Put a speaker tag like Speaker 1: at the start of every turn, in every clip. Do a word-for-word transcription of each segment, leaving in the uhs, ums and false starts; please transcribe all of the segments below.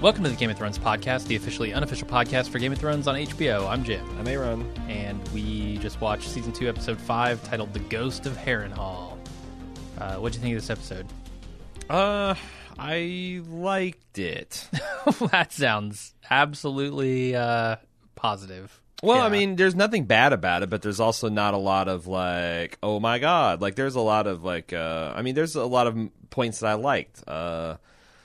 Speaker 1: Welcome to the Game of Thrones podcast, the officially unofficial podcast for Game of Thrones on H B O. I'm Jim.
Speaker 2: I'm Aaron.
Speaker 1: And we just watched season two, episode five, titled The Ghost of Harrenhal. Uh, what'd you think of this episode?
Speaker 2: Uh, I liked it.
Speaker 1: That sounds absolutely uh, positive.
Speaker 2: Well,
Speaker 1: Yeah.
Speaker 2: I mean, there's nothing bad about it, but there's also not a lot of, like, oh my god. Like, there's a lot of, like, uh, I mean, there's a lot of m- points that I liked. Uh,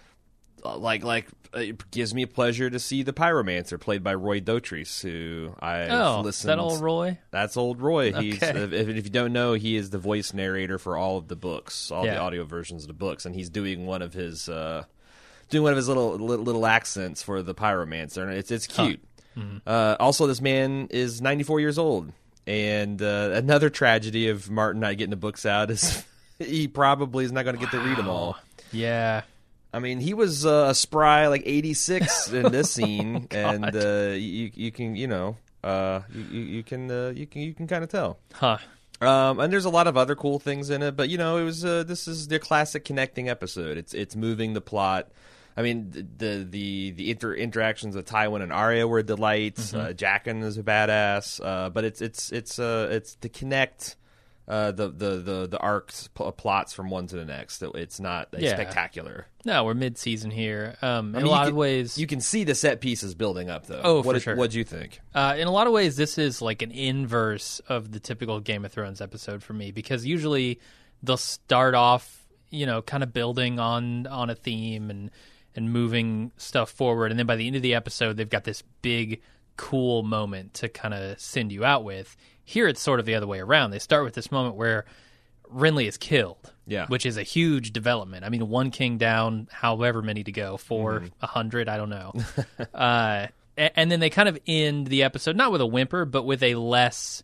Speaker 2: like, like, it gives me pleasure to see the Pyromancer, played by Roy Dotrice, who I
Speaker 1: Oh, is
Speaker 2: listened.
Speaker 1: that old Roy?
Speaker 2: That's old Roy. He's,
Speaker 1: Okay.
Speaker 2: if, if you don't know, he is the voice narrator for all of the books, all
Speaker 1: Yeah.
Speaker 2: the audio versions of the books, and he's doing one of his, uh, doing one of his little little, little accents for the Pyromancer, and it's it's cute.
Speaker 1: Huh. Mm-hmm.
Speaker 2: Uh, also, this man is ninety-four years old, and uh, another tragedy of Martin not getting the books out is he probably is not going to get to read them all.
Speaker 1: Yeah.
Speaker 2: I mean, he was uh, a spry like eighty-six in this scene,
Speaker 1: Oh,
Speaker 2: and uh, you you can you know uh, you, you you can uh, you can you can kind of tell.
Speaker 1: Huh.
Speaker 2: Um, and there's a lot of other cool things in it, but you know, it was uh, this is their classic connecting episode. It's it's moving the plot. I mean, the the the, the inter- interactions with Tywin and Arya were a delight.
Speaker 1: Mm-hmm.
Speaker 2: Uh, Jaqen is a badass, uh, but it's it's it's uh, it's to connect uh, the the the the arcs p- plots from one to the next. It's not uh,
Speaker 1: Yeah.
Speaker 2: spectacular.
Speaker 1: No, we're mid-season here. Um,
Speaker 2: I
Speaker 1: in
Speaker 2: mean,
Speaker 1: a lot
Speaker 2: you
Speaker 1: of
Speaker 2: can,
Speaker 1: ways...
Speaker 2: you can see the set pieces building up, though.
Speaker 1: Oh,
Speaker 2: what
Speaker 1: for
Speaker 2: did,
Speaker 1: sure.
Speaker 2: What'd you think?
Speaker 1: Uh, in a lot of ways, this is like an inverse of the typical Game of Thrones episode for me, because usually they'll start off, you know, kind of building on on a theme and and moving stuff forward, and then by the end of the episode, they've got this big, cool moment to kind of send you out with. Here, it's sort of the other way around. They start with this moment where Renly is killed,
Speaker 2: Yeah.
Speaker 1: which is a huge development. I mean, one king down, however many to go, four, a
Speaker 2: Mm-hmm.
Speaker 1: hundred, I don't know. uh, a- and then they kind of end the episode, not with a whimper, but with a less,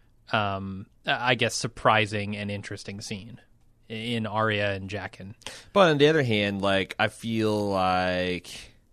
Speaker 1: um, I guess, surprising and interesting scene in Arya and Jaqen.
Speaker 2: But on the other hand, like, I feel like,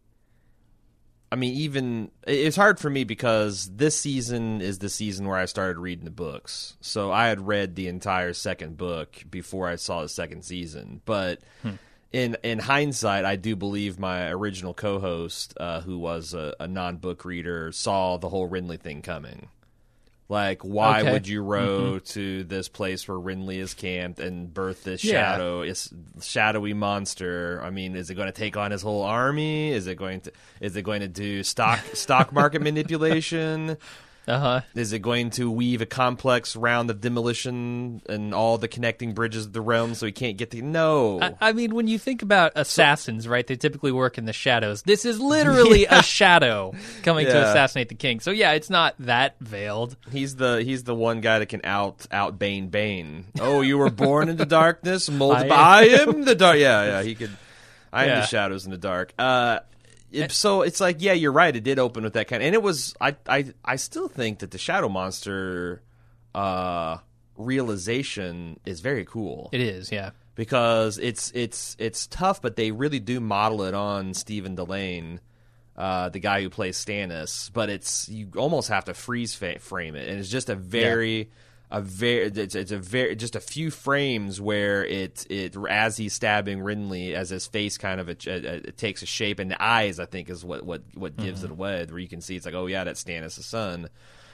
Speaker 2: I mean, even it's hard for me because this season is the season where I started reading the books. So I had read the entire second book before I saw the second season. But
Speaker 1: Hmm.
Speaker 2: in in hindsight, I do believe my original co-host, uh, who was a, a non-book reader, saw the whole Renly thing coming. Like, why
Speaker 1: Okay.
Speaker 2: would you row to this place where Renly is camped and birth this
Speaker 1: Yeah.
Speaker 2: shadow, is shadowy monster? I mean, is it going to take on his whole army? Is it going to is it going to do stock stock market manipulation?
Speaker 1: Uh-huh.
Speaker 2: Is it going to weave a complex round of demolition and all the connecting bridges of the realm so he can't get to... No.
Speaker 1: I, I mean, when you think about assassins, right, they typically work in the shadows. This is literally a shadow coming to
Speaker 2: Yeah.
Speaker 1: assassinate the king. So, yeah, it's not that veiled.
Speaker 2: He's the he's the one guy that can out out Bane Bane. Oh, you were born into darkness, molded
Speaker 1: I
Speaker 2: by I am the dark. Yeah, yeah, he could. I am
Speaker 1: Yeah.
Speaker 2: the shadows in the dark. Uh, it, so it's like, yeah, you're right. It did open with that kind, and it was. I I I still think that the shadow monster uh, realization is very cool.
Speaker 1: It is, yeah.
Speaker 2: because it's it's it's tough, but they really do model it on Stephen Delane, uh, the guy who plays Stannis. But it's you almost have to freeze fa- frame it, and it's just a very a very it's, it's a very just a few frames where it it as he's stabbing Renly, as his face kind of a, a, a, it takes a shape, and the eyes I think is what what what gives
Speaker 1: Mm-hmm.
Speaker 2: it away, where you can see it's like, oh yeah, that's Stannis' son.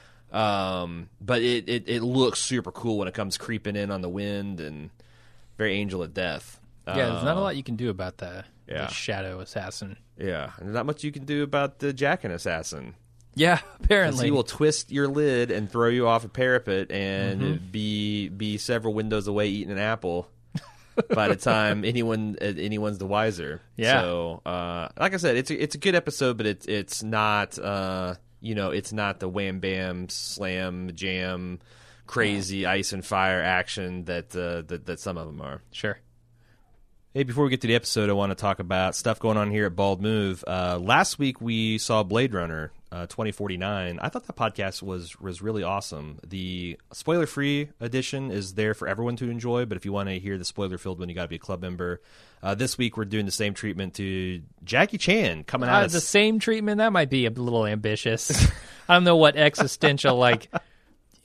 Speaker 2: Um, but it, it, it looks super cool when it comes creeping in on the wind, and very Angel of Death.
Speaker 1: Yeah, there's not a
Speaker 2: Uh,
Speaker 1: lot you can do about the,
Speaker 2: yeah.
Speaker 1: the shadow assassin.
Speaker 2: Yeah, and there's not much you can do about the Jaqen assassin.
Speaker 1: Yeah,
Speaker 2: 'Cause
Speaker 1: apparently.
Speaker 2: he will twist your lid and throw you off a parapet and
Speaker 1: Mm-hmm.
Speaker 2: be be several windows away eating an apple by the time anyone uh, anyone's the wiser.
Speaker 1: Yeah.
Speaker 2: So, uh, like I said, it's a, it's a good episode, but it's it's not uh, you know it's not the wham bam slam jam crazy ice and fire action that uh, that that some of them are.
Speaker 1: Sure.
Speaker 2: Hey, before we get to the episode, I want to talk about stuff going on here at Bald Move. Uh, last week we saw Blade Runner uh, twenty forty-nine. I thought that podcast was was really awesome. The spoiler-free edition is there for everyone to enjoy, but if you want to hear the spoiler-filled one, you got to be a club member. Uh, this week we're doing the same treatment to Jackie Chan coming out
Speaker 1: Uh,
Speaker 2: of
Speaker 1: the same treatment, that might be a little ambitious. I don't know what existential, like,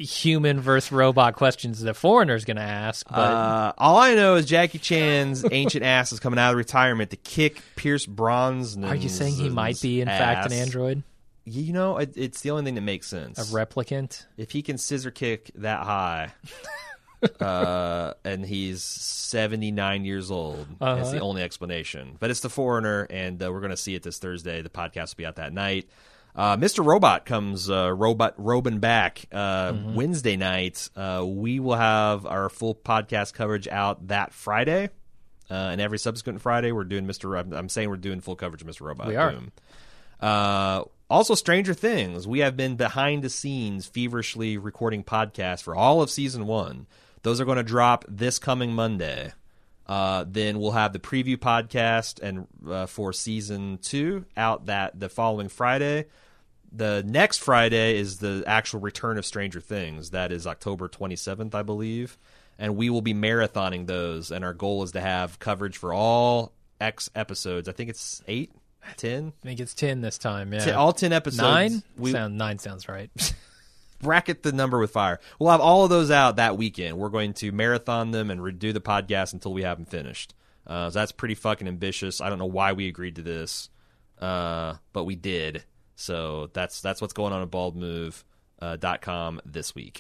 Speaker 1: human versus robot questions the foreigner's going to ask. But
Speaker 2: uh, all I know is Jackie Chan's ancient ass is coming out of retirement to kick Pierce Brosnan's
Speaker 1: are you saying he might be, in
Speaker 2: ass.
Speaker 1: fact, an android?
Speaker 2: You know, it, it's the only thing that makes sense.
Speaker 1: A replicant?
Speaker 2: If he can scissor kick that high, uh, and he's seventy-nine years old,
Speaker 1: uh-huh.
Speaker 2: that's the only explanation. But it's the foreigner, and uh, we're going to see it this Thursday. The podcast will be out that night. Uh, Mister Robot comes uh, robot robing back uh, mm-hmm. Wednesday night. Uh, we will have our full podcast coverage out that Friday, uh, and every subsequent Friday we're doing Mister Ro- I'm saying we're doing full coverage of Mister Robot.
Speaker 1: We are.
Speaker 2: Boom. Uh, also, Stranger Things. We have been behind the scenes, feverishly recording podcasts for all of season one. Those are going to drop this coming Monday. Uh, then we'll have the preview podcast and uh, for season two out that the following Friday. The next Friday is the actual return of Stranger Things. That is October twenty-seventh, I believe. And we will be marathoning those. And our goal is to have coverage for all X episodes. I think it's eight, ten.
Speaker 1: I think it's ten this time, yeah.
Speaker 2: Ten, all ten episodes.
Speaker 1: Nine?
Speaker 2: We,
Speaker 1: Sound, nine sounds right.
Speaker 2: bracket the number with fire. We'll have all of those out that weekend. We're going to marathon them and redo the podcast until we have them finished. Uh, so that's pretty fucking ambitious. I don't know why we agreed to this, uh, but we did. So that's that's what's going on at bald move dot com uh, this week.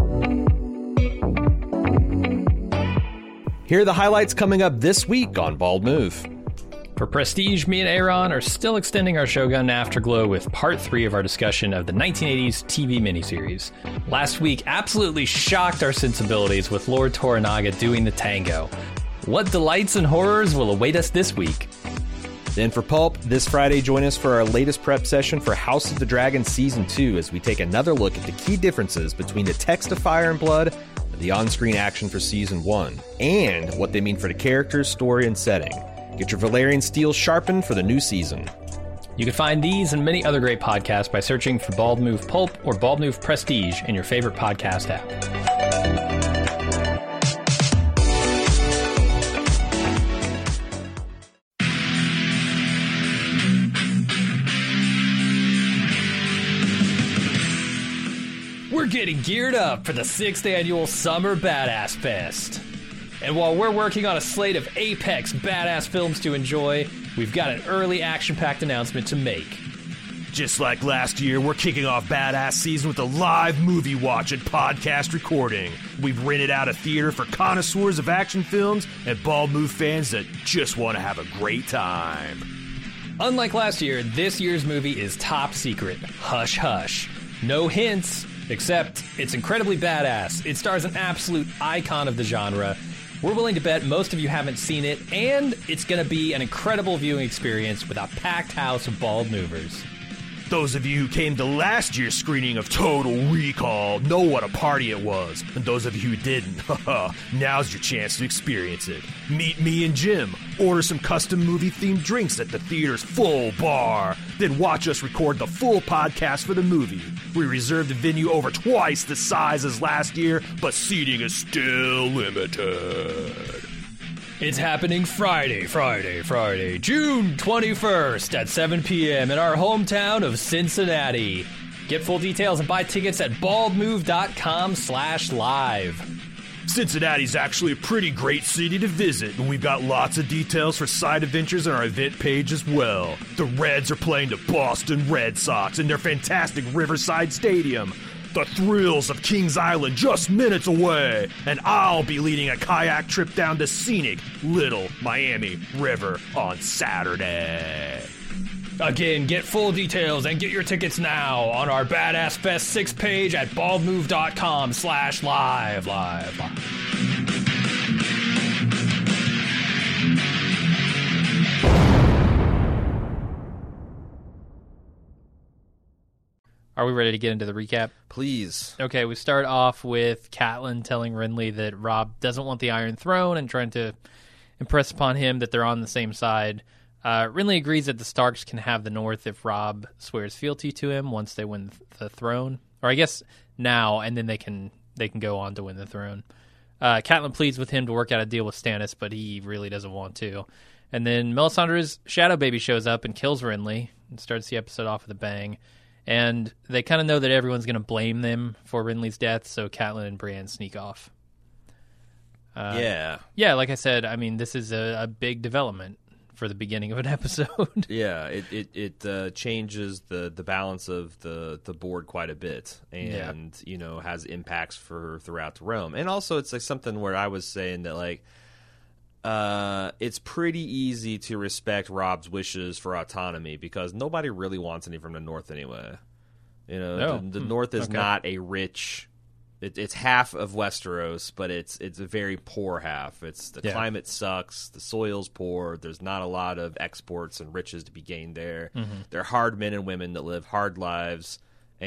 Speaker 2: Here are the highlights coming up this week on Bald Move.
Speaker 3: For Prestige, me and Aaron are still extending our Shogun Afterglow with part three of our discussion of the nineteen eighties T V miniseries. Last week absolutely shocked our sensibilities with Lord Toranaga doing the tango. What delights and horrors will await us this week?
Speaker 2: Then for Pulp, this Friday, join us for our latest prep session for House of the Dragon Season two as we take another look at the key differences between the text of Fire and Blood and the on-screen action for Season one, and what they mean for the characters, story, and setting. Get your Valerian steel sharpened for the new season.
Speaker 3: You can find these and many other great podcasts by searching for Bald Move Pulp or Bald Move Prestige in your favorite podcast app. We're getting geared up for the sixth annual Summer Badass Fest. And while we're working on a slate of apex badass films to enjoy, we've got an early action-packed announcement to make.
Speaker 4: Just like last year, we're kicking off Badass Season with a live movie watch and podcast recording. We've rented out a theater for connoisseurs of action films and Bald Move fans that just want to have a great time.
Speaker 3: Unlike last year, this year's movie is top secret. Hush hush. No hints, except it's incredibly badass. It stars an absolute icon of the genre. We're willing to bet most of you haven't seen it, and it's going to be an incredible viewing experience with a packed house of bald movers.
Speaker 4: Those of you who came to last year's screening of Total Recall know what a party it was. And those of you who didn't, now's your chance to experience it. Meet me and Jim, order some custom movie-themed drinks at the theater's full bar, then watch us record the full podcast for the movie. We reserved the venue over twice the size as last year, but seating is still limited.
Speaker 3: It's happening Friday, Friday, Friday, June twenty-first at seven p.m. in our hometown of Cincinnati. Get full details and buy tickets at baldmove.com slash live.
Speaker 4: Cincinnati's actually a pretty great city to visit, and we've got lots of details for side adventures on our event page as well. The Reds are playing the Boston Red Sox in their fantastic Riverside Stadium. The thrills of Kings Island just minutes away, and I'll be leading a kayak trip down to scenic Little Miami River on Saturday.
Speaker 3: Again, get full details and get your tickets now on our Badass Fest six page at baldmove.com slash live, live, live.
Speaker 1: Are we ready to get into the recap?
Speaker 2: Please.
Speaker 1: Okay, we start off with Catelyn telling Renly that Robb doesn't want the Iron Throne and trying to impress upon him that they're on the same side. Uh, Renly agrees that the Starks can have the North if Robb swears fealty to him once they win the throne. Or I guess now, and then they can they can go on to win the throne. Uh, Catelyn pleads with him to work out a deal with Stannis, but he really doesn't want to. And then Melisandre's Shadow Baby shows up and kills Renly and starts the episode off with a bang. And they kind of know that everyone's going to blame them for Renly's death, so Catelyn and Brienne sneak off. Uh,
Speaker 2: yeah.
Speaker 1: Yeah, like I said, I mean, this is a, a big development for the beginning of an episode.
Speaker 2: Yeah, it it, it uh, changes the, the balance of the, the board quite a bit, and yeah. you know, has impacts for throughout the realm. And also, it's like something where I was saying that like, uh, it's pretty easy to respect Robb's wishes for autonomy because nobody really wants any from the North anyway. You know,
Speaker 1: no.
Speaker 2: the, the
Speaker 1: hmm.
Speaker 2: North is
Speaker 1: okay.
Speaker 2: not a rich. It, it's half of Westeros, but it's it's a very poor half. It's the
Speaker 1: yeah.
Speaker 2: climate sucks, the soil's poor. There's not a lot of exports and riches to be gained there.
Speaker 1: Mm-hmm.
Speaker 2: They're hard men and women that live hard lives,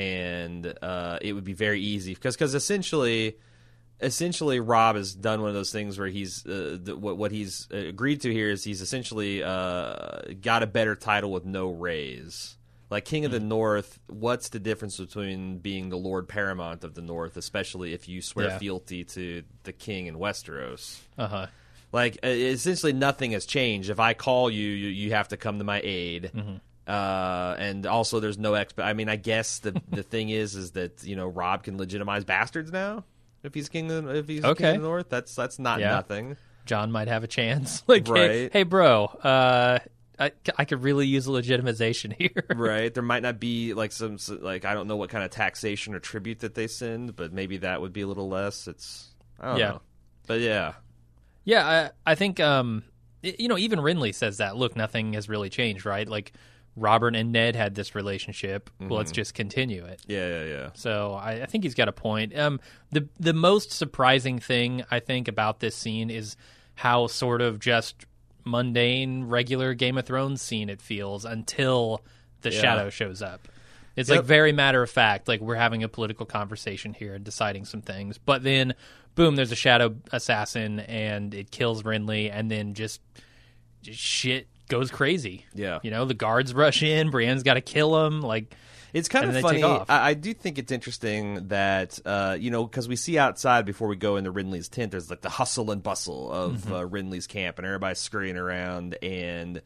Speaker 2: and uh, it would be very easy because because essentially, essentially, Robb has done one of those things where he's uh, the, what what he's agreed to here is he's essentially uh, got a better title with no raise. Like King of the North, what's the difference between being the Lord Paramount of the North, especially if you swear
Speaker 1: yeah.
Speaker 2: fealty to the king in Westeros?
Speaker 1: Uh-huh.
Speaker 2: Like, essentially nothing has changed. If I call you, you, you have to come to my aid.
Speaker 1: Mm-hmm.
Speaker 2: Uh, and also there's no exp- I mean, I guess the the thing is is that, you know, Robb can legitimize bastards now if he's king of, if he's
Speaker 1: okay.
Speaker 2: king of the North. That's that's not
Speaker 1: yeah.
Speaker 2: nothing.
Speaker 1: Jon might have a chance. Like,
Speaker 2: right.
Speaker 1: hey, hey, bro, uh... I, I could really use a legitimization here.
Speaker 2: Right. There might not be like some, like, I don't know what kind of taxation or tribute that they send, but maybe that would be a little less. It's, I don't
Speaker 1: yeah.
Speaker 2: know. But yeah.
Speaker 1: Yeah, I, I think, um, it, you know, even Renly says that, look, nothing has really changed, right? Like, Robert and Ned had this relationship. Mm-hmm. Well, let's just continue it.
Speaker 2: Yeah, yeah, yeah.
Speaker 1: So I, I think he's got a point. Um, the the most surprising thing, I think, about this scene is how sort of just mundane, regular Game of Thrones scene it feels until the
Speaker 2: yeah.
Speaker 1: shadow shows up. It's
Speaker 2: yep.
Speaker 1: like very matter of fact, like we're having a political conversation here and deciding some things. But then, boom, there's a shadow assassin and it kills Renly, and then just, just shit goes crazy.
Speaker 2: Yeah.
Speaker 1: You know, the guards rush in, Brienne's got to kill him, like...
Speaker 2: It's kind
Speaker 1: and
Speaker 2: of
Speaker 1: then they
Speaker 2: funny.
Speaker 1: take off.
Speaker 2: I, I do think it's interesting that, uh, you know, because we see outside before we go into Renly's tent, there's like the hustle and bustle of mm-hmm. uh, Renly's camp, and everybody's scurrying around. And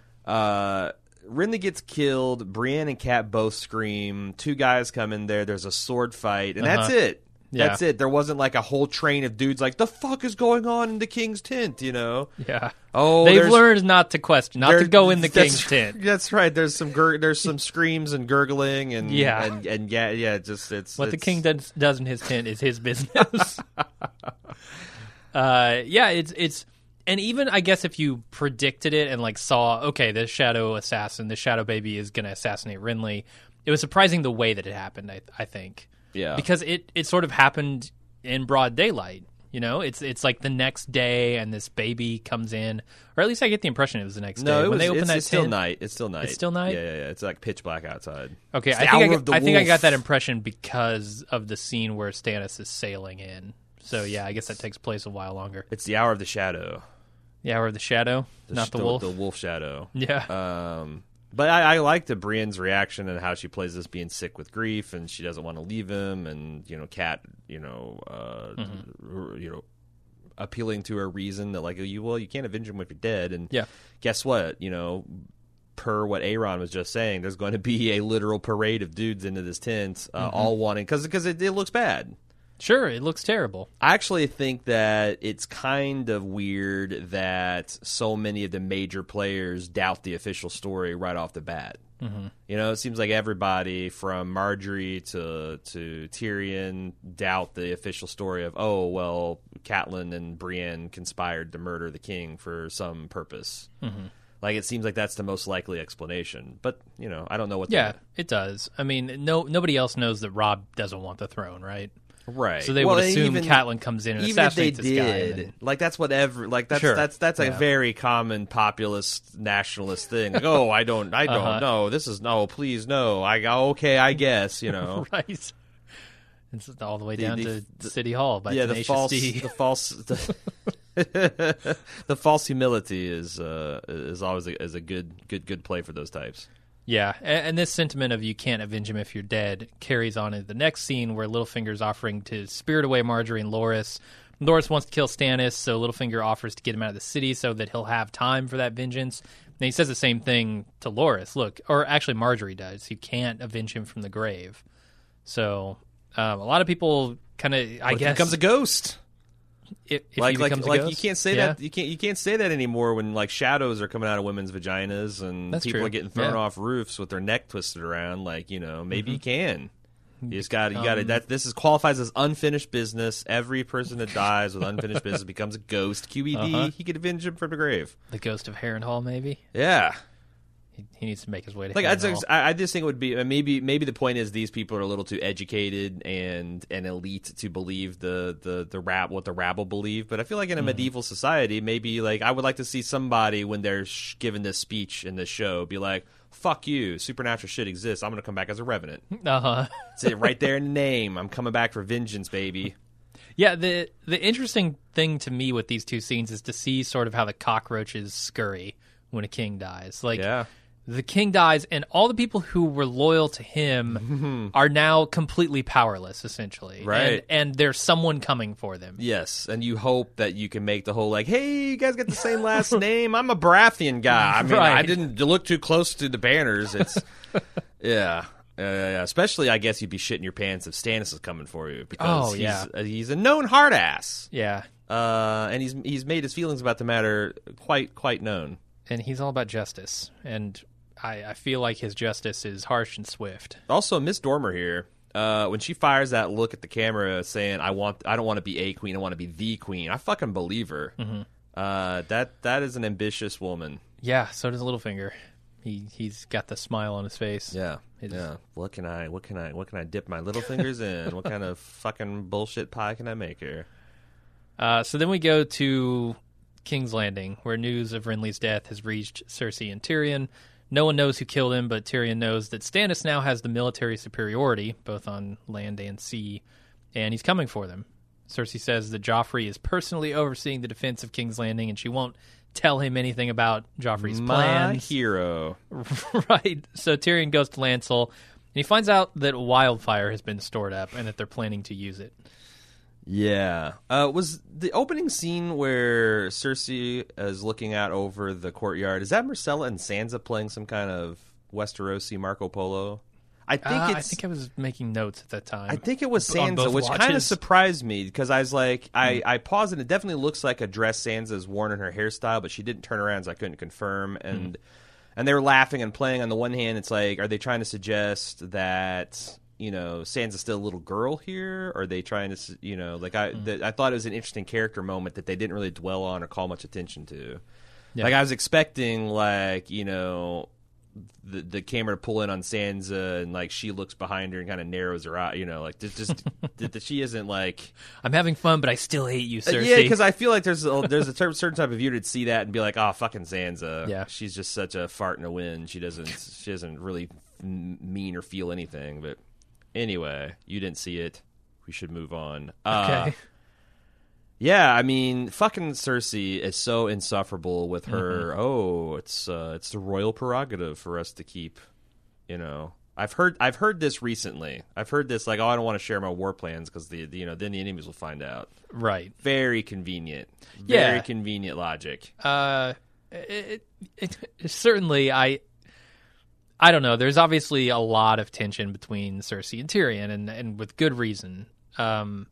Speaker 2: uh, Renly gets killed. Brienne and Cat both scream. Two guys come in there. There's a sword fight, and
Speaker 1: uh-huh.
Speaker 2: that's it.
Speaker 1: Yeah.
Speaker 2: That's it. There wasn't like a whole train of dudes like, the fuck is going on in the king's tent, you know?
Speaker 1: Yeah.
Speaker 2: Oh,
Speaker 1: they've
Speaker 2: there's-
Speaker 1: learned not to question, not to
Speaker 2: There-
Speaker 1: go in the
Speaker 2: that's-
Speaker 1: king's tent.
Speaker 2: That's right. There's some gur- there's some screams and gurgling and
Speaker 1: Yeah.
Speaker 2: and, and yeah yeah just it's
Speaker 1: What the
Speaker 2: it's-
Speaker 1: king does, does in his tent is his business. uh, yeah, it's it's, and even I guess if you predicted it and like saw, okay, the shadow assassin, the shadow baby is going to assassinate Renly, it was surprising the way that it happened. I, I think,
Speaker 2: yeah,
Speaker 1: because it it sort of happened in broad daylight. You know, it's it's like the next day, and this baby comes in, or at least I get the impression it was the next
Speaker 2: no,
Speaker 1: day.
Speaker 2: it
Speaker 1: when
Speaker 2: was,
Speaker 1: they open
Speaker 2: it's,
Speaker 1: that
Speaker 2: it's still
Speaker 1: tent-
Speaker 2: night. It's still night.
Speaker 1: It's still night?
Speaker 2: Yeah, yeah, yeah. It's like pitch black outside.
Speaker 1: Okay,
Speaker 2: It's
Speaker 1: I
Speaker 2: the
Speaker 1: think I,
Speaker 2: hour
Speaker 1: got,
Speaker 2: of the
Speaker 1: I think I
Speaker 2: wolf.
Speaker 1: got that impression because of the scene where Stannis is sailing in. So yeah, I guess that takes place a while longer.
Speaker 2: It's the hour of the shadow,
Speaker 1: The hour of the shadow,
Speaker 2: the,
Speaker 1: not the,
Speaker 2: the
Speaker 1: wolf.
Speaker 2: the wolf shadow.
Speaker 1: Yeah,
Speaker 2: Um, but I, I like the Brienne's reaction and how she plays this being sick with grief and she doesn't want to leave him, and you know, Cat, you know, uh,
Speaker 1: Mm-hmm.
Speaker 2: you know. appealing to her reason that like you well you can't avenge him if you're dead, and
Speaker 1: yeah,
Speaker 2: guess what, you know, per what Aaron was just saying, there's going to be a literal parade of dudes into this tent, uh,
Speaker 1: Mm-hmm.
Speaker 2: all wanting because because it, it looks bad.
Speaker 1: sure, it looks terrible.
Speaker 2: I actually think that it's kind of weird that so many of the major players doubt the official story right off the bat.
Speaker 1: Mm-hmm.
Speaker 2: You know, it seems like everybody from Marjorie to to Tyrion doubt the official story of, oh, well, Catelyn and Brienne conspired to murder the king for some purpose.
Speaker 1: Mm-hmm.
Speaker 2: Like, it seems like that's the most likely explanation. But, you know, I don't know what the-
Speaker 1: Yeah, it does. I mean, no, nobody else knows that Robb doesn't want the throne, right?
Speaker 2: Right.
Speaker 1: So they
Speaker 2: Well,
Speaker 1: would
Speaker 2: and
Speaker 1: assume
Speaker 2: even-
Speaker 1: Catelyn comes in and
Speaker 2: Even if they
Speaker 1: assassinates this guy.
Speaker 2: did,
Speaker 1: and then-
Speaker 2: like that's what every like that's
Speaker 1: Sure.
Speaker 2: that's that's a
Speaker 1: Yeah.
Speaker 2: very common populist nationalist thing. Like, oh, I don't, I don't
Speaker 1: Uh-huh.
Speaker 2: know. This is no, please no. I okay, I guess you know.
Speaker 1: right. It's all the way down
Speaker 2: the-
Speaker 1: to
Speaker 2: the-
Speaker 1: City Hall by
Speaker 2: yeah, the
Speaker 1: Tenacious
Speaker 2: false,
Speaker 1: D.
Speaker 2: the false, the, the false humility is uh, is always a, is a good good good play for those types.
Speaker 1: Yeah, a- and this sentiment of you can't avenge him if you're dead carries on into the next scene where Littlefinger's offering to spirit away Marjorie and Loras. Loras wants to kill Stannis, so Littlefinger offers to get him out of the city so that he'll have time for that vengeance. And he says the same thing to Loras. Look, or actually Marjorie does. You can't avenge him from the grave. So um, a lot of people kind of, I
Speaker 2: What if
Speaker 1: guess,
Speaker 2: he becomes a ghost.
Speaker 1: If, if
Speaker 2: like,
Speaker 1: he
Speaker 2: like,
Speaker 1: becomes a
Speaker 2: like
Speaker 1: ghost,
Speaker 2: you can't say
Speaker 1: yeah.
Speaker 2: that. You can't. You can't say that anymore when like shadows are coming out of women's vaginas and
Speaker 1: That's
Speaker 2: people
Speaker 1: true.
Speaker 2: are getting thrown
Speaker 1: Yeah.
Speaker 2: off roofs with their neck twisted around. Like you know, maybe
Speaker 1: Mm-hmm.
Speaker 2: you can. You just got to. You got to.
Speaker 1: Um,
Speaker 2: That this is qualifies as unfinished business. Every person that dies with unfinished business becomes a ghost. Q E D.
Speaker 1: Uh-huh.
Speaker 2: He could avenge him from the grave.
Speaker 1: The ghost of Harrenhal, maybe.
Speaker 2: Yeah.
Speaker 1: He, he needs to make his way to
Speaker 2: Like I
Speaker 1: Harrenhal.
Speaker 2: just, I I just think it would be uh, maybe maybe the point is these people are a little too educated and and elite to believe the the the rab what the rabble believe. But I feel like in a
Speaker 1: Mm-hmm.
Speaker 2: medieval society, maybe like I would like to see somebody when they're sh- given this speech in this show be like, "Fuck you, supernatural shit exists. I'm gonna come back as a revenant."
Speaker 1: Uh-huh.
Speaker 2: It's it right there in the name. I'm coming back for vengeance, baby.
Speaker 1: Yeah, the the interesting thing to me with these two scenes is to see sort of how the cockroaches scurry when a king dies. Like,
Speaker 2: Yeah.
Speaker 1: the king dies, and all the people who were loyal to him are now completely powerless, essentially.
Speaker 2: Right.
Speaker 1: And, and there's someone coming for them.
Speaker 2: Yes, and you hope that you can make the whole like, hey, you guys got the same last name. I'm a Baratheon guy. I mean, I
Speaker 1: Right.
Speaker 2: didn't look too close to the banners. It's yeah, yeah, yeah, yeah. Especially, I guess you'd be shitting your pants if Stannis is coming for you because
Speaker 1: Oh,
Speaker 2: he's
Speaker 1: yeah.
Speaker 2: uh, he's a known hard ass,
Speaker 1: Yeah.
Speaker 2: uh, and he's he's made his feelings about the matter quite quite known.
Speaker 1: And he's all about justice. And I, I feel like his justice is harsh and swift.
Speaker 2: Also, Miss Dormer here. Uh, when she fires that look at the camera saying, "I want, I don't want to be a queen, I want to be the queen," I fucking believe her.
Speaker 1: Mm-hmm.
Speaker 2: Uh, that that is an ambitious woman.
Speaker 1: Yeah, so does Littlefinger. He he's got the smile on his face.
Speaker 2: Yeah,
Speaker 1: It is-
Speaker 2: yeah. What can I, what can I, what can I dip my little fingers in? What kind of fucking bullshit pie can I make here?
Speaker 1: Uh, so then we go to King's Landing, where news of Renly's death has reached Cersei and Tyrion. No one knows who killed him, but Tyrion knows that Stannis now has the military superiority, both on land and sea, and he's coming for them. Cersei says that Joffrey is personally overseeing the defense of King's Landing, and she won't tell him anything about Joffrey's
Speaker 2: My
Speaker 1: plans.
Speaker 2: hero.
Speaker 1: Right. So Tyrion goes to Lancel, and he finds out that wildfire has been stored up and that they're planning to use it.
Speaker 2: Yeah. Uh, was the opening scene where Cersei is looking out over the courtyard? Is that Myrcella and Sansa playing some kind of Westerosi Marco Polo? I think
Speaker 1: Uh,
Speaker 2: it's.
Speaker 1: I think I was making notes at that time.
Speaker 2: I think it was
Speaker 1: On
Speaker 2: Sansa,
Speaker 1: both
Speaker 2: which kind of
Speaker 1: watches.
Speaker 2: surprised me because I was like, I, I paused and it definitely looks like a dress Sansa's worn in her hairstyle, but she didn't turn around, so I couldn't confirm. And and they were laughing and playing. On the one hand, it's like, are they trying to suggest that you know Sansa's still a little girl here? Or are they trying to, s- you know, like I th- I thought it was an interesting character moment that they didn't really dwell on or call much attention to.
Speaker 1: Yeah.
Speaker 2: Like I was expecting, like you know. The the camera to pull in on Sansa and like she looks behind her and kind of narrows her eye, you know, like just, just that that she isn't like
Speaker 1: I'm having fun, but I still hate you, Cersei.
Speaker 2: yeah, because I feel like there's a, there's a ter- certain type of viewer to see that and be like, oh fucking Sansa,
Speaker 1: Yeah.
Speaker 2: she's just such a fart in the wind. She doesn't she doesn't really m- mean or feel anything. But anyway, you didn't see it. We should move on. Uh,
Speaker 1: Okay.
Speaker 2: Yeah, I mean, fucking Cersei is so insufferable with her.
Speaker 1: Mm-hmm.
Speaker 2: Oh, it's uh, it's the royal prerogative for us to keep. You know, I've heard I've heard this recently. I've heard this like, oh, I don't want to share my war plans because the, the you know then the enemies will find out.
Speaker 1: Right.
Speaker 2: Very convenient. Very
Speaker 1: Yeah.
Speaker 2: convenient logic.
Speaker 1: Uh, it, it, it, certainly, I, I don't know. There's obviously a lot of tension between Cersei and Tyrion, and and with good reason. Um,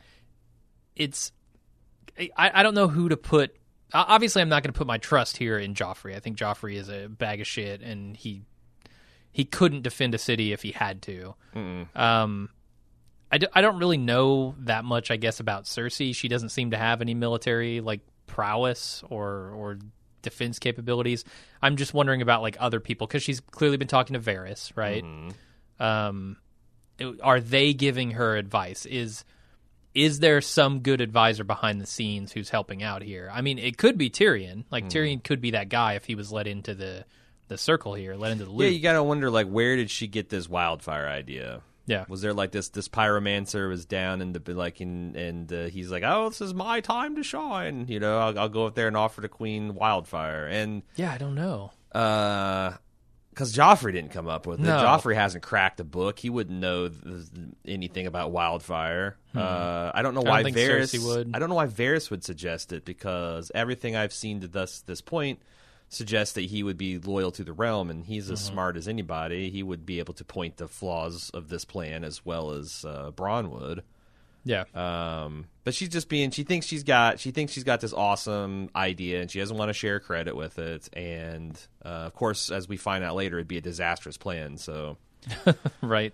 Speaker 1: it's, I, I don't know who to put. Obviously, I'm not going to put my trust here in Joffrey. I think Joffrey is a bag of shit, and he he couldn't defend a city if he had to.
Speaker 2: Mm-mm.
Speaker 1: Um, I, d- I don't really know that much, I guess, about Cersei. She doesn't seem to have any military like prowess or or defense capabilities. I'm just wondering about like other people because she's clearly been talking to Varys, right?
Speaker 2: Mm-hmm.
Speaker 1: Um, are they giving her advice? Is is there some good advisor behind the scenes who's helping out here? I mean, it could be Tyrion. Like
Speaker 2: Mm-hmm.
Speaker 1: Tyrion could be that guy if he was let into the the circle here, let into the
Speaker 2: Yeah,
Speaker 1: loop.
Speaker 2: you gotta wonder like where did she get this wildfire idea?
Speaker 1: Yeah.
Speaker 2: Was there like this this pyromancer was down in the like in and uh, he's like, oh, this is my time to shine. You know, I'll, I'll go up there and offer the queen wildfire. And
Speaker 1: Yeah, I don't know.
Speaker 2: uh, because Joffrey didn't come up with it.
Speaker 1: No.
Speaker 2: Joffrey hasn't cracked a book. He wouldn't know th- anything about wildfire. Uh, I don't know
Speaker 1: Hmm. I
Speaker 2: why
Speaker 1: don't think
Speaker 2: Varys
Speaker 1: Cersei would.
Speaker 2: I don't know why Varys would suggest it because everything I've seen to thus this point suggests that he would be loyal to the realm, and he's as mm-hmm. smart as anybody. He would be able to point the flaws of this plan as well as uh, Bronn would.
Speaker 1: Yeah.
Speaker 2: Um, but she's just being, she thinks she's got, she thinks she's got this awesome idea and she doesn't want to share credit with it. And, uh, of course, as we find out later, it'd be a disastrous plan. So,
Speaker 1: right.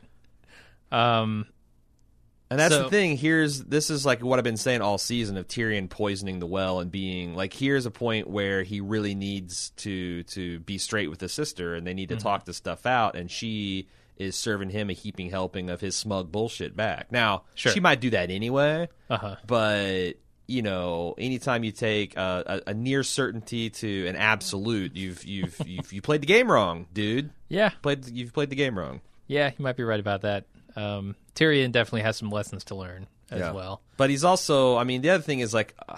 Speaker 1: Um,
Speaker 2: and that's
Speaker 1: so,
Speaker 2: the thing. Here's, this is like what I've been saying all season of Tyrion poisoning the well and being like, here's a point where he really needs to, to be straight with his sister and they need to mm-hmm. talk this stuff out. And she is serving him a heaping helping of his smug bullshit back. Now,
Speaker 1: sure.
Speaker 2: she might do that anyway,
Speaker 1: uh-huh.
Speaker 2: but, you know, anytime you take a, a, a near certainty to an absolute, you've you've you've you played the game wrong, dude.
Speaker 1: Yeah,
Speaker 2: played you've played the game wrong.
Speaker 1: Yeah, you might be right about that. Um, Tyrion definitely has some lessons to learn as
Speaker 2: yeah.
Speaker 1: well.
Speaker 2: But he's also, I mean, the other thing is like, uh,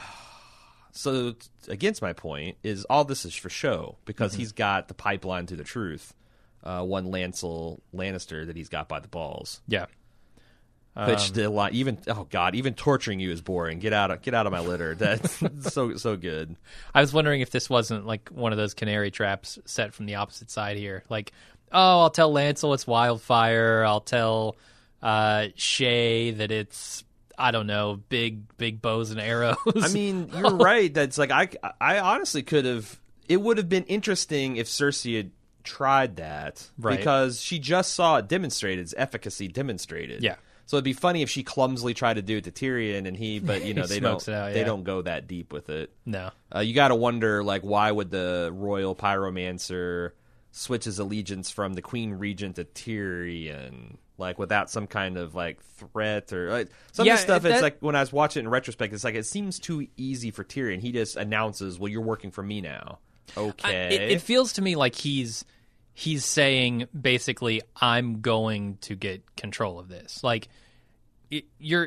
Speaker 2: so against my point is all this is for show because mm-hmm. he's got the pipeline to the truth. Uh, one Lancel Lannister that he's got by the balls.
Speaker 1: Yeah.
Speaker 2: Which
Speaker 1: Um,
Speaker 2: the line, even oh god, even torturing you is boring. Get out of get out of my litter. That's so so good.
Speaker 1: I was wondering if this wasn't like one of those canary traps set from the opposite side here. Like, oh, I'll tell Lancel it's wildfire. I'll tell uh, Shay that it's I don't know, big big bows and arrows.
Speaker 2: I mean, you're right. That's like I I honestly could have. It would have been interesting if Cersei had tried that
Speaker 1: right.
Speaker 2: because she just saw it demonstrated, its efficacy demonstrated.
Speaker 1: Yeah.
Speaker 2: So it'd be funny if she clumsily tried to do it to Tyrion and he, but you know they don't
Speaker 1: out, yeah.
Speaker 2: they don't go that deep with it.
Speaker 1: No.
Speaker 2: Uh, you got to wonder like why would the royal pyromancer switch his allegiance from the Queen Regent to Tyrion like without some kind of like threat or like some
Speaker 1: yeah,
Speaker 2: of the stuff.
Speaker 1: that...
Speaker 2: It's like when I was watching it in retrospect, it's like it seems too easy for Tyrion. He just announces, "Well, you're working for me now." Okay.
Speaker 1: I, it, it feels to me like he's he's saying basically, I'm going to get control of this. Like it, you're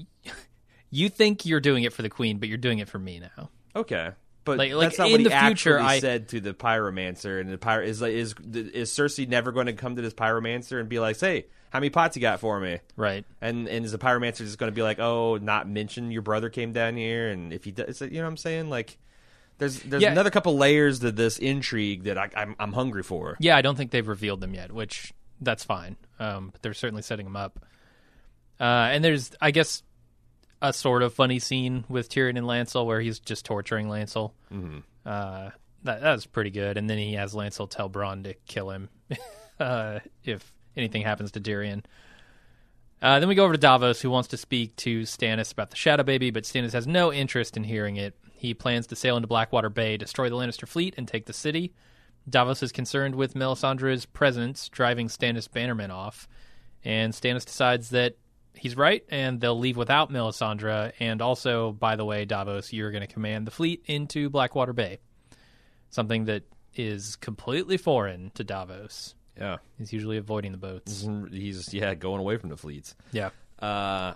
Speaker 1: you think you're doing it for the Queen, but you're doing it for me now.
Speaker 2: Okay. But
Speaker 1: like, like
Speaker 2: that's not
Speaker 1: in
Speaker 2: what he
Speaker 1: the future,
Speaker 2: actually
Speaker 1: I
Speaker 2: said to the pyromancer. And the pyro is like, is is Cersei never going to come to this pyromancer and be like, "Hey, how many pots you got for me?"
Speaker 1: Right.
Speaker 2: And and is the pyromancer just going to be like, "Oh, not mention your brother came down here," and if he does, you know what I'm saying? Like, there's there's
Speaker 1: yeah.
Speaker 2: another couple layers to this intrigue that I, I'm I'm hungry for.
Speaker 1: Yeah, I don't think they've revealed them yet, which that's fine. Um, but they're certainly setting them up. Uh, and there's, I guess, a sort of funny scene with Tyrion and Lancel where he's just torturing Lancel.
Speaker 2: Mm-hmm.
Speaker 1: Uh, that that was pretty good. And then he has Lancel tell Bronn to kill him uh, if anything happens to Tyrion. Uh, then we go over to Davos, who wants to speak to Stannis about the Shadow Baby, but Stannis has no interest in hearing it. He plans to sail into Blackwater Bay, destroy the Lannister fleet, and take the city. Davos is concerned with Melisandre's presence driving Stannis' bannermen off, and Stannis decides that he's right, and they'll leave without Melisandre, and also, by the way, Davos, you're going to command the fleet into Blackwater Bay, something that is completely foreign to Davos.
Speaker 2: Yeah.
Speaker 1: He's usually avoiding the boats.
Speaker 2: He's, yeah, going away from the fleets.
Speaker 1: Yeah.
Speaker 2: Uh,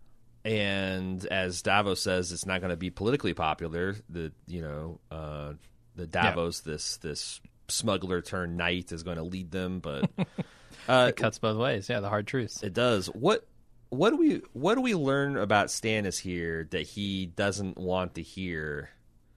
Speaker 2: and as Davos says, it's not going to be politically popular. The, you know, uh, the Davos, yeah. this this smuggler turned knight is going to lead them, but uh,
Speaker 1: it cuts both ways. Yeah, the hard truths.
Speaker 2: It does. What what do we what do we learn about Stannis here that he doesn't want to hear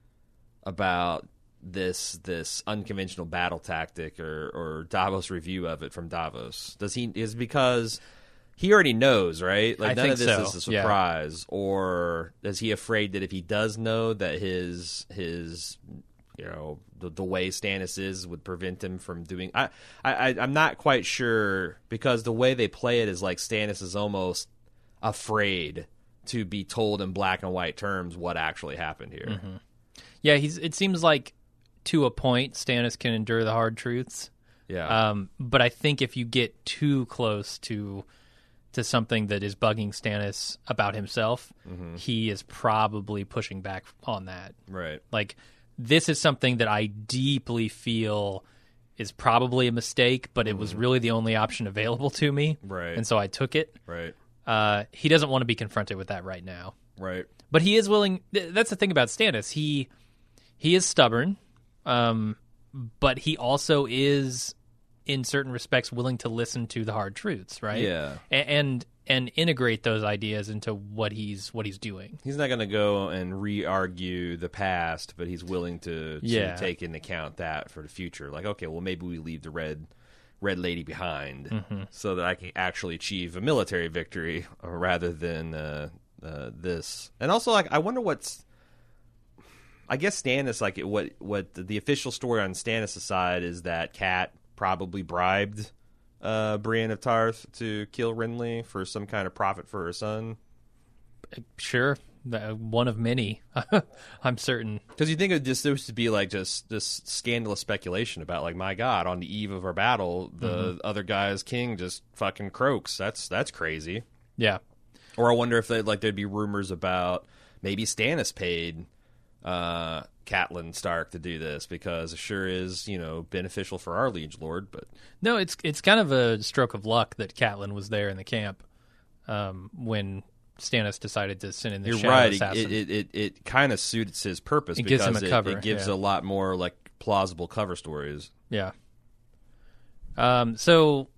Speaker 2: about this this unconventional battle tactic or or Davos review of it from Davos? Does he is because he already knows, right? Like
Speaker 1: I
Speaker 2: none
Speaker 1: think
Speaker 2: of this
Speaker 1: so.
Speaker 2: is a surprise, yeah. Or is he afraid that if he does know that his his you know the, the way Stannis is would prevent him from doing? I, I I'm not quite sure because the way they play it is like Stannis is almost afraid to be told in black and white terms what actually happened here.
Speaker 1: Mm-hmm. Yeah, he's. It seems like to a point Stannis can endure the hard truths.
Speaker 2: Yeah,
Speaker 1: um, but I think if you get too close to to something that is bugging Stannis about himself, mm-hmm. he is probably pushing back on that.
Speaker 2: Right.
Speaker 1: Like, this is something that I deeply feel is probably a mistake, but mm-hmm. it was really the only option available to me.
Speaker 2: Right.
Speaker 1: And so I took it.
Speaker 2: Right.
Speaker 1: Uh, he doesn't want to be confronted with that right now.
Speaker 2: Right.
Speaker 1: But he is willing. Th- that's the thing about Stannis. He, he is stubborn, um, but he also is, in certain respects, willing to listen to the hard truths, right?
Speaker 2: Yeah.
Speaker 1: And and integrate those ideas into what he's what he's doing.
Speaker 2: He's not going to go and re-argue the past, but he's willing to, to
Speaker 1: Yeah.
Speaker 2: take into account that for the future. Like, okay, well, maybe we leave the red red lady behind
Speaker 1: Mm-hmm.
Speaker 2: so that I can actually achieve a military victory uh, rather than uh, uh, this. And also, like, I wonder what's. I guess Stannis, like, what what the, the official story on Stannis' side is that Cat probably bribed uh, Brienne of Tarth to kill Renly for some kind of profit for her son.
Speaker 1: Sure, the- one of many. I'm certain.
Speaker 2: Because you think it just used to be like just this scandalous speculation about like, my God, on the eve of our battle, the
Speaker 1: Mm-hmm.
Speaker 2: other guy's king just fucking croaks. That's that's crazy.
Speaker 1: Yeah.
Speaker 2: Or I wonder if they like there'd be rumors about maybe Stannis paid uh, Catelyn Stark to do this because it sure is, you know, beneficial for our liege lord. But
Speaker 1: No, it's it's kind of a stroke of luck that Catelyn was there in the camp um, when Stannis decided to send in the
Speaker 2: you're
Speaker 1: shadow
Speaker 2: right. It
Speaker 1: assassin.
Speaker 2: it, it, it kind of suits his purpose
Speaker 1: It
Speaker 2: because
Speaker 1: gives him a
Speaker 2: it,
Speaker 1: cover,
Speaker 2: it gives
Speaker 1: yeah.
Speaker 2: a lot more like plausible cover stories.
Speaker 1: Yeah. Um. So,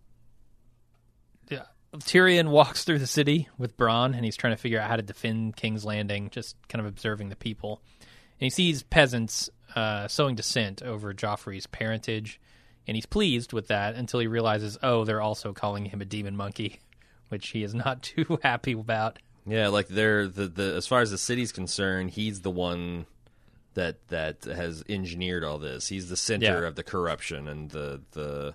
Speaker 1: yeah, Tyrion walks through the city with Bronn, and he's trying to figure out how to defend King's Landing, just kind of observing the people. And he sees peasants uh, sowing dissent over Joffrey's parentage, and he's pleased with that until he realizes, oh, they're also calling him a demon monkey, which he is not too happy about.
Speaker 2: Yeah, like they're the, the as far as the city's concerned, he's the one that that has engineered all this. He's the center
Speaker 1: Yeah.
Speaker 2: of the corruption and the the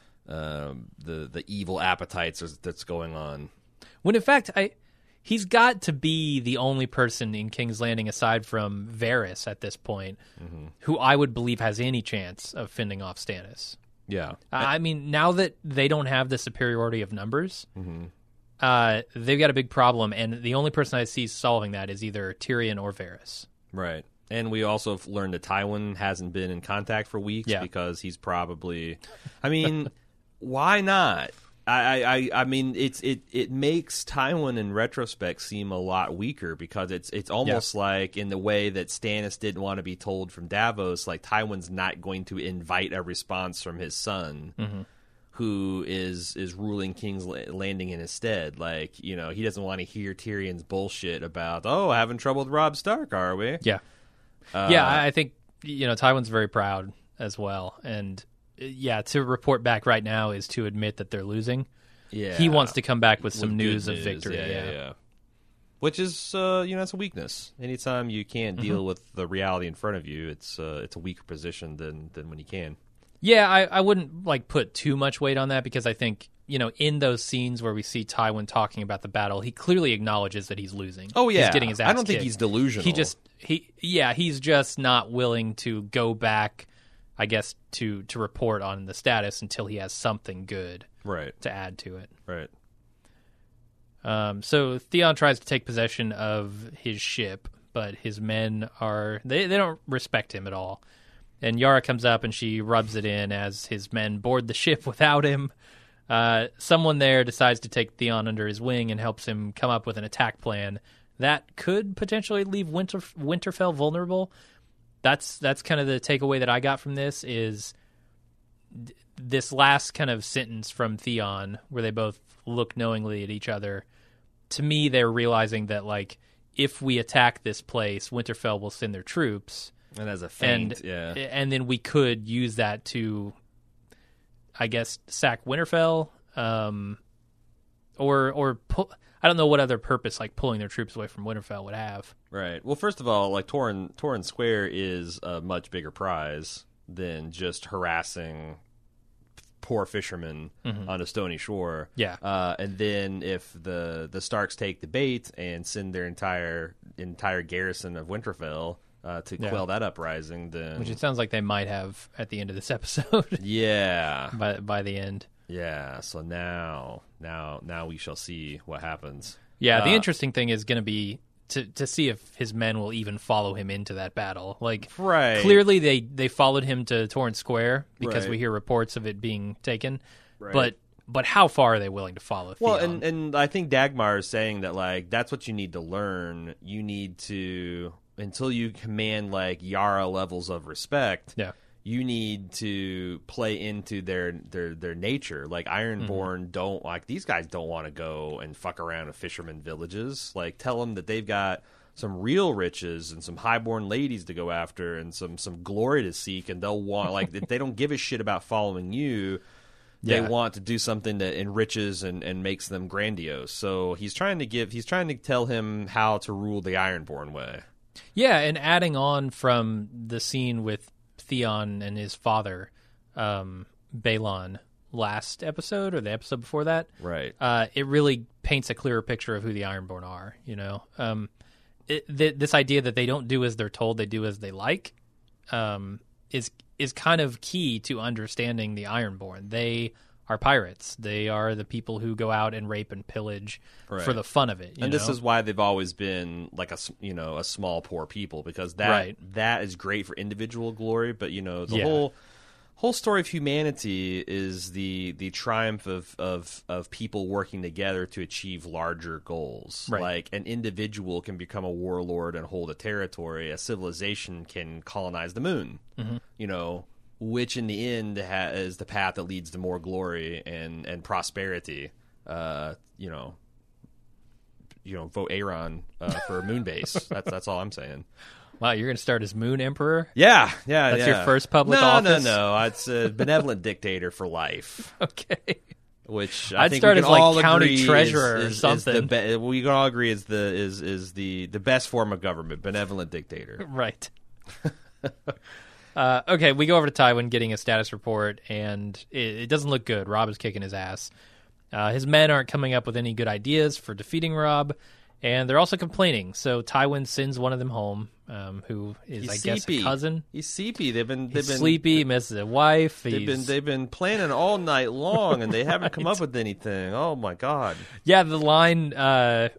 Speaker 2: um, the the evil appetites that's going on.
Speaker 1: When in fact, I he's got to be the only person in King's Landing, aside from Varys at this point,
Speaker 2: Mm-hmm.
Speaker 1: who I would believe has any chance of fending off Stannis.
Speaker 2: Yeah,
Speaker 1: I I mean, now that they don't have the superiority of numbers,
Speaker 2: Mm-hmm.
Speaker 1: uh, they've got a big problem, and the only person I see solving that is either Tyrion or Varys.
Speaker 2: right. And we also have learned that Tywin hasn't been in contact for weeks
Speaker 1: Yeah.
Speaker 2: because he's probably. I mean, why not? I, I, I mean, it's it, it makes Tywin in retrospect seem a lot weaker because it's it's almost like in the way that Stannis didn't want to be told from Davos, like Tywin's not going to invite a response from his son,
Speaker 1: Mm-hmm.
Speaker 2: who is is ruling King's Landing in his stead. Like, you know, he doesn't want to hear Tyrion's bullshit about, oh, having trouble with Robb Stark, are we?
Speaker 1: Yeah, yeah. I I think you know Tywin's very proud as well, and uh, yeah, to report back right now is to admit that they're losing.
Speaker 2: Yeah,
Speaker 1: He wants to come back with some
Speaker 2: With
Speaker 1: news
Speaker 2: good
Speaker 1: of victory.
Speaker 2: Yeah, yeah, yeah. Which is, uh, you know, it's a weakness. Anytime you can't
Speaker 1: Mm-hmm.
Speaker 2: deal with the reality in front of you, it's uh, it's a weaker position than than when you can.
Speaker 1: Yeah, I, I wouldn't like put too much weight on that because I think you know in those scenes where we see Tywin talking about the battle, he clearly acknowledges that he's losing.
Speaker 2: Oh yeah,
Speaker 1: he's getting his ass
Speaker 2: I don't think
Speaker 1: kicked.
Speaker 2: he's delusional.
Speaker 1: He just he yeah he's just not willing to go back, I guess to to report on the status until he has something good
Speaker 2: right,
Speaker 1: to add to it.
Speaker 2: right.
Speaker 1: Um, so Theon tries to take possession of his ship, but his men are they they don't respect him at all. And Yara comes up and she rubs it in as his men board the ship without him. Uh, someone there decides to take Theon under his wing and helps him come up with an attack plan that could potentially leave Winter Winterfell vulnerable. That's that's kind of the takeaway that I got from this is th- this last kind of sentence from Theon where they both look knowingly at each other. To me, they're realizing that like if we attack this place, Winterfell will send their troops.
Speaker 2: And as a feint,
Speaker 1: And
Speaker 2: yeah,
Speaker 1: and then we could use that to, I guess, sack Winterfell, um, or or pull, I don't know what other purpose like pulling their troops away from Winterfell would have.
Speaker 2: right. Well, first of all, like Torrhen Torrhen Square is a much bigger prize than just harassing poor fishermen on a stony shore.
Speaker 1: Yeah.
Speaker 2: Uh, and then if the the Starks take the bait and send their entire entire garrison of Winterfell uh, to
Speaker 1: Yeah.
Speaker 2: quell that uprising, then
Speaker 1: Which it sounds like they might have at the end of this episode.
Speaker 2: yeah,
Speaker 1: by by the end.
Speaker 2: yeah. So now, now, now we shall see what happens.
Speaker 1: Yeah, the
Speaker 2: Uh,
Speaker 1: interesting thing is going to be to to see if his men will even follow him into that battle. Like,
Speaker 2: Right.
Speaker 1: clearly they, they followed him to Torrent Square because
Speaker 2: Right.
Speaker 1: we hear reports of it being taken.
Speaker 2: Right.
Speaker 1: But but how far are they willing to follow
Speaker 2: Well,
Speaker 1: Theon?
Speaker 2: and, and I think Dagmar is saying that, like, that's what you need to learn. You need to, until you command, like, Yara levels of respect,
Speaker 1: Yeah.
Speaker 2: you need to play into their their their nature. Like Ironborn mm-hmm. don't like these guys don't want to go and fuck around in fishermen villages. Like tell them that they've got some real riches and some highborn ladies to go after and some some glory to seek, and they'll want like if they don't give a shit about following you. They yeah. want to do something that enriches and, and makes them grandiose. So he's trying to give he's trying to tell him how to rule the Ironborn way.
Speaker 1: Yeah, and adding on from the scene with Theon and his father, um, Balon, last episode or the episode before that,
Speaker 2: right?
Speaker 1: Uh, it really paints a clearer picture of who the Ironborn are. You know, um, it, th- this idea that they don't do as they're told, they do as they like, um, is is kind of key to understanding the Ironborn. They are pirates. They are the people who go out and rape and pillage right. for the fun of it. You
Speaker 2: and
Speaker 1: know?
Speaker 2: This is why they've always been like a you know a small poor people, because that
Speaker 1: right.
Speaker 2: that is great for individual glory. But you know the
Speaker 1: yeah.
Speaker 2: whole whole story of humanity is the the triumph of of of people working together to achieve larger goals.
Speaker 1: Right.
Speaker 2: Like an individual can become a warlord and hold a territory. A civilization can colonize the moon.
Speaker 1: Mm-hmm.
Speaker 2: You know. Which in the end ha- is the path that leads to more glory and, and prosperity. Uh, you know, you know, vote Aaron uh, for Moonbase. that's that's all I'm saying.
Speaker 1: Wow, you're going to start as Moon Emperor?
Speaker 2: Yeah, yeah,
Speaker 1: That's
Speaker 2: yeah.
Speaker 1: your first public
Speaker 2: no,
Speaker 1: office?
Speaker 2: No, no, no. It's a benevolent dictator for life.
Speaker 1: Okay.
Speaker 2: Which I
Speaker 1: I'd
Speaker 2: think
Speaker 1: start
Speaker 2: we
Speaker 1: as
Speaker 2: can
Speaker 1: like
Speaker 2: all
Speaker 1: county
Speaker 2: agree
Speaker 1: treasurer
Speaker 2: is,
Speaker 1: or
Speaker 2: is,
Speaker 1: something.
Speaker 2: Is the be- we can all agree is the is is the the best form of government, benevolent dictator.
Speaker 1: Right. Uh, okay, we go over to Tywin getting a status report, and it, it doesn't look good. Robb is kicking his ass. Uh, his men aren't coming up with any good ideas for defeating Robb, and they're also complaining. So Tywin sends one of them home, um, who is,
Speaker 2: He's
Speaker 1: I guess,
Speaker 2: sleepy.
Speaker 1: a cousin.
Speaker 2: He's sleepy. They've been they've
Speaker 1: He's
Speaker 2: been
Speaker 1: sleepy. He misses a wife.
Speaker 2: They've
Speaker 1: He's...
Speaker 2: been they've been planning all night long, and they haven't
Speaker 1: right.
Speaker 2: come up with anything. Oh my god!
Speaker 1: Yeah, the line. Uh,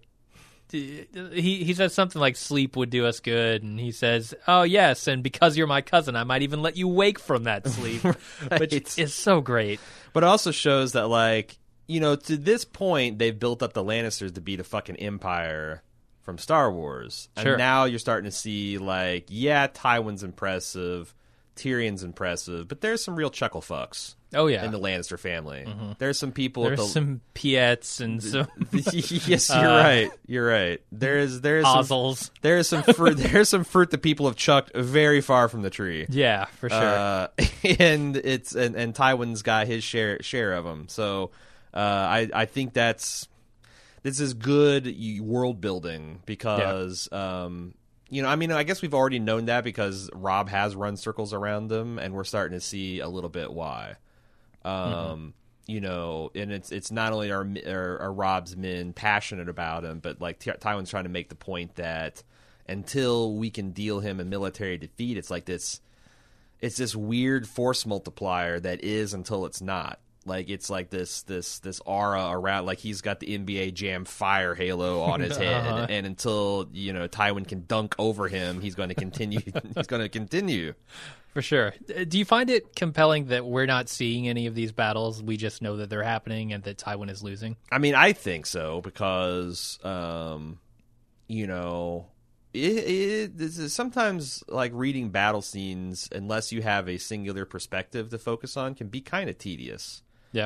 Speaker 1: He he says something like sleep would do us good, and he says, "Oh yes, and because you're my cousin, I might even let you wake from that sleep,"
Speaker 2: right.
Speaker 1: which is so great.
Speaker 2: But it also shows that, like, you know, to this point, they've built up the Lannisters to be the fucking empire from Star Wars, and
Speaker 1: sure.
Speaker 2: now you're starting to see, like, yeah, Tywin's impressive, Tyrion's impressive, but there's some real chuckle fucks.
Speaker 1: Oh yeah,
Speaker 2: in the Lannister family,
Speaker 1: mm-hmm.
Speaker 2: there's some people.
Speaker 1: There's
Speaker 2: at the,
Speaker 1: some Piets and some.
Speaker 2: yes, you're
Speaker 1: uh,
Speaker 2: right. You're right. There is there is
Speaker 1: Ozels.
Speaker 2: some, there is some fruit. There's some fruit that people have chucked very far from the tree.
Speaker 1: Yeah, for sure.
Speaker 2: Uh, and it's and, and Tywin's got his share share of them. So uh, I I think that's this is good world building because. Yeah. Um, You know, I mean, I guess we've already known that because Robb has run circles around them, and we're starting to see a little bit why. Um, mm-hmm. You know, and it's it's not only are, are, are Robb's men passionate about him, but like Ty- Tywin's trying to make the point that until we can deal him a military defeat, it's like this, it's this weird force multiplier that is until it's not. Like it's like this this this aura around, like he's got the N B A Jam fire halo on his head,
Speaker 1: uh-huh.
Speaker 2: and until you know Tywin can dunk over him, he's going to continue. he's going to continue
Speaker 1: for sure. Do you find it compelling that we're not seeing any of these battles? We just know that they're happening and that Tywin is losing.
Speaker 2: I mean, I think so because um, you know. It, it, this is sometimes like reading battle scenes, unless you have a singular perspective to focus on, can be kind of tedious.
Speaker 1: Yeah.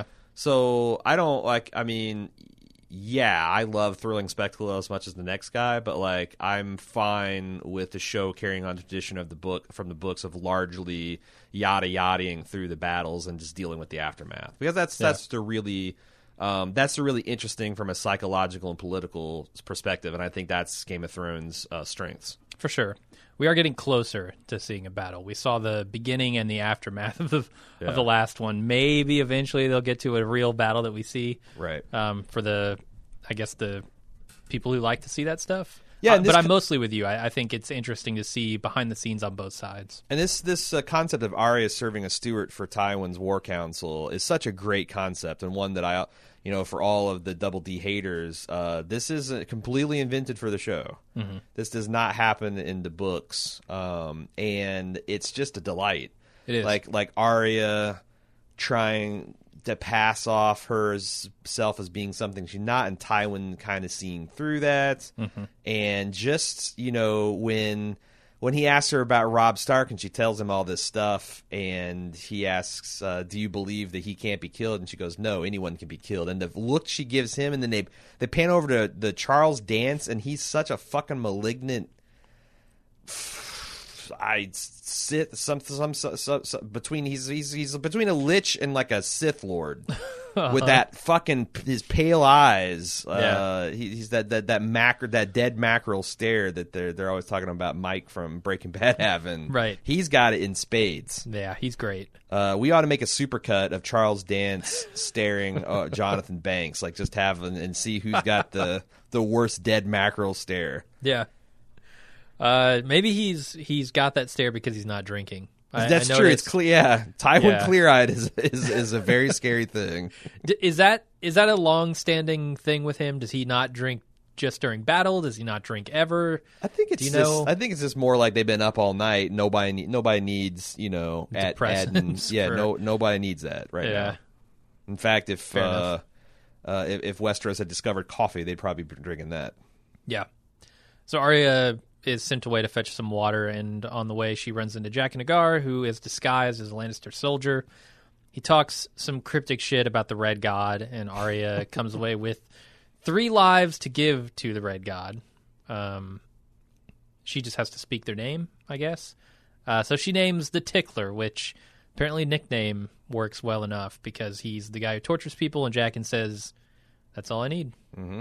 Speaker 2: So I don't like, I mean, yeah, I love thrilling spectacle as much as the next guy, but like I'm fine with the show carrying on the tradition of the book from the books of largely yada yadaing through the battles and just dealing with the aftermath, because that's
Speaker 1: yeah.
Speaker 2: that's the really um, that's the really interesting from a psychological and political perspective, and I think that's Game of Thrones' uh, strengths.
Speaker 1: For sure. We are getting closer to seeing a battle. We saw the beginning and the aftermath of the yeah. of the last one. Maybe eventually they'll get to a real battle that we see.
Speaker 2: Right.
Speaker 1: Um, for the, I guess, the people who like to see that stuff.
Speaker 2: Yeah,
Speaker 1: uh, but
Speaker 2: co-
Speaker 1: I'm mostly with you. I, I think it's interesting to see behind the scenes on both sides.
Speaker 2: And this this uh, concept of Arya serving as steward for Tywin's war council is such a great concept, and one that I, you know, for all of the Double D haters, uh, this is uh, completely invented for the show. Mm-hmm. This does not happen in the books, um, and it's just a delight.
Speaker 1: It is
Speaker 2: like like Arya trying to pass off herself as being something she's not, and Tywin kind of seeing through that. Mm-hmm. And just, you know, when when he asks her about Robb Stark and she tells him all this stuff, and he asks, uh, do you believe that he can't be killed? And she goes, no, anyone can be killed. And the look she gives him, and then they they pan over to the Charles Dance, and he's such a fucking malignant. I sit some some, some, some, some between he's he's he's between a lich and like a Sith Lord. With that fucking his pale eyes, uh,
Speaker 1: Yeah.
Speaker 2: he, he's that that that macro that dead mackerel stare that they're they're always talking about Mike from Breaking Bad having.
Speaker 1: Right.
Speaker 2: He's got it in spades.
Speaker 1: Yeah, he's great.
Speaker 2: Uh, we ought to make a supercut of Charles Dance staring uh, Jonathan Banks, like just have and, and see who's got the the worst dead mackerel stare.
Speaker 1: Yeah. Uh, maybe he's he's got that stare because he's not drinking. I,
Speaker 2: That's
Speaker 1: I
Speaker 2: true. It's
Speaker 1: noticed-
Speaker 2: clear. Yeah, Tywin
Speaker 1: Yeah.
Speaker 2: Clear-eyed is, is is a very scary thing.
Speaker 1: D- Is that is that a long-standing thing with him? Does he not drink just during battle? Does he not drink ever?
Speaker 2: I think it's
Speaker 1: Do you
Speaker 2: just,
Speaker 1: know-
Speaker 2: I think it's just more like they've been up all night. Nobody ne- nobody needs, you know, at, adding,
Speaker 1: Depressants
Speaker 2: yeah,
Speaker 1: for-
Speaker 2: no nobody needs that right
Speaker 1: Yeah.
Speaker 2: now. In fact, if
Speaker 1: Fair
Speaker 2: uh,
Speaker 1: enough.
Speaker 2: uh, if, if Westeros had discovered coffee, they'd probably be drinking that.
Speaker 1: Yeah. So Arya is sent away to fetch some water, and on the way she runs into Jaqen H'ghar, who is disguised as a Lannister soldier. He talks some cryptic shit about the Red God, and Arya comes away with three lives to give to the Red God. Um, she just has to speak their name, I guess. Uh, so she names the Tickler, which apparently nickname works well enough because he's the guy who tortures people, and Jaqen says, "That's all I need."
Speaker 2: Mm-hmm.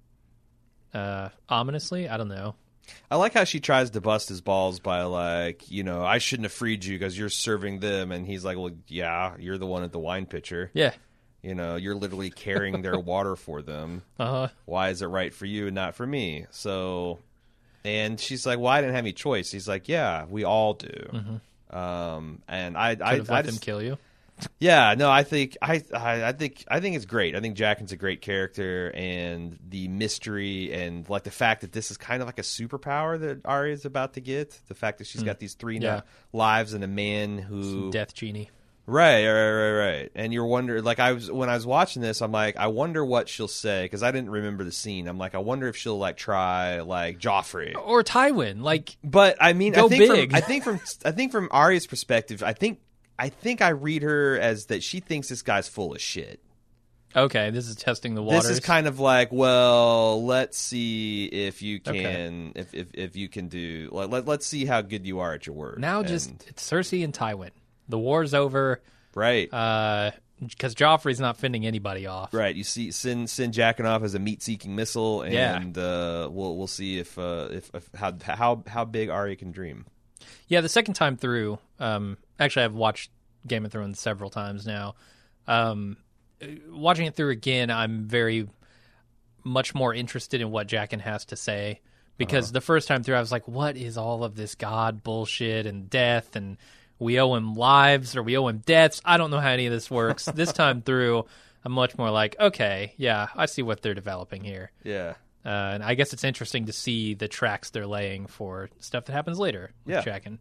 Speaker 1: Uh, ominously, I don't know.
Speaker 2: I like how she tries to bust his balls by like, you know, I shouldn't have freed you because you're serving them, and he's like, well, yeah, you're the one at the wine pitcher.
Speaker 1: Yeah.
Speaker 2: You know, you're literally carrying their water for them.
Speaker 1: Uh-huh.
Speaker 2: Why is it right for you and not for me? So, and she's like, well, I didn't have any choice. He's like, yeah, we all do.
Speaker 1: Mm-hmm.
Speaker 2: Um, and I, I,
Speaker 1: Could have
Speaker 2: I
Speaker 1: let
Speaker 2: just,
Speaker 1: them kill you.
Speaker 2: yeah, no, I think, I, I, I think, I think it's great. I think Jaqen's a great character, and the mystery and like the fact that this is kind of like a superpower that Arya's about to get. The fact that she's got these three
Speaker 1: Yeah.
Speaker 2: no- lives and a man who,
Speaker 1: Death genie.
Speaker 2: Right, right, right, right. And you're wondering, like, I was when I was watching this, I'm like, I wonder what she'll say because I didn't remember the scene. I'm like, I wonder if she'll like try like Joffrey.
Speaker 1: Or Tywin. Like,
Speaker 2: But I mean,
Speaker 1: Go
Speaker 2: I think
Speaker 1: big.
Speaker 2: from I think from I think from Arya's perspective, I think I think I read her as that she thinks this guy's full of shit.
Speaker 1: okay, this is testing the waters.
Speaker 2: This is kind of like, well, let's see if you can, if, if if you can do. Let, let let's see how good you are at your word.
Speaker 1: now just,
Speaker 2: And-
Speaker 1: it's Cersei and Tywin. The war's over
Speaker 2: right.
Speaker 1: because Joffrey's not fending anybody off.
Speaker 2: Right, you see, send send Jaqen off as a meat-seeking missile,
Speaker 1: Yeah.
Speaker 2: and uh, we'll we'll see if uh, if, if how how how big Arya can dream.
Speaker 1: Yeah, the second time through, um, actually, I've watched Game of Thrones several times now. Um, watching it through again, I'm very much more interested in what Jaqen has to say because the first time through, I was like, "What is all of this God bullshit and death and we owe him lives or we owe him deaths?" I don't know how any of this works. This time through, I'm much more like, "Okay, yeah, I see what they're developing here."
Speaker 2: Yeah,
Speaker 1: Uh, and I guess it's interesting to see the tracks they're laying for stuff that happens later with
Speaker 2: Yeah.
Speaker 1: Jaqen.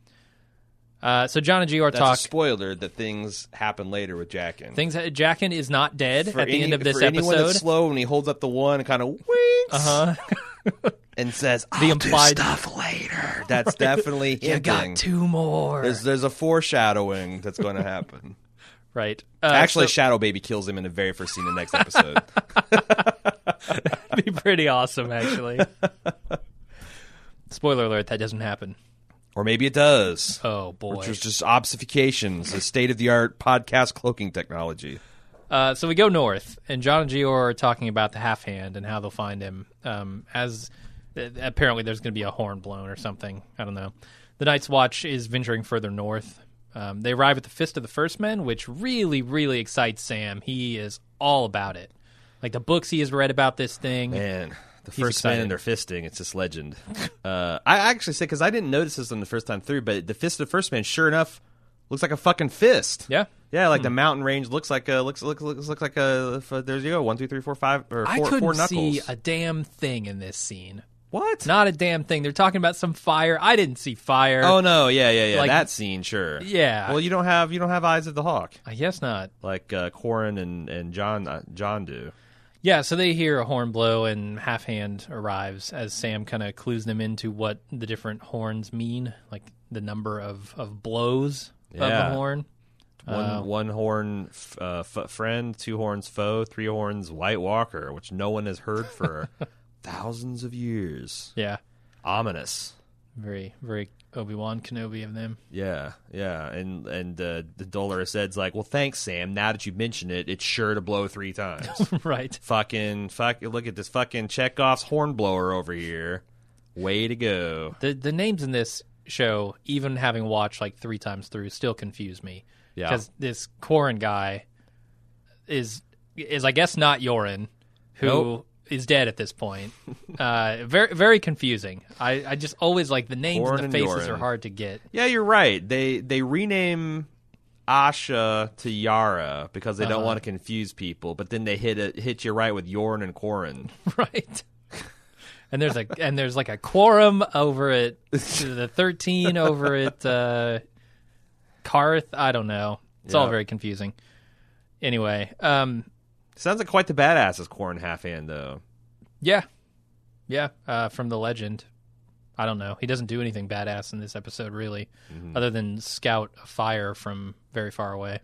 Speaker 1: Uh, so John and Gior
Speaker 2: that's
Speaker 1: talk.
Speaker 2: a spoiler that things happen later with Jaqen.
Speaker 1: Things Jaqen is not dead
Speaker 2: For
Speaker 1: at the
Speaker 2: any-
Speaker 1: end of this
Speaker 2: for anyone
Speaker 1: episode.
Speaker 2: that's slow, when he holds up the one and kind of winks
Speaker 1: Uh huh.
Speaker 2: and says,
Speaker 1: The
Speaker 2: "I'll
Speaker 1: implied-
Speaker 2: do stuff later." That's definitely
Speaker 1: You got
Speaker 2: hinting.
Speaker 1: two more.
Speaker 2: There's there's a foreshadowing that's going to happen.
Speaker 1: right. Uh,
Speaker 2: Actually,
Speaker 1: so-
Speaker 2: Shadow Baby kills him in the very first scene of the next episode.
Speaker 1: that'd be pretty awesome, actually. Spoiler alert: that doesn't happen.
Speaker 2: Or maybe it does.
Speaker 1: Oh boy.
Speaker 2: Which was just obfuscations, a state-of-the-art podcast cloaking technology.
Speaker 1: Uh, so we go north, and John and Gior are talking about the Half Hand and how they'll find him. Um, as uh, apparently there's going to be a horn blown or something. I don't know. The Night's Watch is venturing further north. Um, they arrive at the Fist of the First Men, which really, really excites Sam. He is all about it. Like the books he has read about this thing.
Speaker 2: Man, the
Speaker 1: He's
Speaker 2: first man
Speaker 1: excited.
Speaker 2: and their fisting, it's just legend. uh, I actually say, because I didn't notice this on the first time through, but the Fist of the First Man, sure enough, looks like a fucking fist.
Speaker 1: Yeah.
Speaker 2: Yeah, like the mountain range looks like a looks looks looks, looks like a. If, uh, there you go, one, two, three, four, five, or
Speaker 1: I
Speaker 2: four,
Speaker 1: couldn't
Speaker 2: four knuckles.
Speaker 1: see a damn thing in this scene.
Speaker 2: What?
Speaker 1: Not a damn thing. They're talking about some fire. I didn't see fire.
Speaker 2: Oh no, yeah, yeah, yeah.
Speaker 1: Like-
Speaker 2: that scene, sure.
Speaker 1: Yeah.
Speaker 2: Well, you don't have you don't have Eyes of the Hawk
Speaker 1: I guess not.
Speaker 2: like uh, Quarren and and John uh, John do.
Speaker 1: Yeah, so they hear a horn blow, and Half Hand arrives as Sam kind of clues them into what the different horns mean, like the number of, of blows of
Speaker 2: Yeah.
Speaker 1: the horn.
Speaker 2: One
Speaker 1: Uh,
Speaker 2: one horn f- uh, f- friend, two horns foe, three horns White Walker, which no one has heard for thousands of years.
Speaker 1: Yeah,
Speaker 2: Ominous.
Speaker 1: very, very Obi-Wan Kenobi of them.
Speaker 2: Yeah, yeah, and and uh, the Dolores Ed's like, well, thanks, Sam. Now that you mention it, it's sure to blow three times.
Speaker 1: Right.
Speaker 2: fucking fuck! Look at this fucking Chekhov's horn blower over here. Way to go!
Speaker 1: The the names in this show, even having watched like three times through, still confuse me.
Speaker 2: Yeah.
Speaker 1: Because this Corrin guy is is I guess not Yorin, who
Speaker 2: Nope.
Speaker 1: is dead at this point. uh, very very confusing. I, I just always like the names
Speaker 2: Corrin
Speaker 1: and
Speaker 2: and
Speaker 1: the faces
Speaker 2: Yorin.
Speaker 1: are hard to get.
Speaker 2: Yeah, you're right. They they rename Asha to Yara because they don't
Speaker 1: Uh-huh.
Speaker 2: want to confuse people, but then they hit it hit you right with Yorn and Corrin.
Speaker 1: Right. And there's a and there's like a quorum over at the thirteen over at uh, Karth. I don't know. It's all
Speaker 2: Yeah.
Speaker 1: very confusing. Anyway, um,
Speaker 2: Sounds like quite the badass as Corrin Halfhand, though.
Speaker 1: yeah, yeah. Uh, from the legend, I don't know. He doesn't do anything badass in this episode, really, other than scout a fire from very far away.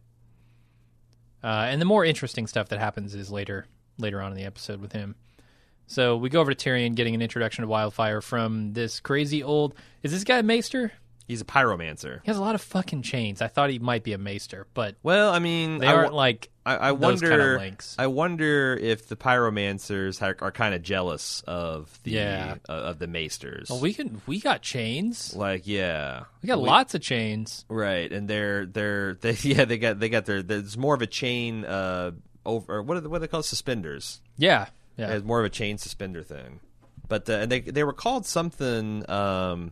Speaker 1: Uh, and the more interesting stuff that happens is later later on in the episode with him. So we go over to Tyrion getting an introduction to Wildfire from this crazy old... Is this guy a maester?
Speaker 2: He's a pyromancer.
Speaker 1: He has a lot of fucking chains. I thought he might be a maester, but
Speaker 2: Well, I mean,
Speaker 1: they
Speaker 2: I,
Speaker 1: aren't
Speaker 2: wa-
Speaker 1: like
Speaker 2: I, I
Speaker 1: those
Speaker 2: wonder.
Speaker 1: kind of links.
Speaker 2: I wonder if the pyromancers are, are kind of jealous of the
Speaker 1: Yeah.
Speaker 2: uh, of the maesters.
Speaker 1: Well, we can. We got chains.
Speaker 2: like, yeah,
Speaker 1: We got lots of chains.
Speaker 2: right, and they're they're they yeah they got they got their there's more of a chain uh over what are they, what are they called suspenders.
Speaker 1: Yeah, yeah.
Speaker 2: It's more of a chain suspender thing, but uh, and they they were called something. Um,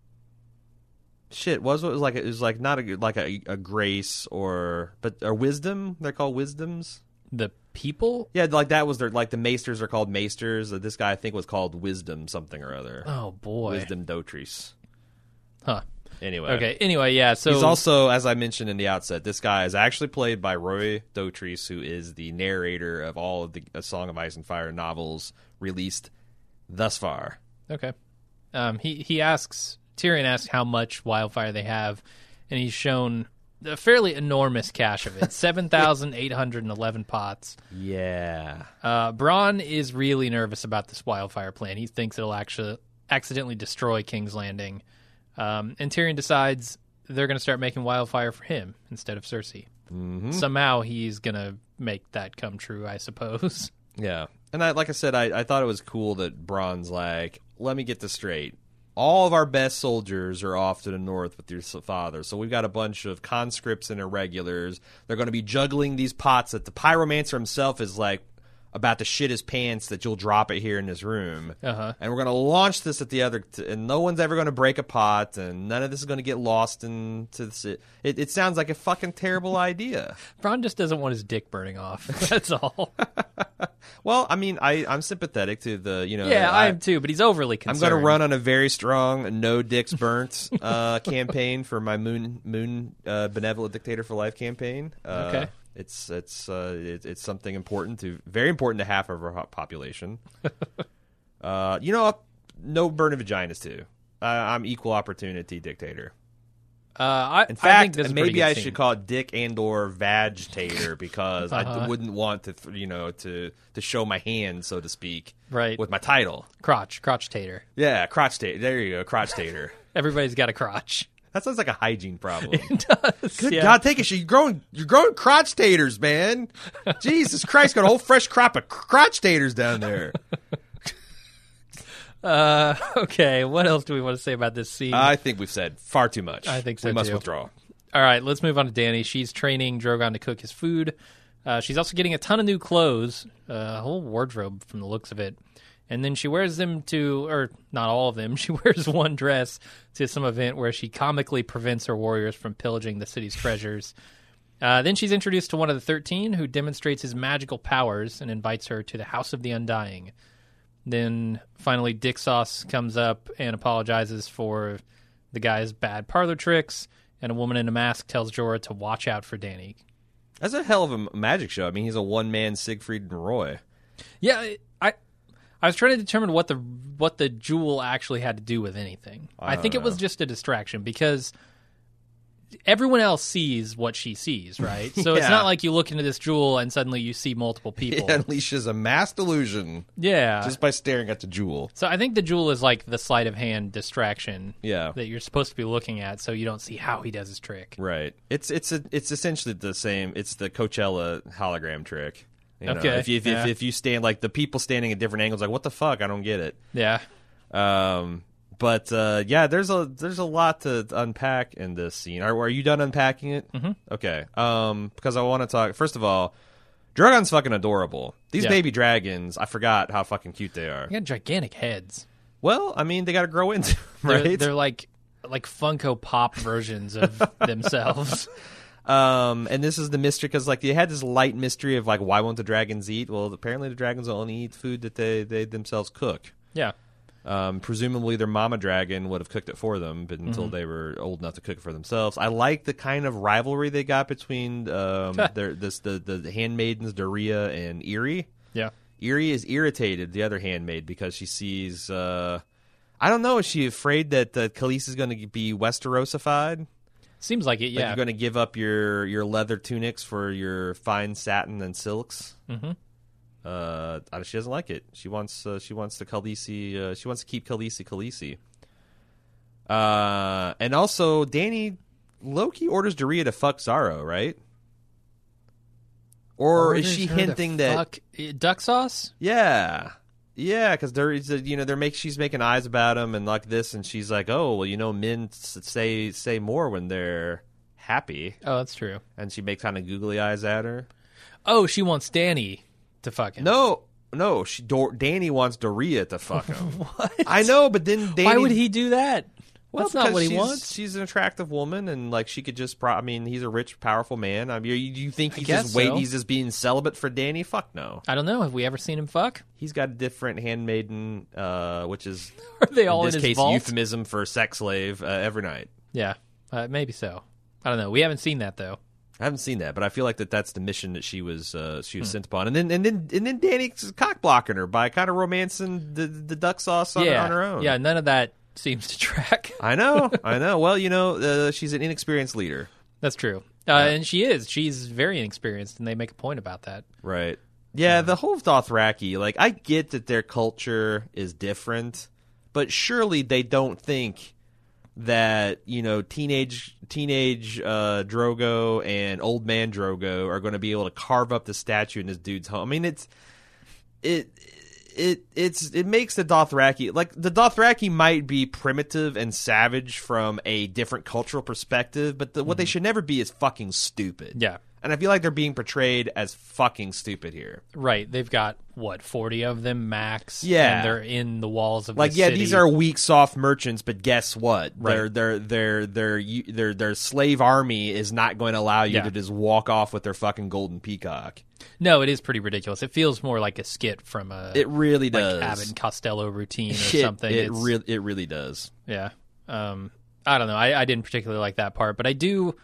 Speaker 2: shit, was what it was like it was like not a like a, a grace or but or wisdom. They're called wisdoms.
Speaker 1: The people.
Speaker 2: Yeah, like that was their like the maesters are called maesters. Uh, This guy I think was called wisdom something or other.
Speaker 1: Oh boy.
Speaker 2: Wisdom Dotrice.
Speaker 1: Huh.
Speaker 2: Anyway,
Speaker 1: Okay. Anyway, yeah. So
Speaker 2: he's also, as I mentioned in the outset, this guy is actually played by Roy Dotrice, who is the narrator of all of the A Song of Ice and Fire novels released thus far.
Speaker 1: okay. Um, he he asks Tyrion asks how much wildfire they have, and he's shown a fairly enormous cache of it, seven thousand eight hundred and eleven pots.
Speaker 2: Yeah.
Speaker 1: Uh, Bronn is really nervous about this wildfire plan. He thinks it'll actually accidentally destroy King's Landing. Um, and Tyrion decides they're going to start making wildfire for him instead of Cersei.
Speaker 2: Mm-hmm.
Speaker 1: Somehow he's going to make that come true, I suppose.
Speaker 2: Yeah. And I, like I said, I, I thought it was cool that Bronn's like, let me get this straight. All of our best soldiers are off to the north with your father. So we've got a bunch of conscripts and irregulars. They're going to be juggling these pots that the pyromancer himself is like about to shit his pants that you'll drop it here in this room.
Speaker 1: Uh-huh.
Speaker 2: And we're going to launch this at the other, t- and no one's ever going to break a pot, and none of this is going to get lost into the. It, it sounds like a fucking terrible idea.
Speaker 1: Bronn just doesn't want his dick burning off. That's all.
Speaker 2: Well, I mean, I, I'm sympathetic to the, you know.
Speaker 1: yeah,
Speaker 2: I,
Speaker 1: I am too, but he's overly
Speaker 2: I'm
Speaker 1: concerned.
Speaker 2: going to run on a very strong no dicks burnt uh, campaign for my Moon Moon uh, Benevolent Dictator for Life campaign. Uh,
Speaker 1: Okay.
Speaker 2: It's it's uh, it, it's something important to very important to half of our ho- population. uh, you know, no burning vaginas too. Uh, I'm equal opportunity dictator.
Speaker 1: Uh, I,
Speaker 2: In
Speaker 1: I think
Speaker 2: fact,
Speaker 1: this is a pretty
Speaker 2: maybe
Speaker 1: good
Speaker 2: I
Speaker 1: scene.
Speaker 2: should call it Dick and or Vagitator because I
Speaker 1: Uh-huh.
Speaker 2: d- wouldn't want to, th- you know, to to show my hand, so to speak,
Speaker 1: Right.
Speaker 2: with my title.
Speaker 1: crotch, crotch tater.
Speaker 2: Yeah, crotch tater. There you go, crotch tater.
Speaker 1: Everybody's got a crotch.
Speaker 2: That sounds like a hygiene problem.
Speaker 1: It does.
Speaker 2: Good
Speaker 1: yeah.
Speaker 2: God, take a shit. You're growing, you're growing crotch taters, man. Jesus Christ, got a whole fresh crop of crotch taters down there.
Speaker 1: Uh, okay, what else do we want to say about this scene?
Speaker 2: I think we've said far too much.
Speaker 1: I think so,
Speaker 2: We must
Speaker 1: too.
Speaker 2: withdraw.
Speaker 1: All right, let's move on to Dany. She's training Drogon to cook his food. Uh, she's also getting a ton of new clothes, uh, a whole wardrobe from the looks of it. And then she wears them to, or not all of them, she wears one dress to some event where she comically prevents her warriors from pillaging the city's treasures. Uh, then she's introduced to one of the thirteen who demonstrates his magical powers and invites her to the House of the Undying. Then finally Dick Sauce comes up and apologizes for the guy's bad parlor tricks, and a woman in a mask tells Jorah to watch out for Dany.
Speaker 2: That's a hell of a magic show. I mean, he's a one man Siegfried and Roy.
Speaker 1: Yeah, I I was trying to determine what the what the jewel actually had to do with anything. I, I think
Speaker 2: don't
Speaker 1: it was
Speaker 2: know.
Speaker 1: just a distraction because everyone else sees what she sees, right? So it's
Speaker 2: Yeah.
Speaker 1: not like you look into this jewel and suddenly you see multiple people.
Speaker 2: It unleashes a mass delusion
Speaker 1: Yeah.
Speaker 2: just by staring at the jewel.
Speaker 1: So I think the jewel is like the sleight of hand distraction
Speaker 2: Yeah.
Speaker 1: that you're supposed to be looking at so you don't see how he does his trick.
Speaker 2: Right. It's it's a, it's essentially the same. It's the Coachella hologram trick. You know,
Speaker 1: Okay,
Speaker 2: If you, if,
Speaker 1: yeah.
Speaker 2: if if you stand like the people standing at different angles, like what the fuck? I don't get it.
Speaker 1: Yeah.
Speaker 2: Um. But uh, yeah, there's a there's a lot to unpack in this scene. Are, are you done unpacking it? Mm-hmm. Okay. Um. Because I want to talk. First of all, Drogon's fucking adorable. These
Speaker 1: Yeah.
Speaker 2: baby dragons, I forgot how fucking cute they are.
Speaker 1: They got gigantic heads.
Speaker 2: Well, I mean, they got to grow into,
Speaker 1: They're,
Speaker 2: right?
Speaker 1: they're like like Funko Pop versions of themselves.
Speaker 2: Um, and this is the mystery because like you had this light mystery of like why won't the dragons eat? Well, apparently the dragons will only eat food that they they themselves cook.
Speaker 1: Yeah.
Speaker 2: Um, presumably their mama dragon would have cooked it for them, but until they were old enough to cook it for themselves. I like the kind of rivalry they got between um their this the the handmaidens Doria and Eerie.
Speaker 1: Yeah.
Speaker 2: Eerie is irritated, the other handmaid, because she sees. Uh, I don't know. Is she afraid that uh, Khaleesi is going to be Westerosified?
Speaker 1: Seems like it,
Speaker 2: Like
Speaker 1: yeah.
Speaker 2: you're going to give up your, your leather tunics for your fine satin and silks.
Speaker 1: Mm-hmm.
Speaker 2: Uh, I- she doesn't like it. She wants uh, she wants the Khaleesi. Uh, she wants to keep Khaleesi Khaleesi. Uh, and also Dany Loki orders Doria to fuck Zaro, right? Or is
Speaker 1: Orders
Speaker 2: she
Speaker 1: her to
Speaker 2: hinting that?
Speaker 1: fuck- uh, duck sauce?
Speaker 2: Yeah, yeah, because there is, a, you know, they're make she's making eyes about him and like this, and she's like, oh, well, you know, men s- say say more when they're happy,
Speaker 1: Oh, that's true.
Speaker 2: and she makes kind of googly eyes at her.
Speaker 1: Oh, she wants Danny to fuck him.
Speaker 2: No, no, she Dor- Dany wants Doria to fuck him. What? I know, but then Dany,
Speaker 1: Why would he do that?
Speaker 2: Well,
Speaker 1: That's not
Speaker 2: because
Speaker 1: what he
Speaker 2: she's,
Speaker 1: wants.
Speaker 2: She's an attractive woman, and like she could just. Pro- I mean, he's a rich, powerful man. I mean, you, you think he's
Speaker 1: guess
Speaker 2: just wait?
Speaker 1: so.
Speaker 2: He's just being celibate for Dany? Fuck no.
Speaker 1: I don't know. Have we ever seen him fuck?
Speaker 2: He's got a different handmaiden, uh, which is
Speaker 1: Are they all
Speaker 2: in
Speaker 1: in,
Speaker 2: this
Speaker 1: his
Speaker 2: case
Speaker 1: vault?
Speaker 2: euphemism for sex slave uh, every night.
Speaker 1: Yeah, uh, maybe so. I don't know. We haven't seen that though.
Speaker 2: I haven't seen that, but I feel like that that's the mission that she was uh, she
Speaker 1: Hmm.
Speaker 2: was sent upon, and then and then and then Dany's cock blocking her by kind of romancing the the duck sauce on,
Speaker 1: yeah,
Speaker 2: on her own.
Speaker 1: yeah. None of that seems to track.
Speaker 2: I know, I know. Well, you know, uh, she's an inexperienced leader,
Speaker 1: That's true. Uh, and she is. She's very inexperienced, and they make a point about that.
Speaker 2: right? Yeah, the whole Dothraki, like I get that their culture is different, but surely they don't think that you know teenage teenage uh, Drogo and old man Drogo are going to be able to carve up the statue in this dude's home. I mean, it's it it it's it makes the Dothraki like the Dothraki might be primitive and savage from a different cultural perspective, but the, what they should never be is fucking stupid.
Speaker 1: Yeah.
Speaker 2: And I feel like they're being portrayed as fucking stupid here.
Speaker 1: Right. They've got, what, forty of them max?
Speaker 2: Yeah.
Speaker 1: And they're in the walls of
Speaker 2: Like,
Speaker 1: the
Speaker 2: yeah,
Speaker 1: city.
Speaker 2: these are weak, soft merchants, but guess what?
Speaker 1: Right.
Speaker 2: Their their their their you- their their slave army is not going to allow you
Speaker 1: Yeah.
Speaker 2: to just walk off with their fucking golden peacock.
Speaker 1: No, it is pretty ridiculous. It feels more like a skit from a
Speaker 2: It really
Speaker 1: like
Speaker 2: does.
Speaker 1: Abbott and Costello routine or
Speaker 2: It-
Speaker 1: something.
Speaker 2: It
Speaker 1: It's-
Speaker 2: really it really does.
Speaker 1: Yeah. Um, I don't know. I, I didn't particularly like that part, but I do.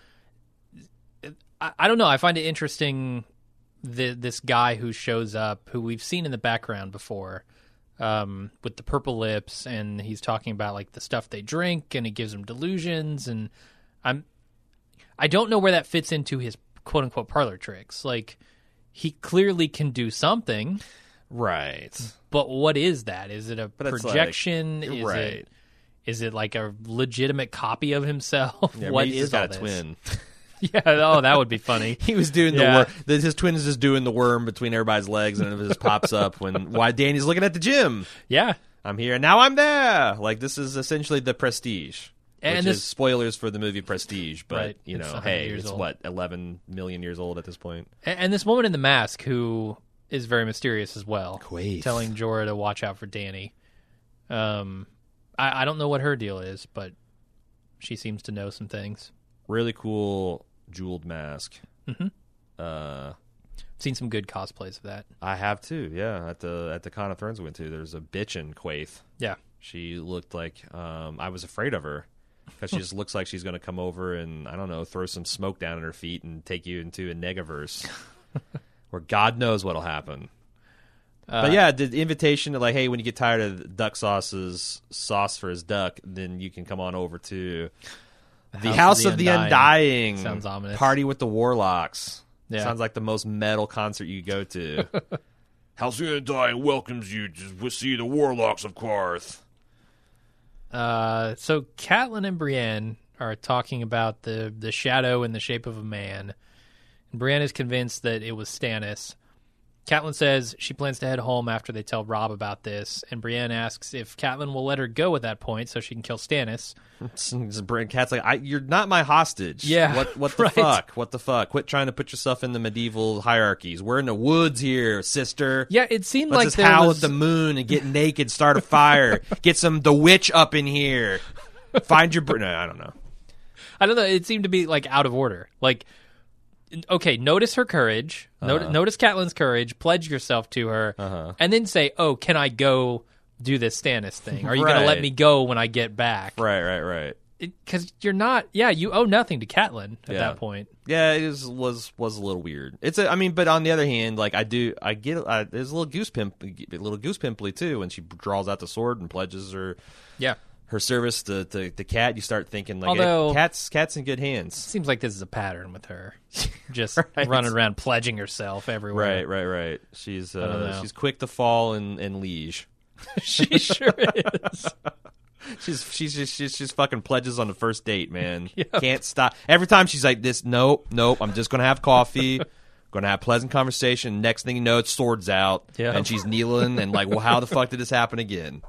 Speaker 1: I, I don't know. I find it interesting. The, this guy who shows up, who we've seen in the background before, um, with the purple lips, and he's talking about like the stuff they drink, and he gives them delusions, and I'm. I don't know where that fits into his quote unquote parlor tricks. Like, he clearly can do something,
Speaker 2: Right.
Speaker 1: but what is that? Is it a
Speaker 2: But it's like-
Speaker 1: projection? is
Speaker 2: right.
Speaker 1: it is it like a legitimate copy of himself?
Speaker 2: Yeah,
Speaker 1: what
Speaker 2: maybe he's
Speaker 1: is
Speaker 2: got
Speaker 1: all
Speaker 2: a
Speaker 1: this?
Speaker 2: twin.
Speaker 1: Yeah. Oh, that would be funny.
Speaker 2: He was doing the
Speaker 1: Yeah.
Speaker 2: worm. His twin is just doing the worm between everybody's legs, and it just pops up when why Danny's looking at the gym.
Speaker 1: Yeah.
Speaker 2: I'm here now. I'm there. Like this is essentially the Prestige,
Speaker 1: And
Speaker 2: which
Speaker 1: this-
Speaker 2: is spoilers for the movie Prestige. But
Speaker 1: Right.
Speaker 2: you
Speaker 1: It's
Speaker 2: know,
Speaker 1: one hundred
Speaker 2: hey,
Speaker 1: years
Speaker 2: it's
Speaker 1: old.
Speaker 2: what eleven million years old at this point.
Speaker 1: And, and this woman in the mask who is very mysterious as well,
Speaker 2: Quaithe.
Speaker 1: telling Jorah to watch out for Danny. Um, I, I don't know what her deal is, but she seems to know some things.
Speaker 2: Really cool jeweled mask.
Speaker 1: Mm-hmm.
Speaker 2: Uh,
Speaker 1: I've seen some good cosplays of that.
Speaker 2: I have too. Yeah, at the at the Con of Thorns we went to, there's a bitch in Quaithe.
Speaker 1: Yeah.
Speaker 2: She looked like um, I was afraid of her because she just looks like she's going to come over and I don't know, throw some smoke down at her feet and take you into a negaverse where God knows what'll happen.
Speaker 1: Uh,
Speaker 2: but yeah, the invitation to like, hey, when you get tired of duck sauce's sauce for his duck, then you can come on over to the House, of the Undying.
Speaker 1: Sounds ominous.
Speaker 2: Party with the Warlocks.
Speaker 1: Yeah.
Speaker 2: Sounds like the most metal concert you go to.
Speaker 4: House of the Undying welcomes you to see the Warlocks of Qarth.
Speaker 1: Uh, so Catelyn and Brienne are talking about the, the shadow in the shape of a man. And Brienne is convinced that it was Stannis. Catelyn says she plans to head home after they tell Robb about this, and Brienne asks if Catelyn will let her go at that point so she can kill Stannis.
Speaker 2: Cat's like, I, you're not my hostage.
Speaker 1: Yeah,
Speaker 2: What, what the
Speaker 1: right.
Speaker 2: fuck? What the fuck? Quit trying to put yourself in the medieval hierarchies. We're in the woods here, sister.
Speaker 1: Yeah, it seemed
Speaker 2: Let's
Speaker 1: like
Speaker 2: just
Speaker 1: there
Speaker 2: howl
Speaker 1: was...
Speaker 2: at the moon and get naked, start a fire, get some the witch up in here. Find your... Br- no, I don't know.
Speaker 1: I don't know. It seemed to be like out of order. Like, okay, notice her courage. Not-
Speaker 2: Uh-huh.
Speaker 1: Notice Catelyn's courage. Pledge yourself to her,
Speaker 2: Uh-huh.
Speaker 1: and then say, "Oh, can I go do this Stannis thing? Are you going to let
Speaker 2: Right.
Speaker 1: me go when I get back?"
Speaker 2: Right, right, right.
Speaker 1: Because you're not. Yeah, you owe nothing to Catelyn at
Speaker 2: Yeah.
Speaker 1: that point.
Speaker 2: Yeah, it was was was a little weird. It's a, I mean, but on the other hand, like I do, I get I, there's a little goose pimp, a little goose pimply too when she draws out the sword and pledges her
Speaker 1: Yeah,
Speaker 2: her service to to the cat. You start thinking like,
Speaker 1: Although-
Speaker 2: hey, cat's cat's in good hands.
Speaker 1: seems like this is a pattern with her, just
Speaker 2: Right.
Speaker 1: running around pledging herself everywhere.
Speaker 2: Right, right, right. She's
Speaker 1: don't
Speaker 2: uh,
Speaker 1: know.
Speaker 2: she's quick to fall in, in liege.
Speaker 1: She sure is.
Speaker 2: She's she's just she's just fucking pledges on the first date, man.
Speaker 1: Yep.
Speaker 2: Can't stop. Every time she's like this, nope, nope. I'm just gonna have coffee, gonna have pleasant conversation. Next thing you know, it's swords out,
Speaker 1: Yep.
Speaker 2: and she's kneeling and like, well, how the fuck did this happen again?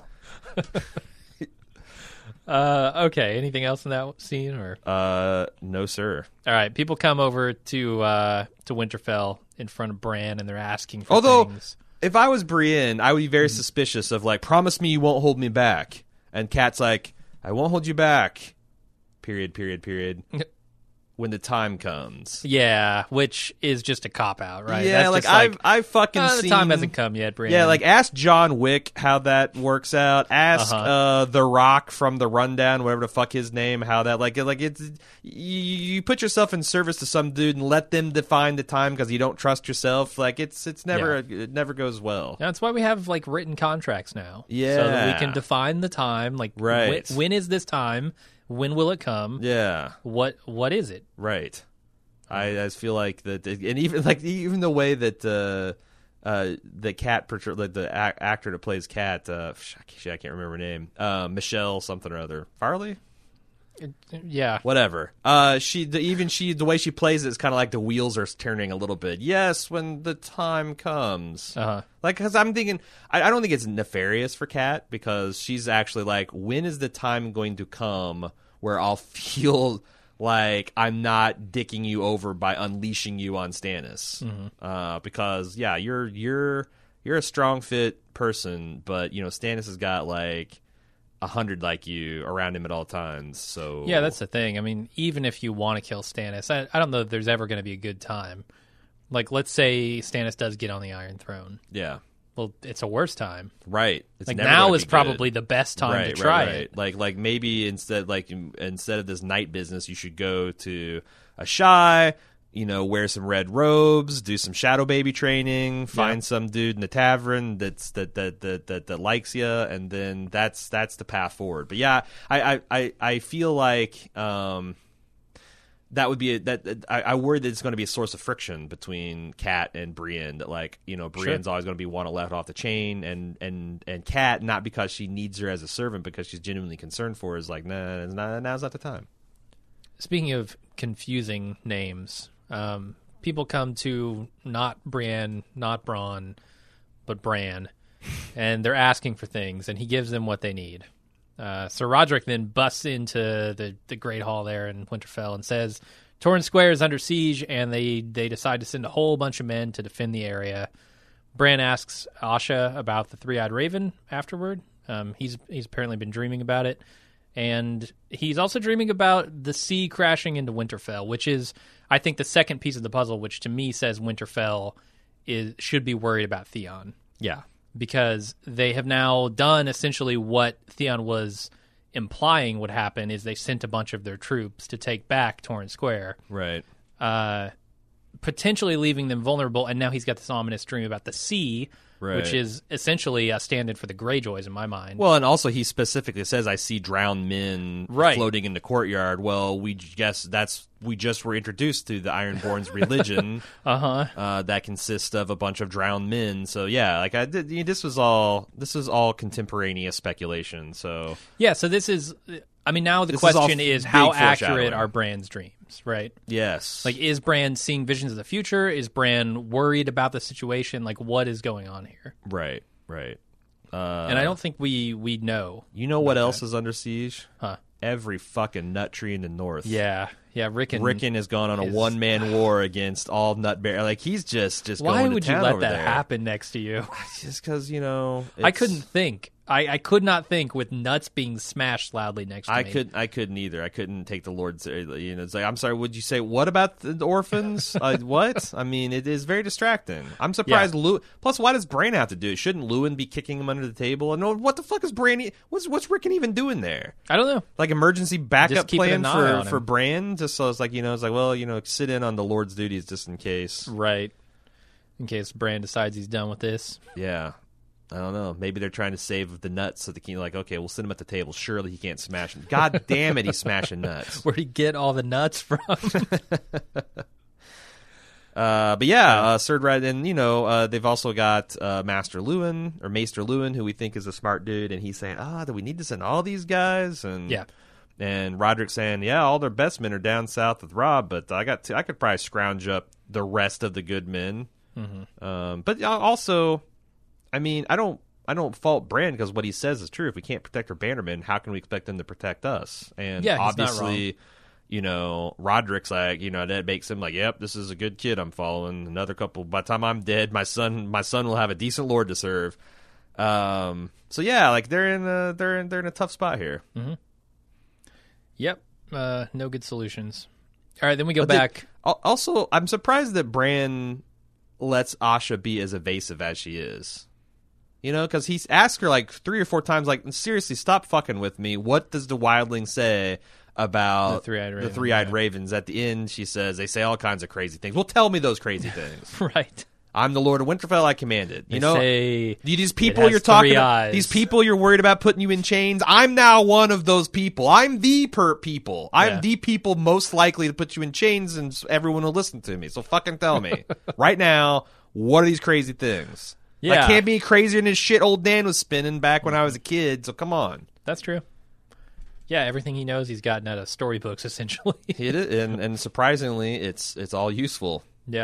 Speaker 1: Uh, okay. Anything else in that scene? Or
Speaker 2: Uh, no, sir.
Speaker 1: all right, people come over to uh, to Winterfell in front of Bran, and they're asking for
Speaker 2: Although,
Speaker 1: things.
Speaker 2: if I was Brienne, I would be very suspicious of like, promise me you won't hold me back. And Kat's like, I won't hold you back. Period. Period. Period. When the time comes.
Speaker 1: Yeah, which is just a cop out, right?
Speaker 2: Yeah,
Speaker 1: That's
Speaker 2: like,
Speaker 1: just
Speaker 2: I've I've fucking
Speaker 1: "Uh, the
Speaker 2: seen
Speaker 1: time hasn't come yet, Bran.
Speaker 2: Yeah, like ask John Wick how that works out. Ask
Speaker 1: Uh-huh.
Speaker 2: uh, The Rock from The Rundown, whatever the fuck his name, how that like like it's you, you put yourself in service to some dude and let them define the time because you don't trust yourself. Like it's it's never it never goes well.
Speaker 1: That's why we have like written contracts now. so that
Speaker 2: Yeah.
Speaker 1: we can define the time. Like,
Speaker 2: Right.
Speaker 1: when, when is this time? When will it come?
Speaker 2: Yeah,
Speaker 1: What What is it?
Speaker 2: right. I, I just feel like that, and even like even the way that uh, uh, the cat portray- like the ac- actor that plays Cat, uh, shit, I can't remember her name, uh, Michelle something or other, Farley.
Speaker 1: Yeah,
Speaker 2: Whatever. Uh, she the, even she the way she plays it is kind of like the wheels are turning a little bit. Yes, when the time comes.
Speaker 1: Uh-huh.
Speaker 2: Like, because I'm thinking, I, I don't think it's nefarious for Kat because she's actually like, when is the time going to come where I'll feel like I'm not dicking you over by unleashing you on Stannis?
Speaker 1: Mm-hmm.
Speaker 2: Uh, because yeah, you're you're you're a strong fit person, but you know Stannis has got like a hundred like you around him at all times. So
Speaker 1: yeah, that's the thing. I mean, even if you want to kill Stannis, I, I don't know if there's ever going to be a good time. Like, let's say Stannis does get on the Iron Throne.
Speaker 2: yeah.
Speaker 1: Well, it's a worse time.
Speaker 2: Right. It's
Speaker 1: Like,
Speaker 2: never
Speaker 1: now
Speaker 2: gonna
Speaker 1: is
Speaker 2: be
Speaker 1: probably
Speaker 2: good.
Speaker 1: the best time
Speaker 2: right,
Speaker 1: to try
Speaker 2: right, right.
Speaker 1: it.
Speaker 2: Like, like maybe instead, like in- instead of this night business, you should go to a shy. You know, wear some red robes, do some shadow baby training, find
Speaker 1: Yeah.
Speaker 2: some dude in the tavern that's that that that that, that likes you, and then that's that's the path forward. But yeah, I I I, I feel like um. That would be a, that. that- I, I worry that it's going to be a source of friction between Kat and Brienne. That like you know Brienne's always going to be one left off the chain, and and and Kat not because she needs her as a servant, because she's genuinely concerned for her, is like nah, nah, now's not the time.
Speaker 1: Speaking of confusing names, um, people come to not Brienne, not Bronn, but Bran, and they're asking for things, and he gives them what they need. Uh, Sir Roderick then busts into the, the Great Hall there in Winterfell and says Torrhen Square is under siege, and they, they decide to send a whole bunch of men to defend the area. Bran asks Asha about the Three-Eyed Raven afterward. Um, he's he's apparently been dreaming about it. And he's also dreaming about the sea crashing into Winterfell, which is, I think, the second piece of the puzzle, which to me says Winterfell is should be worried about Theon.
Speaker 2: Yeah,
Speaker 1: Because they have now done essentially what Theon was implying would happen, is they sent a bunch of their troops to take back Torrhen Square,
Speaker 2: right.
Speaker 1: uh, potentially leaving them vulnerable, and now he's got this ominous dream about the sea
Speaker 2: Right.
Speaker 1: which is essentially a stand-in for the Greyjoys in my mind.
Speaker 2: Well, and also he specifically says, "I see drowned men
Speaker 1: Right.
Speaker 2: floating in the courtyard." Well, we guess that's we just were introduced to the Ironborn's religion
Speaker 1: uh-huh.
Speaker 2: uh, that consists of a bunch of drowned men. So yeah, like I did. You know, this was all this is all contemporaneous speculation. So
Speaker 1: Yeah, so this is, I mean, now the
Speaker 2: This is all
Speaker 1: question is,
Speaker 2: big
Speaker 1: how
Speaker 2: foreshadowing.
Speaker 1: accurate are Bran's dreams, right?
Speaker 2: yes,
Speaker 1: Like, is Bran seeing visions of the future? Is Bran worried about the situation? Like, what is going on here?
Speaker 2: right, right. Uh,
Speaker 1: And I don't think we we know.
Speaker 2: you know what else is under siege?
Speaker 1: Huh.
Speaker 2: Every fucking nut tree in the north.
Speaker 1: Yeah, yeah, Rickon.
Speaker 2: Rickon has gone on a
Speaker 1: is-
Speaker 2: one man war against all nut bear. Like he's just just
Speaker 1: Why
Speaker 2: going to
Speaker 1: would you
Speaker 2: town
Speaker 1: let
Speaker 2: over
Speaker 1: that
Speaker 2: there.
Speaker 1: happen next to you?
Speaker 2: Just because you know
Speaker 1: I
Speaker 2: it's-
Speaker 1: couldn't think. I, I could not think with nuts being smashed loudly next to
Speaker 2: I
Speaker 1: me.
Speaker 2: could I couldn't either. I couldn't take the Lord. ser- You know, it's like I'm sorry. Would you say what about the orphans? uh, what? I mean, it is very distracting. I'm surprised.
Speaker 1: Yeah.
Speaker 2: Lew- Plus, why does Bran have to do it? Shouldn't Lewin be kicking him under the table? And what the fuck is Bran? e- What's what's Rickon even doing there?
Speaker 1: I don't know.
Speaker 2: Like emergency backup
Speaker 1: keeping
Speaker 2: plan
Speaker 1: an eye
Speaker 2: for
Speaker 1: on
Speaker 2: for
Speaker 1: him.
Speaker 2: Bran? Just so it's like you know, it's like well, you know, sit in on the Lord's duties just in case.
Speaker 1: Right. In case Bran decides he's done with this.
Speaker 2: Yeah. I don't know. Maybe they're trying to save the nuts so the king, like, okay, we'll sit him at the table. Surely he can't smash them. God damn it, he's smashing nuts.
Speaker 1: Where'd he get all the nuts from?
Speaker 2: Uh, but yeah, uh, Sir Red, and you know, uh, they've also got uh, Master Lewin or Maester Lewin, who we think is a smart dude, and he's saying, "Ah, do we need to send all these guys?" And
Speaker 1: Yeah.
Speaker 2: and Roderick saying, "Yeah, all their best men are down south with Rob, but I got to, I could probably scrounge up the rest of the good men." Mm-hmm. Um, but also, I mean, I don't. I don't fault Bran because what he says is true. If we can't protect our bannermen, how can we expect them to protect us? And
Speaker 1: Yeah, he's not
Speaker 2: obviously, you know, Roderick's like, you know, that makes him like, yep, this is a good kid I'm following. Another couple, by the time I'm dead, my son, my son will have a decent lord to serve. Um, so yeah, like they're in a, they're in, they're in a tough spot here.
Speaker 1: Yep. Uh, no good solutions. All right, then we go
Speaker 2: But the-
Speaker 1: back.
Speaker 2: al- also, I'm surprised that Bran lets Asha be as evasive as she is. You know, because he's asked her like three or four times, like, seriously, stop fucking with me. What does the wildling say about
Speaker 1: The three-eyed raven,
Speaker 2: the three-eyed
Speaker 1: yeah.
Speaker 2: ravens? At the end, she says, they say all kinds of crazy things. Well, tell me those crazy things.
Speaker 1: Right.
Speaker 2: I'm the Lord of Winterfell, I commanded. You
Speaker 1: They
Speaker 2: know,
Speaker 1: say
Speaker 2: You- these
Speaker 1: it
Speaker 2: people
Speaker 1: has
Speaker 2: you're talking
Speaker 1: three
Speaker 2: about,
Speaker 1: eyes.
Speaker 2: these people you're worried about putting you in chains, I'm now one of those people. I'm the per people. I'm
Speaker 1: Yeah.
Speaker 2: the people most likely to put you in chains, and s- everyone will listen to me. So fucking tell me right now, what are these crazy things?
Speaker 1: Yeah.
Speaker 2: I can't be crazier than this shit old Dan was spinning back when I was a kid. So come on.
Speaker 1: That's true. Yeah, everything he knows, he's gotten out of storybooks, essentially.
Speaker 2: Hit it, and and surprisingly, it's it's all useful.
Speaker 1: Yeah.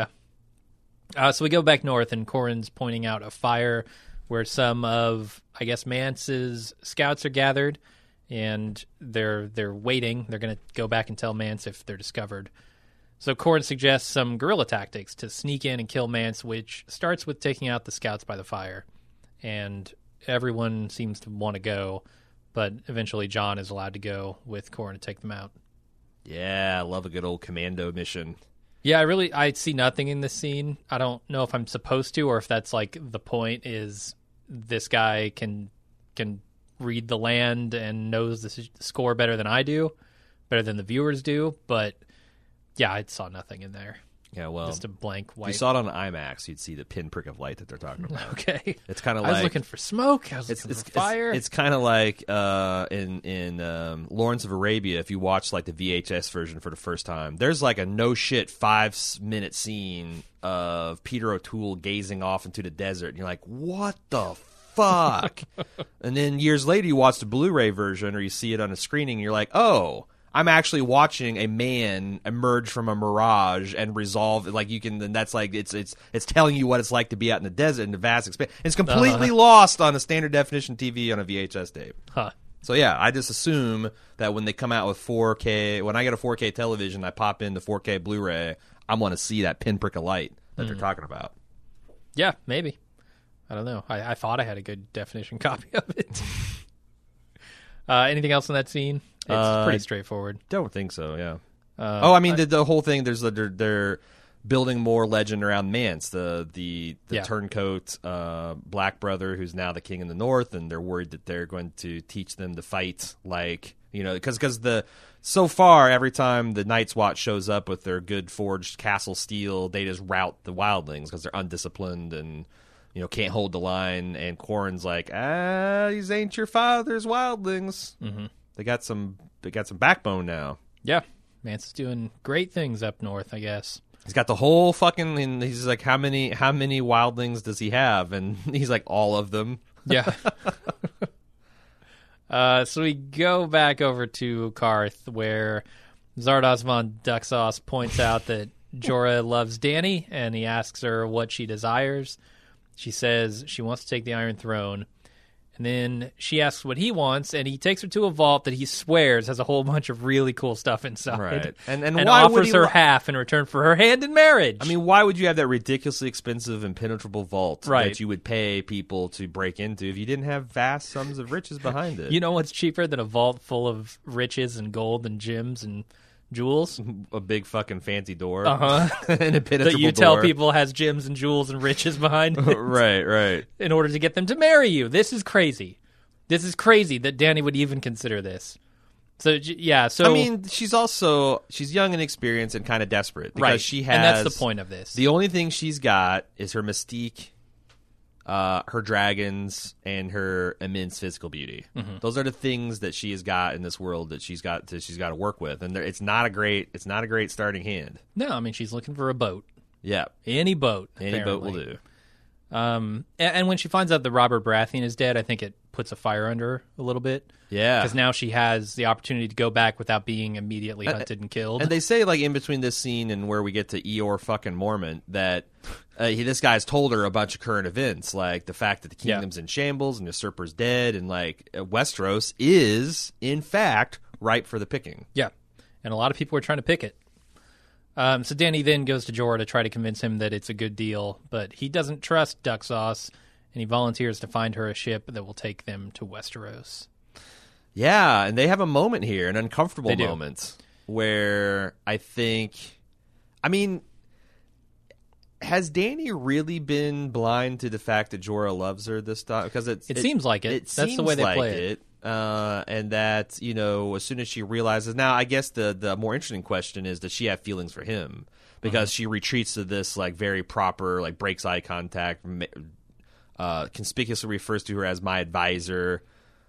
Speaker 1: Uh, so we go back north, and Corrin's pointing out a fire where some of, I guess, Mance's scouts are gathered, and they're they're waiting. They're going to go back and tell Mance if they're discovered. So Corrin suggests some guerrilla tactics to sneak in and kill Mance, which starts with taking out the scouts by the fire. And everyone seems to want to go, but eventually Jon is allowed to go with Corrin to take them out.
Speaker 2: Yeah, I love a good old commando mission.
Speaker 1: Yeah, I really I see nothing in this scene. I don't know if I'm supposed to, or if that's like the point is this guy can can read the land and knows the s- score better than I do, better than the viewers do. But yeah, I saw nothing in there.
Speaker 2: Yeah, well,
Speaker 1: Just a blank
Speaker 2: if you
Speaker 1: white.
Speaker 2: saw it on IMAX, you'd see the pinprick of light that they're talking about.
Speaker 1: Okay,
Speaker 2: It's kind of
Speaker 1: I
Speaker 2: like
Speaker 1: was looking for smoke. I was
Speaker 2: it's
Speaker 1: looking
Speaker 2: it's
Speaker 1: for fire.
Speaker 2: It's, it's kind of like uh, in in um, Lawrence of Arabia. If you watch like the V H S version for the first time, there's like a no shit five s- minute scene of Peter O'Toole gazing off into the desert, and you're like, what the fuck? And then years later, you watch the Blu-ray version, or you see it on a screening, and you're like, oh. I'm actually watching a man emerge from a mirage and resolve. Like you can, and that's like it's it's it's telling you what it's like to be out in the desert in the vast expanse. It's completely
Speaker 1: Uh-huh.
Speaker 2: lost on a standard definition T V on a V H S tape.
Speaker 1: huh.
Speaker 2: So yeah, I just assume that when they come out with four K, when I get a four K television, I pop in the four K Blu-ray. I want to see that pinprick of light that they're talking about.
Speaker 1: Yeah, maybe. I don't know. I, I thought I had a good definition copy of it. uh, anything else in that scene? It's
Speaker 2: Uh,
Speaker 1: pretty straightforward.
Speaker 2: Don't think so. Yeah.
Speaker 1: Uh,
Speaker 2: oh, I mean the, the whole thing. There's the, they're, they're building more legend around Mance, the the the
Speaker 1: Yeah.
Speaker 2: turncoat uh, black brother who's now the king in the north, and they're worried that they're going to teach them to fight like you know because because the so far every time the Night's Watch shows up with their good forged castle steel, they just rout the wildlings because they're undisciplined and. you know, can't hold the line, and Corrin's like, ah, these ain't your father's wildlings. Mm-hmm. They got some, they got some backbone now.
Speaker 1: Yeah, Mance is doing great things up north, I guess.
Speaker 2: He's got the whole fucking, and he's like, how many, how many wildlings does he have? And he's like, all of them.
Speaker 1: Yeah. uh, so we go back over to Karth, where Zardoz von Duxos points out that Jorah loves Dany, and he asks her what she desires. She says she wants to take the Iron Throne. And then she asks what he wants, and he takes her to a vault that he swears has a whole bunch of really cool stuff inside.
Speaker 2: Right. And, and,
Speaker 1: and
Speaker 2: why
Speaker 1: offers
Speaker 2: would he
Speaker 1: her
Speaker 2: wa-
Speaker 1: half in return for her hand in marriage.
Speaker 2: I mean, why would you have that ridiculously expensive, impenetrable vault
Speaker 1: Right.
Speaker 2: that you would pay people to break into if you didn't have vast sums of riches behind it?
Speaker 1: You know what's cheaper than a vault full of riches and gold and gems and jewels?
Speaker 2: A big fucking fancy door.
Speaker 1: Uh-huh.
Speaker 2: An impenetrable
Speaker 1: That you tell
Speaker 2: door.
Speaker 1: people has gems and jewels and riches behind it
Speaker 2: Right, right.
Speaker 1: in order to get them to marry you. This is crazy. This is crazy that Dany would even consider this. So, j- yeah, so...
Speaker 2: I mean, she's also, she's young and experienced and kind of desperate. Because
Speaker 1: right.
Speaker 2: she has...
Speaker 1: And that's the point of this.
Speaker 2: The only thing she's got is her mystique, uh, her dragons, and her immense physical beauty.
Speaker 1: Mm-hmm.
Speaker 2: Those are the things that she has got in this world that she's got to, she's got to work with. And there- it's not a great, it's not a great starting hand.
Speaker 1: No, I mean, she's looking for a boat.
Speaker 2: Yeah.
Speaker 1: Any boat,
Speaker 2: Any boat will
Speaker 1: apparently.
Speaker 2: do.
Speaker 1: Um, and, and when she finds out that Robert Baratheon is dead, I think it puts a fire under her a little bit.
Speaker 2: Yeah.
Speaker 1: Because now she has the opportunity to go back without being immediately hunted and killed.
Speaker 2: And they say, like, in between this scene and where we get to Eeyore fucking Mormont, that uh, he, this guy's told her a bunch of current events, like the fact that the
Speaker 1: Yeah.
Speaker 2: kingdom's in shambles and Usurper's dead, and, like, uh, Westeros is, in fact, ripe for the picking.
Speaker 1: Yeah, and a lot of people are trying to pick it. Um, so Dany then goes to Jorah to try to convince him that it's a good deal, but he doesn't trust Duxos, and he volunteers to find her a ship that will take them to Westeros.
Speaker 2: Yeah, and they have a moment here, an uncomfortable
Speaker 1: They do.
Speaker 2: moment, where I think, I mean, has Dany really been blind to the fact that Jorah loves her this time? Because it's,
Speaker 1: It seems like it.
Speaker 2: It
Speaker 1: That's the
Speaker 2: seems
Speaker 1: way they
Speaker 2: like
Speaker 1: play it.
Speaker 2: it. Uh, and that, you know, as soon as she realizes, now I guess the, the more interesting question is, does she have feelings for him? Because she retreats to this, like, very proper, like, breaks eye contact, ma- uh, conspicuously refers to her as my advisor,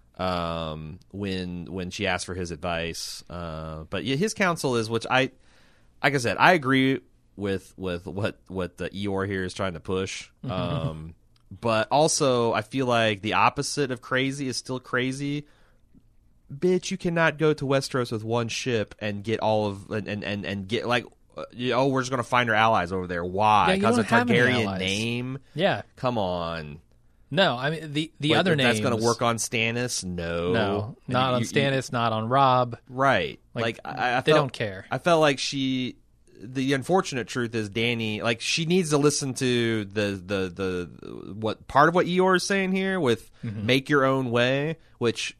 Speaker 2: um, when when she asks for his advice. Uh, but yeah, his counsel is, which I, like I said, I agree with with what what the Eeyore here is trying to push. Um, but also, I feel like the opposite of crazy is still crazy. Bitch, you cannot go to Westeros with one ship and get all of and and and, and get like. uh, you know, oh, we're just gonna find our allies over there. Why?
Speaker 1: Yeah, you
Speaker 2: Because
Speaker 1: don't
Speaker 2: a
Speaker 1: have any
Speaker 2: Targaryen
Speaker 1: allies.
Speaker 2: name.
Speaker 1: Yeah.
Speaker 2: Come on.
Speaker 1: No, I mean, the, the
Speaker 2: Wait,
Speaker 1: other
Speaker 2: that-
Speaker 1: names...
Speaker 2: That's going to work on Stannis? No.
Speaker 1: No,
Speaker 2: And
Speaker 1: not
Speaker 2: you-
Speaker 1: on
Speaker 2: you-
Speaker 1: Stannis, not on Rob.
Speaker 2: Right.
Speaker 1: Like,
Speaker 2: Like, I, I
Speaker 1: they
Speaker 2: felt,
Speaker 1: don't care.
Speaker 2: I felt like she. The unfortunate truth is Dany. Like, she needs to listen to the the the what part of what Eeyore is saying here with
Speaker 1: Mm-hmm.
Speaker 2: make your own way, which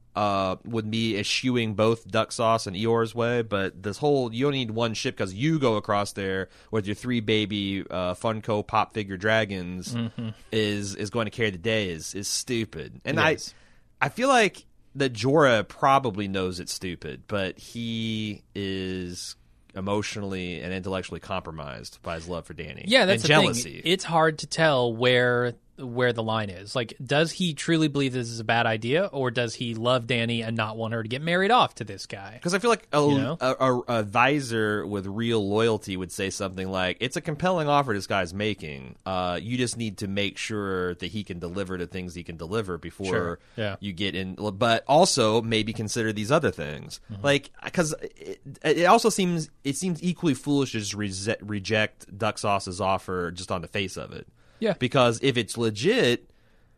Speaker 2: uh would be eschewing both Duxos and Eeyore's way. But this whole you only need one ship because you go across there with your three baby uh, Funko pop figure dragons is is going to carry the day is is stupid. And
Speaker 1: Mm-hmm. It
Speaker 2: I
Speaker 1: is.
Speaker 2: I feel like that Jorah probably knows it's stupid, but he is emotionally and intellectually compromised by his love for Dany.
Speaker 1: Yeah, that's
Speaker 2: and
Speaker 1: the
Speaker 2: jealousy.
Speaker 1: thing. It's hard to tell where where the line is. Like, does he truly believe this is a bad idea, or does he love Dany and not want her to get married off to this guy?
Speaker 2: Because I feel like a,
Speaker 1: You know?
Speaker 2: a, a, a advisor with real loyalty would say something like, it's a compelling offer this guy's making. Uh, you just need to make sure that he can deliver the things he can deliver before
Speaker 1: Sure. Yeah.
Speaker 2: you get in. But also maybe consider these other things.
Speaker 1: Mm-hmm.
Speaker 2: Like, because it, it also seems it seems equally foolish to just rese- reject Duxos's offer just on the face of it.
Speaker 1: Yeah.
Speaker 2: Because if it's legit,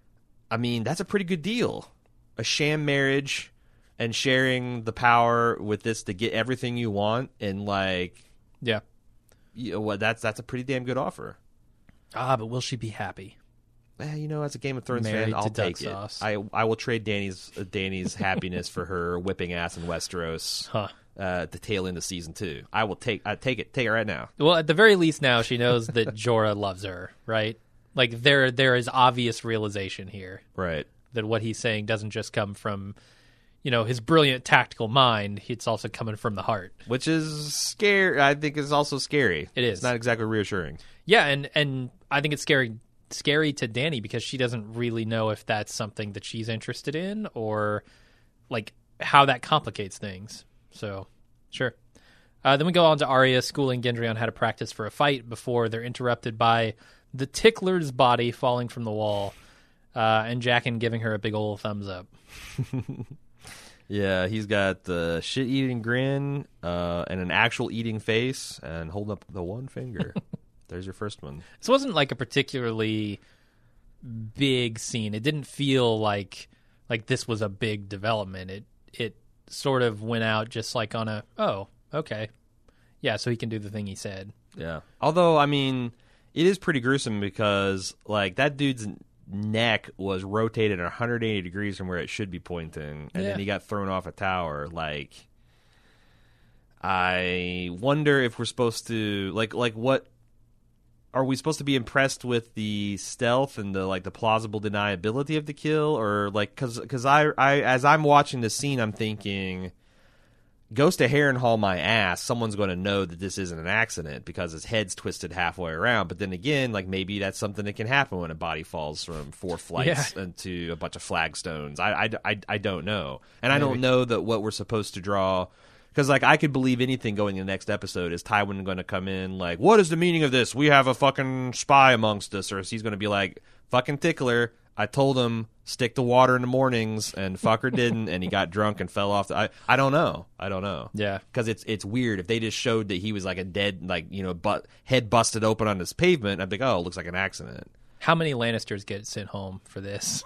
Speaker 2: I mean, that's a pretty good deal. A sham marriage and sharing the power with this to get everything you want, and like,
Speaker 1: Yeah.
Speaker 2: you know, what that's that's a pretty damn good offer.
Speaker 1: Ah, but will she be happy?
Speaker 2: Eh, you know, as a Game of Thrones
Speaker 1: Married
Speaker 2: fan, I'll
Speaker 1: to duck
Speaker 2: take
Speaker 1: sauce.
Speaker 2: it. I I will trade Dany's uh, Dany's happiness for her whipping ass in Westeros.
Speaker 1: Huh.
Speaker 2: Uh, at the tail end of season two, I will take I take it take it right now.
Speaker 1: Well, at the very least, now she knows that Jorah loves her, right? Like, there there is obvious realization here
Speaker 2: Right.
Speaker 1: that what he's saying doesn't just come from, you know, his brilliant tactical mind. It's also coming from the heart.
Speaker 2: Which is scary. I think is also scary.
Speaker 1: It is.
Speaker 2: It's not exactly reassuring.
Speaker 1: Yeah, and, and I think it's scary scary to Danny because she doesn't really know if that's something that she's interested in or like how that complicates things. So, sure. Uh, then we go on to Arya schooling Gendry on how to practice for a fight before they're interrupted by the Tickler's body falling from the wall uh, and Jaqen giving her a big old thumbs up.
Speaker 2: Yeah, he's got the shit-eating grin uh, and an actual eating face and holding up the one finger. There's your first one.
Speaker 1: This wasn't like a particularly big scene. It didn't feel like like this was a big development. It it sort of went out just like on a, oh, okay. Yeah, so he can do the thing he said.
Speaker 2: Yeah. Although, I mean, it is pretty gruesome because, like, that dude's neck was rotated one hundred eighty degrees from where it should be pointing, and
Speaker 1: Yeah.
Speaker 2: then he got thrown off a tower. Like, I wonder if we're supposed to, like, like what are we supposed to be impressed with the stealth and the like the plausible deniability of the kill, or like because because I I as I'm watching the scene, I'm thinking, Ghost of Harrenhal my ass, someone's going to know that this isn't an accident because his head's twisted halfway around. But then again, like maybe that's something that can happen when a body falls from four flights
Speaker 1: Yeah.
Speaker 2: into a bunch of flagstones. I, I, I, I don't know. And I
Speaker 1: Maybe.
Speaker 2: don't know that what we're supposed to draw. Because, like, I could believe anything going in the next episode. Is Tywin going to come in like, what is the meaning of this? We have a fucking spy amongst us. Or is he going to be like, fucking Tickler, I told him stick to water in the mornings, and fucker didn't, and he got drunk and fell off. The, I I don't know. I don't know.
Speaker 1: Yeah.
Speaker 2: Because it's it's weird. If they just showed that he was like a dead, like, you know, butt, head busted open on this pavement, I'd be like, oh, it looks like an accident.
Speaker 1: How many Lannisters get sent home for this?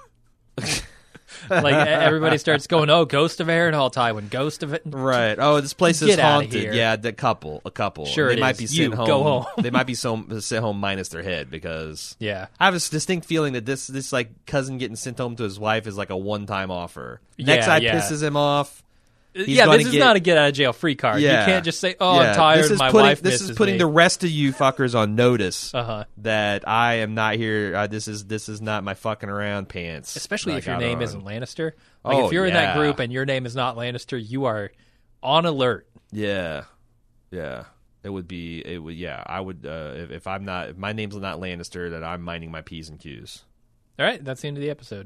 Speaker 1: Like everybody starts going, oh, Ghost of Harrenhal, Tywin, Ghost of it.
Speaker 2: Right. Oh, this place is
Speaker 1: Get outta
Speaker 2: haunted.
Speaker 1: here.
Speaker 2: Yeah, the couple, a couple.
Speaker 1: Sure
Speaker 2: they
Speaker 1: it
Speaker 2: might
Speaker 1: is.
Speaker 2: be
Speaker 1: You,
Speaker 2: sent home.
Speaker 1: go home.
Speaker 2: They might be so, sent home minus their head because
Speaker 1: Yeah.
Speaker 2: I have this distinct feeling that this this like cousin getting sent home to his wife is like a one time offer. Next
Speaker 1: Yeah,
Speaker 2: guy
Speaker 1: yeah.
Speaker 2: pisses him off. He's
Speaker 1: yeah,
Speaker 2: gonna
Speaker 1: this is
Speaker 2: get-
Speaker 1: not a get out of jail free card.
Speaker 2: Yeah.
Speaker 1: You can't just say, "Oh,
Speaker 2: Yeah.
Speaker 1: I'm tired.
Speaker 2: This is
Speaker 1: My
Speaker 2: putting,
Speaker 1: wife
Speaker 2: This
Speaker 1: misses
Speaker 2: is putting
Speaker 1: me."
Speaker 2: the rest of you fuckers on notice
Speaker 1: Uh-huh.
Speaker 2: that I am not here. Uh, this is this is not my fucking around pants.
Speaker 1: Especially
Speaker 2: that I
Speaker 1: if your
Speaker 2: got
Speaker 1: name
Speaker 2: on.
Speaker 1: isn't Lannister. Like
Speaker 2: Oh,
Speaker 1: if you're in that
Speaker 2: yeah.
Speaker 1: group and your name is not Lannister, you are on alert.
Speaker 2: Yeah, yeah. It would be. It would. Yeah, I would. Uh, if, if I'm not, if my name's not Lannister, that I'm minding my p's and q's.
Speaker 1: All right, that's the end of the episode.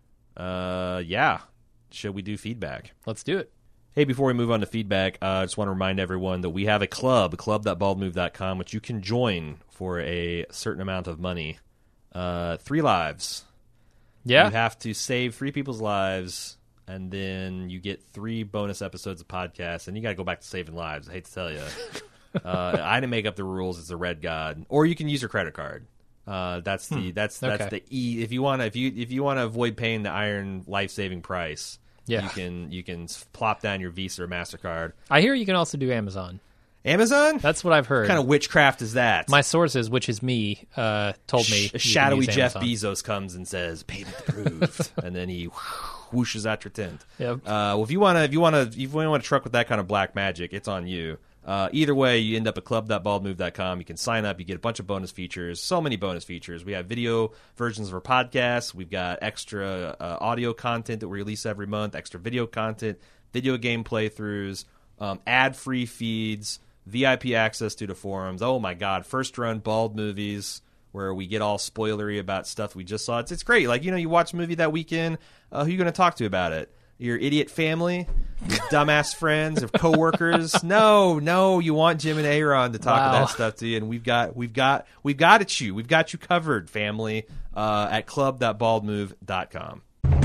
Speaker 2: Uh, yeah. Should we do feedback?
Speaker 1: Let's do it.
Speaker 2: Hey, before we move on to feedback, uh, I just want to remind everyone that we have a club, club dot bald move dot com, which you can join for a certain amount of money. Uh, three lives.
Speaker 1: Yeah.
Speaker 2: You have to save three people's lives, and then you get three bonus episodes of podcasts, and you got to go back to saving lives. I hate to tell you. uh, I didn't make up the rules. It's the Red God. Or you can use your credit card. Uh, that's the that's that's
Speaker 1: Okay.
Speaker 2: the e. If you want to, if you if you want to avoid paying the iron life saving price,
Speaker 1: Yeah.
Speaker 2: you can you can s- plop down your Visa or MasterCard.
Speaker 1: I hear you can also do Amazon.
Speaker 2: Amazon?
Speaker 1: That's what I've heard.
Speaker 2: What kind of witchcraft is that?
Speaker 1: My sources, which is me, uh, told me.
Speaker 2: Sh-
Speaker 1: you can
Speaker 2: shadowy
Speaker 1: use
Speaker 2: Jeff
Speaker 1: Amazon.
Speaker 2: Bezos comes and says, "Payment approved," and then he whooshes out your tent.
Speaker 1: Yep.
Speaker 2: Uh, well, if you want to, if you want to, if you want to truck with that kind of black magic, it's on you. Uh, either way, you end up at club dot bald move dot com. You can sign up. You get a bunch of bonus features. So many bonus features. We have video versions of our podcasts. We've got extra uh, audio content that we release every month. Extra video content, video game playthroughs, um, ad-free feeds, V I P access to the forums. Oh my God! First run bald movies where we get all spoilery about stuff we just saw. It's it's great. Like, you know, you watch a movie that weekend. Uh, who are you going to talk to about it? Your idiot family, your dumbass friends, or coworkers? No, no. You want Jim and Aaron to talk
Speaker 1: Wow.
Speaker 2: about that stuff to you, and we've got we've got we've got it. You we've got you covered, family. Uh, at club dot bald move dot com.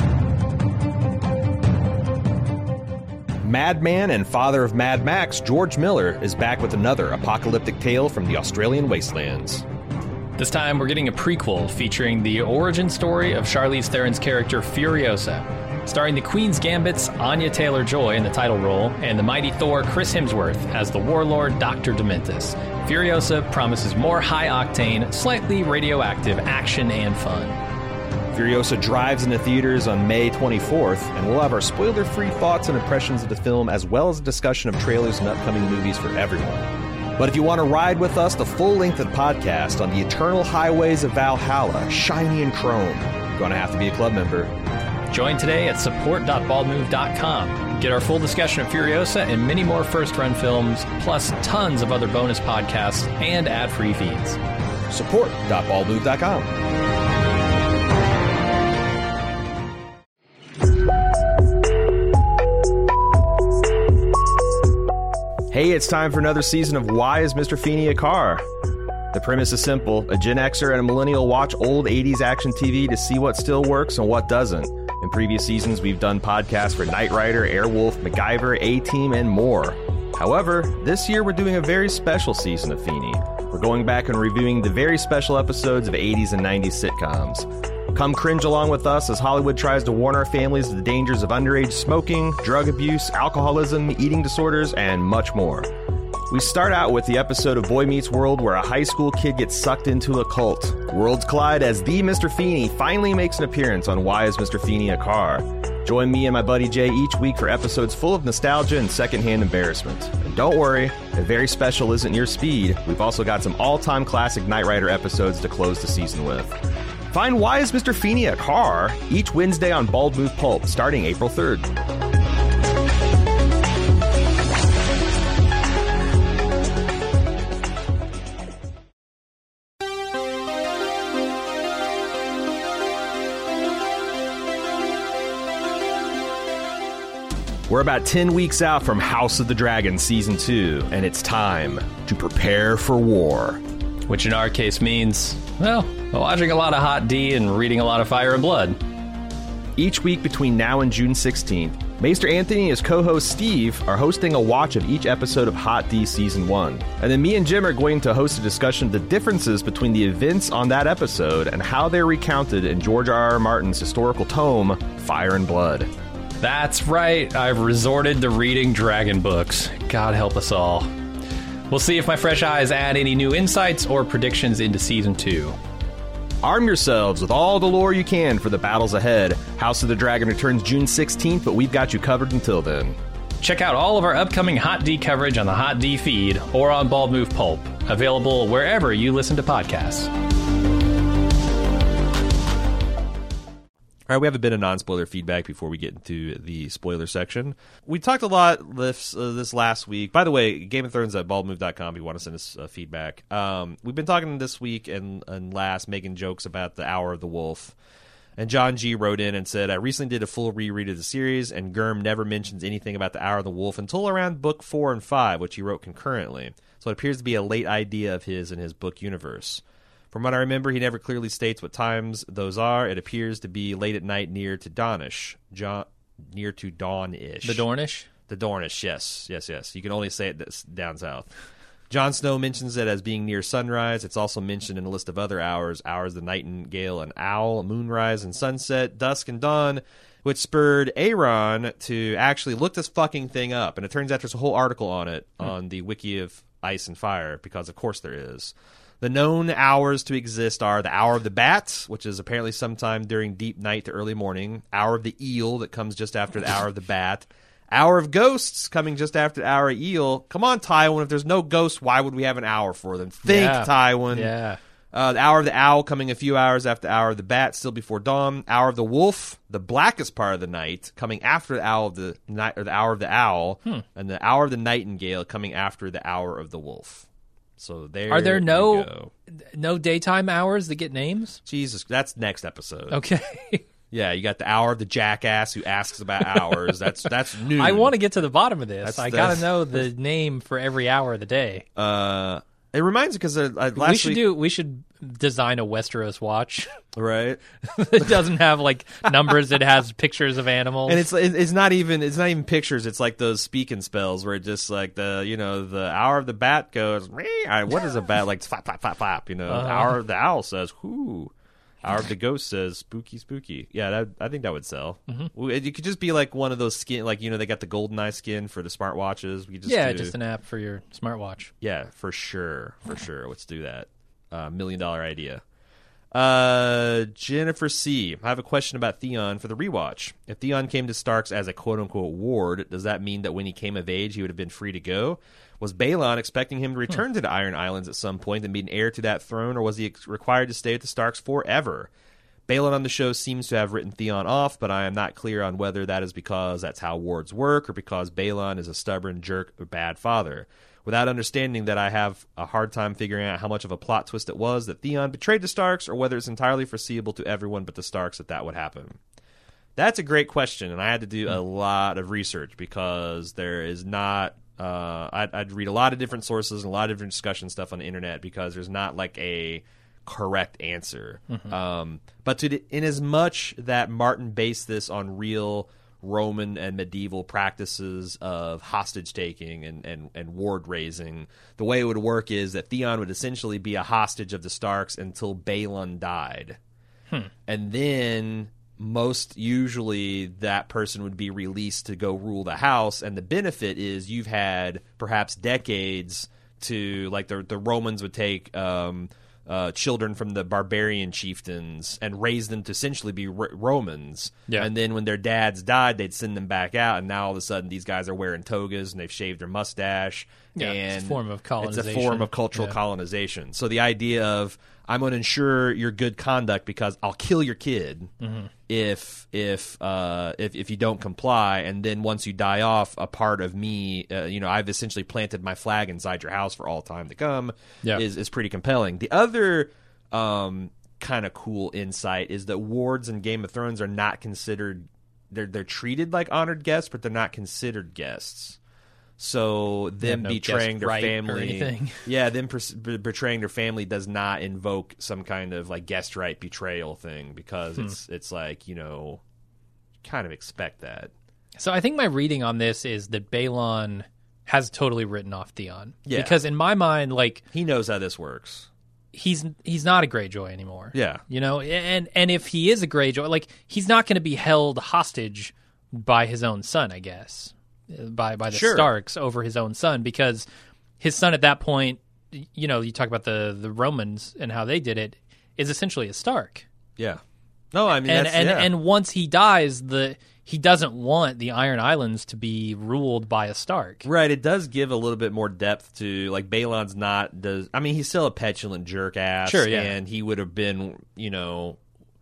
Speaker 2: Madman and father of Mad Max, George Miller, is back with another apocalyptic tale from the Australian wastelands.
Speaker 3: This time, we're getting a prequel featuring the origin story of Charlize Theron's character Furiosa, starring the Queen's Gambit's Anya Taylor-Joy in the title role and the mighty Thor Chris Hemsworth as the warlord Doctor Dementus. Furiosa promises more high-octane, slightly radioactive action and fun.
Speaker 2: Furiosa drives into theaters on May twenty-fourth, and we'll have our spoiler-free thoughts and impressions of the film, as well as a discussion of trailers and upcoming movies for everyone. But if you want to ride with us the full length of the podcast on the eternal highways of Valhalla, shiny and chrome, you're going to have to be a club member.
Speaker 3: Join today at support dot bald move dot com. Get our full discussion of Furiosa and many more first-run films, plus tons of other bonus podcasts and ad-free feeds.
Speaker 2: support dot bald move dot com.
Speaker 5: Hey, it's time for another season of Why is Mister Feeney a Car? The premise is simple. A Gen Xer and a millennial watch old eighties action T V to see what still works and what doesn't. In previous seasons, we've done podcasts for Knight Rider, Airwolf, MacGyver, A-Team, and more. However, this year we're doing a very special season of Feeney. We're going back and reviewing the very special episodes of eighties and nineties sitcoms. Come cringe along with us as Hollywood tries to warn our families of the dangers of underage smoking, drug abuse, alcoholism, eating disorders, and much more. We start out with the episode of Boy Meets World where a high school kid gets sucked into a cult. Worlds collide as the Mister Feeney finally makes an appearance on Why is Mister Feeney a Car? Join me and my buddy Jay each week for episodes full of nostalgia and secondhand embarrassment. And don't worry, if very special isn't your speed, we've also got some all-time classic Knight Rider episodes to close the season with. Find Why is Mister Feeney a Car? Each Wednesday on Bald Move Pulp, starting April third. We're about ten weeks out from House of the Dragon Season two, and it's time to prepare for war.
Speaker 3: Which in our case means, well, watching a lot of Hot D and reading a lot of Fire and Blood.
Speaker 5: Each week between now and June sixteenth, Maester Anthony and his co-host Steve are hosting a watch of each episode of Hot D Season one. And then me and Jim are going to host a discussion of the differences between the events on that episode and how they're recounted in George R R. Martin's historical tome, Fire and Blood.
Speaker 3: That's right, I've resorted to reading dragon books. God help us all. We'll see if my fresh eyes add any new insights or predictions into Season two.
Speaker 5: Arm yourselves with all the lore you can for the battles ahead. House of the Dragon returns June sixteenth, but we've got you covered until then.
Speaker 3: Check out all of our upcoming Hot D coverage on the Hot D feed or on Bald Move Pulp, available wherever you listen to podcasts.
Speaker 2: All right, we have a bit of non-spoiler feedback before we get into the spoiler section. We talked a lot this, uh, this last week. By the way, Game of Thrones at bald move dot com if you want to send us uh, feedback. Um, we've been talking this week and, and last, making jokes about the Hour of the Wolf. And John G. wrote in and said, I recently did a full reread of the series, and Gurm never mentions anything about the Hour of the Wolf until around book four and five, which he wrote concurrently. So it appears to be a late idea of his in his book universe. From what I remember, he never clearly states what times those are. It appears to be late at night near to Dawnish. John, near to dawn-ish.
Speaker 1: The Dornish?
Speaker 2: The Dornish, yes. Yes, yes. You can only say it this, down south. Jon Snow mentions it as being near sunrise. It's also mentioned in a list of other hours. Hours the nightingale and owl, moonrise and sunset, dusk and dawn, which spurred Aaron to actually look this fucking thing up. And it turns out there's a whole article on it hmm. on the Wiki of Ice and Fire, because of course there is. The known hours to exist are the Hour of the Bat, which is apparently sometime during deep night to early morning. Hour of the Eel, that comes just after the Hour of the Bat. Hour of Ghosts, coming just after the Hour of Eel. Come on, Tywin. If there's no ghosts, why would we have an hour for them? Think,
Speaker 1: yeah.
Speaker 2: Tywin.
Speaker 1: Yeah.
Speaker 2: Uh, the Hour of the Owl, coming a few hours after the Hour of the Bat, still before dawn. Hour of the Wolf, the blackest part of the night, coming after the Hour of the night, or the Hour of the Owl,
Speaker 1: hmm.
Speaker 2: and the Hour of the Nightingale, coming after the Hour of the Wolf. So there
Speaker 1: Are there no
Speaker 2: you go.
Speaker 1: no daytime hours that get names?
Speaker 2: Jesus, that's next episode.
Speaker 1: Okay.
Speaker 2: Yeah, you got the Hour of the Jackass who asks about hours. That's that's new.
Speaker 1: I want to get to the bottom of this.
Speaker 2: That's,
Speaker 1: I
Speaker 2: that's,
Speaker 1: got to know the name for every hour of the day.
Speaker 2: Uh, it reminds me because uh, last
Speaker 1: we should
Speaker 2: week,
Speaker 1: do. We should design a Westeros watch.
Speaker 2: Right?
Speaker 1: It doesn't have like numbers. It has pictures of animals,
Speaker 2: and it's it's not even it's not even pictures. It's like those speaking spells where it just like the you know the Hour of the Bat goes. What is a bat like? Flap flap flap flap. You know, uh-huh. The Hour of the Owl says whoo. Hour of the Ghost says spooky spooky. Yeah, that, I think that would sell. Mm-hmm. It, it could just be like one of those skin, like you know they got the GoldenEye skin for the smartwatches. We could just
Speaker 1: yeah,
Speaker 2: do,
Speaker 1: just an app for your smartwatch.
Speaker 2: Yeah, for sure, for sure. Let's do that. Uh, million dollar idea. Uh, Jennifer C. I have a question about Theon for the rewatch. If Theon came to Starks as a quote-unquote ward, does that mean that when he came of age, he would have been free to go? Was Balon expecting him to return hmm. to the Iron Islands at some point and be an heir to that throne, or was he required to stay with the Starks forever? Balon on the show seems to have written Theon off, but I am not clear on whether that is because that's how wards work or because Balon is a stubborn jerk or bad father. Without understanding that, I have a hard time figuring out how much of a plot twist it was that Theon betrayed the Starks, or whether it's entirely foreseeable to everyone but the Starks that that would happen. That's a great question, and I had to do a lot of research because there is not Uh, I'd, I'd read a lot of different sources and a lot of different discussion stuff on the internet because there's not like a correct answer. Mm-hmm. Um, but to the, in as much that Martin based this on real Roman and medieval practices of hostage taking and, and, and ward raising, the way it would work is that Theon would essentially be a hostage of the Starks until Balon died. Hmm. And then most usually that person would be released to go rule the house, and the benefit is you've had perhaps decades to, like, the the Romans would take um, uh, children from the barbarian chieftains and raise them to essentially be R- Romans.
Speaker 1: Yeah.
Speaker 2: And then when their dads died, they'd send them back out, and now all of a sudden these guys are wearing togas and they've shaved their mustache.
Speaker 1: Yeah,
Speaker 2: and
Speaker 1: it's a form of colonization.
Speaker 2: It's a form of cultural
Speaker 1: yeah.
Speaker 2: colonization. So the idea of, I'm going to ensure your good conduct because I'll kill your kid mm-hmm. if if uh, if if you don't comply, and then once you die off, a part of me, uh, you know, I've essentially planted my flag inside your house for all time to come.
Speaker 1: Yeah.
Speaker 2: is is pretty compelling. The other um, kind of cool insight is that wards in Game of Thrones are not considered. They're they're treated like honored guests, but they're not considered guests. So them
Speaker 1: no
Speaker 2: betraying their
Speaker 1: right
Speaker 2: family, yeah, them per- betraying their family does not invoke some kind of like guest right betrayal thing because hmm. it's it's like, you know, kind of expect that.
Speaker 1: So I think my reading on this is that Balon has totally written off Theon.
Speaker 2: Yeah.
Speaker 1: Because in my mind, like,
Speaker 2: he knows how this works.
Speaker 1: He's he's not a Greyjoy anymore.
Speaker 2: Yeah,
Speaker 1: you know, and and if he is a Greyjoy, like, he's not going to be held hostage by his own son, I guess. by by the
Speaker 2: sure.
Speaker 1: Starks over his own son, because his son at that point, you know, you talk about the, the Romans and how they did it, is essentially a Stark.
Speaker 2: Yeah. No, I mean,
Speaker 1: and
Speaker 2: that's,
Speaker 1: and,
Speaker 2: yeah.
Speaker 1: and once he dies, the he doesn't want the Iron Islands to be ruled by a Stark.
Speaker 2: Right. It does give a little bit more depth to, like, Balon's not does. I mean, he's still a petulant jerk ass.
Speaker 1: Sure, yeah.
Speaker 2: And he would have been, you know,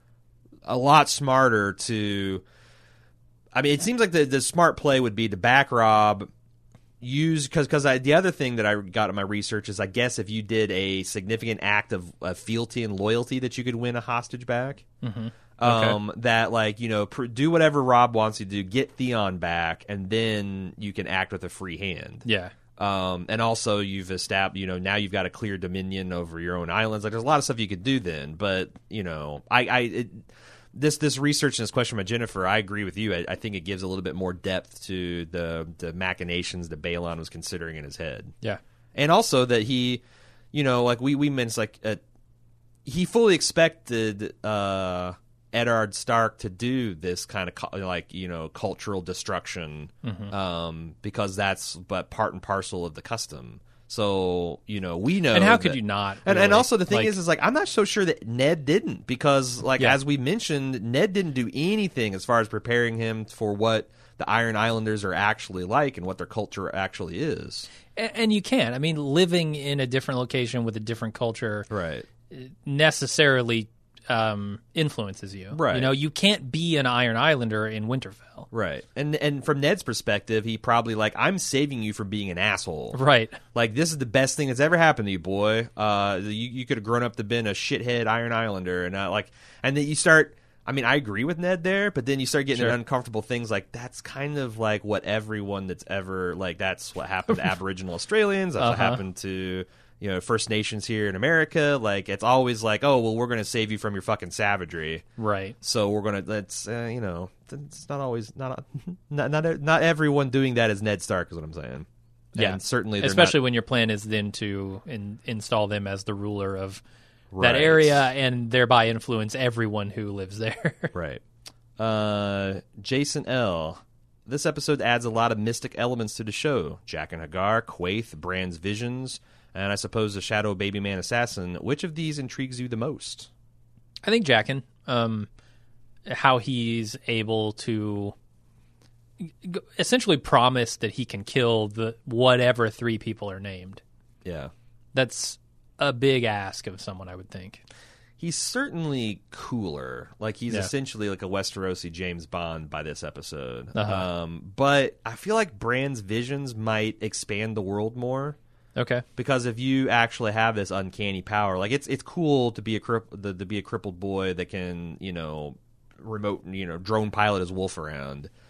Speaker 2: a lot smarter to. I mean, it seems like the, the smart play would be to back Rob, use because because the other thing that I got in my research is, I guess, if you did a significant act of, of fealty and loyalty, that you could win a hostage back.
Speaker 1: Mm-hmm.
Speaker 2: Um,
Speaker 1: okay.
Speaker 2: That, like, you know, pr- do whatever Rob wants you to do, get Theon back, and then you can act with a free hand.
Speaker 1: Yeah.
Speaker 2: Um, and also you've established, you know, now you've got a clear dominion over your own islands. Like, there's a lot of stuff you could do then, but, you know, I, I, it, This this research and this question by Jennifer, I agree with you. I, I think it gives a little bit more depth to the the machinations that Balon was considering in his head.
Speaker 1: Yeah,
Speaker 2: and also that he, you know, like we we mentioned, like uh, he fully expected uh, Eddard Stark to do this kind of like, you know, cultural destruction, mm-hmm. um, because that's but part and parcel of the custom. So, you know, we know.
Speaker 1: And how
Speaker 2: that,
Speaker 1: could you not?
Speaker 2: And,
Speaker 1: really?
Speaker 2: and also the thing
Speaker 1: like,
Speaker 2: is, is like, I'm not so sure that Ned didn't, because, like,
Speaker 1: yeah.
Speaker 2: as we mentioned, Ned didn't do anything as far as preparing him for what the Iron Islanders are actually like and what their culture actually is.
Speaker 1: And, and you can. I mean, living in a different location with a different culture,
Speaker 2: right,
Speaker 1: necessarily um, influences you.
Speaker 2: Right.
Speaker 1: You know, you can't be an Iron Islander in Winterfell.
Speaker 2: Right. And and from Ned's perspective, he probably, like, I'm saving you from being an asshole.
Speaker 1: Right.
Speaker 2: Like, this is the best thing that's ever happened to you, boy. Uh, you, you could have grown up to been a shithead Iron Islander. And, uh, like, and then you start, I mean, I agree with Ned there, but then you start getting
Speaker 1: sure.
Speaker 2: into uncomfortable things like, that's kind of like what everyone that's ever, like, that's what happened to Aboriginal Australians. That's
Speaker 1: uh-huh.
Speaker 2: what happened to, you know, First Nations here in America. Like, it's always like, oh, well, we're going to save you from your fucking savagery.
Speaker 1: Right.
Speaker 2: So we're going to, let's, uh, you know, it's not always, not, not not not everyone doing that is Ned Stark, is what I'm saying.
Speaker 1: Yeah.
Speaker 2: And certainly,
Speaker 1: especially
Speaker 2: not,
Speaker 1: when your plan is then to in, install them as the ruler of
Speaker 2: right.
Speaker 1: that area and thereby influence everyone who lives there.
Speaker 2: Right. Uh, Jason L. This episode adds a lot of mystic elements to the show. Jack and Hagar, Quaithe, Bran's visions, and I suppose the Shadow Baby Man assassin. Which of these intrigues you the most?
Speaker 1: I think Jaqen. Um, how he's able to essentially promise that he can kill the whatever three people are named.
Speaker 2: Yeah.
Speaker 1: That's a big ask of someone, I would think.
Speaker 2: He's certainly cooler. Like, he's
Speaker 1: yeah.
Speaker 2: essentially like a Westerosi James Bond by this episode.
Speaker 1: Uh-huh.
Speaker 2: Um, but I feel like Bran's visions might expand the world more.
Speaker 1: Okay.
Speaker 2: Because if you actually have this uncanny power, like, it's it's cool to be a crip- to, to be a crippled boy that can, you know, remote, you know, drone pilot his wolf around.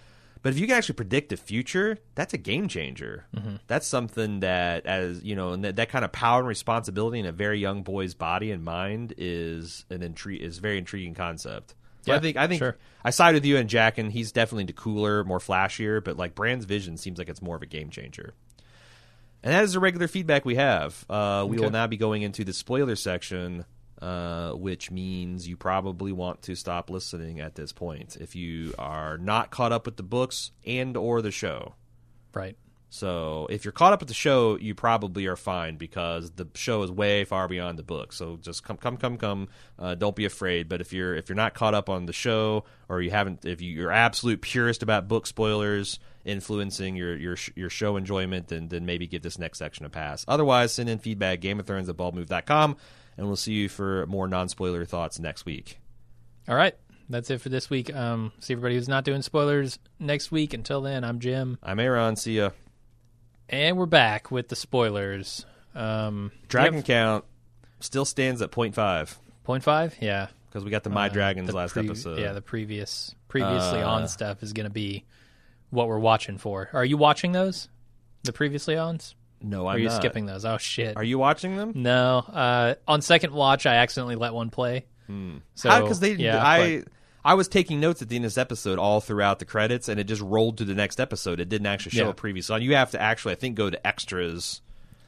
Speaker 2: But if you can actually predict the future, that's a game changer. Mm-hmm. That's something that, as you know, and that, that kind of power and responsibility in a very young boy's body and mind is an intri- is a very intriguing concept. So
Speaker 1: Yeah,
Speaker 2: I think I think
Speaker 1: sure.
Speaker 2: I side with you and Jack, and he's definitely the cooler, more flashier. But like Brand's vision seems like it's more of a game changer. And that is the regular feedback we have. Uh, we
Speaker 1: Okay.
Speaker 2: will now be going into the spoiler section. Uh, which means you probably want to stop listening at this point if you are not caught up with the books and or the show.
Speaker 1: Right.
Speaker 2: So if you're caught up with the show, you probably are fine because the show is way far beyond the book. So just come, come, come, come. Uh, don't be afraid. But if you're if you're not caught up on the show, or you haven't, if you, you're absolute purist about book spoilers influencing your your your show enjoyment, then then maybe give this next section a pass. Otherwise, send in feedback Game of Thrones at bald move dot com. And we'll see you for more non-spoiler thoughts next week.
Speaker 1: All right. That's it for this week. Um, see everybody who's not doing spoilers next week. Until then, I'm Jim.
Speaker 2: I'm Aaron. See ya.
Speaker 1: And we're back with the spoilers. Um,
Speaker 2: Dragon
Speaker 1: yep.
Speaker 2: count still stands at point five.
Speaker 1: Point five? Yeah.
Speaker 2: Because we got the My
Speaker 1: Uh,
Speaker 2: Dragons
Speaker 1: the
Speaker 2: last
Speaker 1: pre-
Speaker 2: episode.
Speaker 1: Yeah, the previous, previously
Speaker 2: Uh,
Speaker 1: on stuff is going to be what we're watching for. Are you watching those? The previously ons?
Speaker 2: No,
Speaker 1: Or
Speaker 2: I'm
Speaker 1: are you
Speaker 2: not.
Speaker 1: skipping those? Oh, shit.
Speaker 2: Are you watching them?
Speaker 1: No. Uh, on second watch, I accidentally let one play.
Speaker 2: Hmm.
Speaker 1: So,
Speaker 2: Because they,
Speaker 1: yeah,
Speaker 2: I,
Speaker 1: but-
Speaker 2: I was taking notes at the end of this episode all throughout the credits, and it just rolled to the next episode. It didn't actually show
Speaker 1: Yeah.
Speaker 2: a previous on. You have to actually, I think, go to extras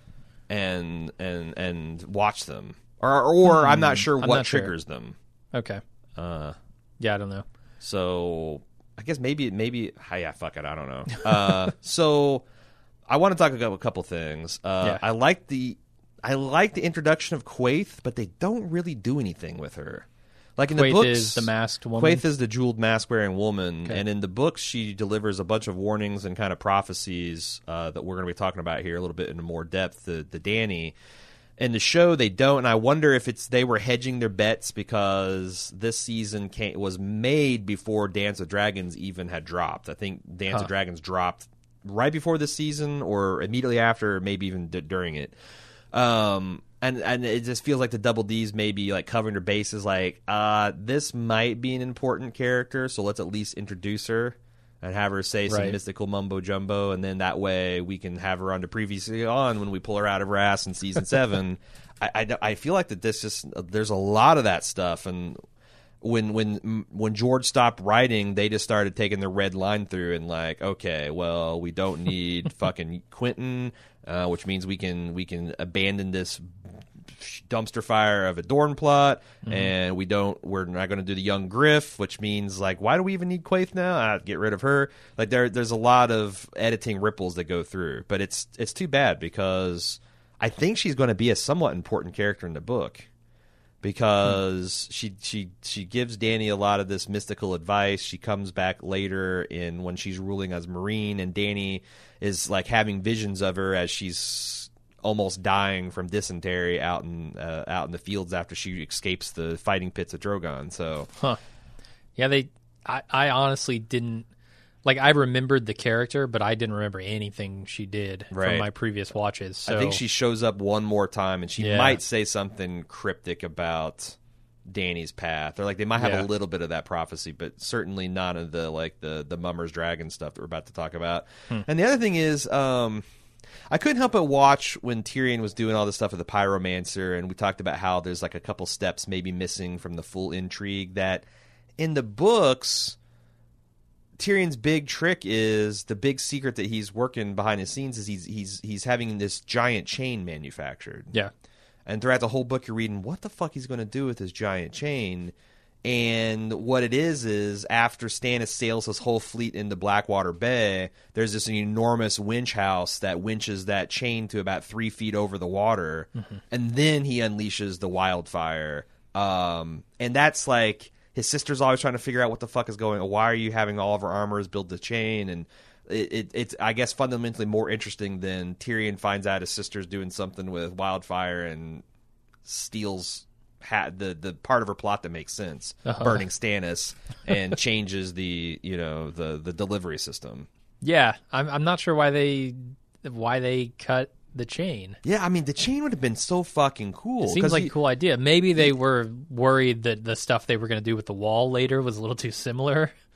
Speaker 2: and and and watch them, or or I'm not sure
Speaker 1: I'm
Speaker 2: what
Speaker 1: not sure.
Speaker 2: triggers them.
Speaker 1: Okay.
Speaker 2: Uh,
Speaker 1: Yeah, I don't know.
Speaker 2: So I guess maybe maybe ah, yeah, fuck it, I don't know. Uh, so I want to talk about a couple things. Uh,
Speaker 1: Yeah.
Speaker 2: I like the I like the introduction of Quaithe, but they don't really do anything with her. Like in the
Speaker 1: Quaithe
Speaker 2: books,
Speaker 1: is the masked woman?
Speaker 2: Quaithe is the jeweled mask wearing woman,
Speaker 1: Okay.
Speaker 2: and in the books, she delivers a bunch of warnings and kind of prophecies uh, that we're going to be talking about here a little bit in more depth. The the Dany. In the show, they don't, and I wonder if it's they were hedging their bets because this season came, was made before Dance of Dragons even had dropped. I think Dance
Speaker 1: Huh.
Speaker 2: of Dragons dropped right before this season, or immediately after, or maybe even d- during it. Um, and and it just feels like the Double D's maybe like covering their bases, like uh, this might be an important character, so let's at least introduce her and have her say some
Speaker 1: Right.
Speaker 2: mystical mumbo jumbo, and then that way we can have her on to previously on when we pull her out of her ass in season seven. I, I, I feel like that this just there's a lot of that stuff, and when when when George stopped writing, they just started taking the red line through and like, okay, well, we don't need fucking Quentin, uh, which means we can we can abandon this dumpster fire of a Dorn plot,
Speaker 1: Mm-hmm.
Speaker 2: and we don't we're not going to do the young Griff, which means like, why do we even need Quaithe now? Ah, get rid of her. Like there there's a lot of editing ripples that go through, but it's it's too bad because I think she's going to be a somewhat important character in the book because
Speaker 1: Hmm.
Speaker 2: she she she gives Dany a lot of this mystical advice. She comes back later in when she's ruling as Marine, and Dany is like having visions of her as she's almost dying from dysentery out in uh, out in the fields after she escapes the fighting pits of Drogon. So
Speaker 1: Huh. Yeah, they. I, I honestly didn't. Like, I remembered the character, but I didn't remember anything she did
Speaker 2: Right.
Speaker 1: from my previous watches. So
Speaker 2: I think she shows up one more time, and she
Speaker 1: Yeah.
Speaker 2: might say something cryptic about Dany's path, or like they might have
Speaker 1: Yeah.
Speaker 2: a little bit of that prophecy, but certainly none of the like the the Mummer's Dragon stuff that we're about to talk about.
Speaker 1: Hmm.
Speaker 2: And the other thing is, um, I couldn't help but watch when Tyrion was doing all this stuff with the Pyromancer, and we talked about how there's like a couple steps maybe missing from the full intrigue. That in the books, Tyrion's big trick is the big secret that he's working behind the scenes is he's he's he's having this giant chain manufactured.
Speaker 1: Yeah.
Speaker 2: And throughout the whole book, you're reading what the fuck he's going to do with this giant chain. And what it is is after Stannis sails his whole fleet into Blackwater Bay, there's this enormous winch house that winches that chain to about three feet over the water, and then he unleashes the wildfire. Um, and that's like his sister's always trying to figure out what the fuck is going on. Why are you having all of our armors build the chain? And it, it, it's I guess fundamentally more interesting than Tyrion finds out his sister's doing something with wildfire and steals. Had the the part of her plot that makes sense,
Speaker 1: Uh-huh.
Speaker 2: burning Stannis, and changes the you know the the delivery system.
Speaker 1: Yeah, I'm. I'm not sure why they why they cut the chain.
Speaker 2: Yeah, I mean the chain would have been so fucking cool.
Speaker 1: It seems
Speaker 2: 'cause
Speaker 1: like
Speaker 2: he-
Speaker 1: a cool idea. Maybe they were worried that the stuff they were going to do with the wall later was a little too similar.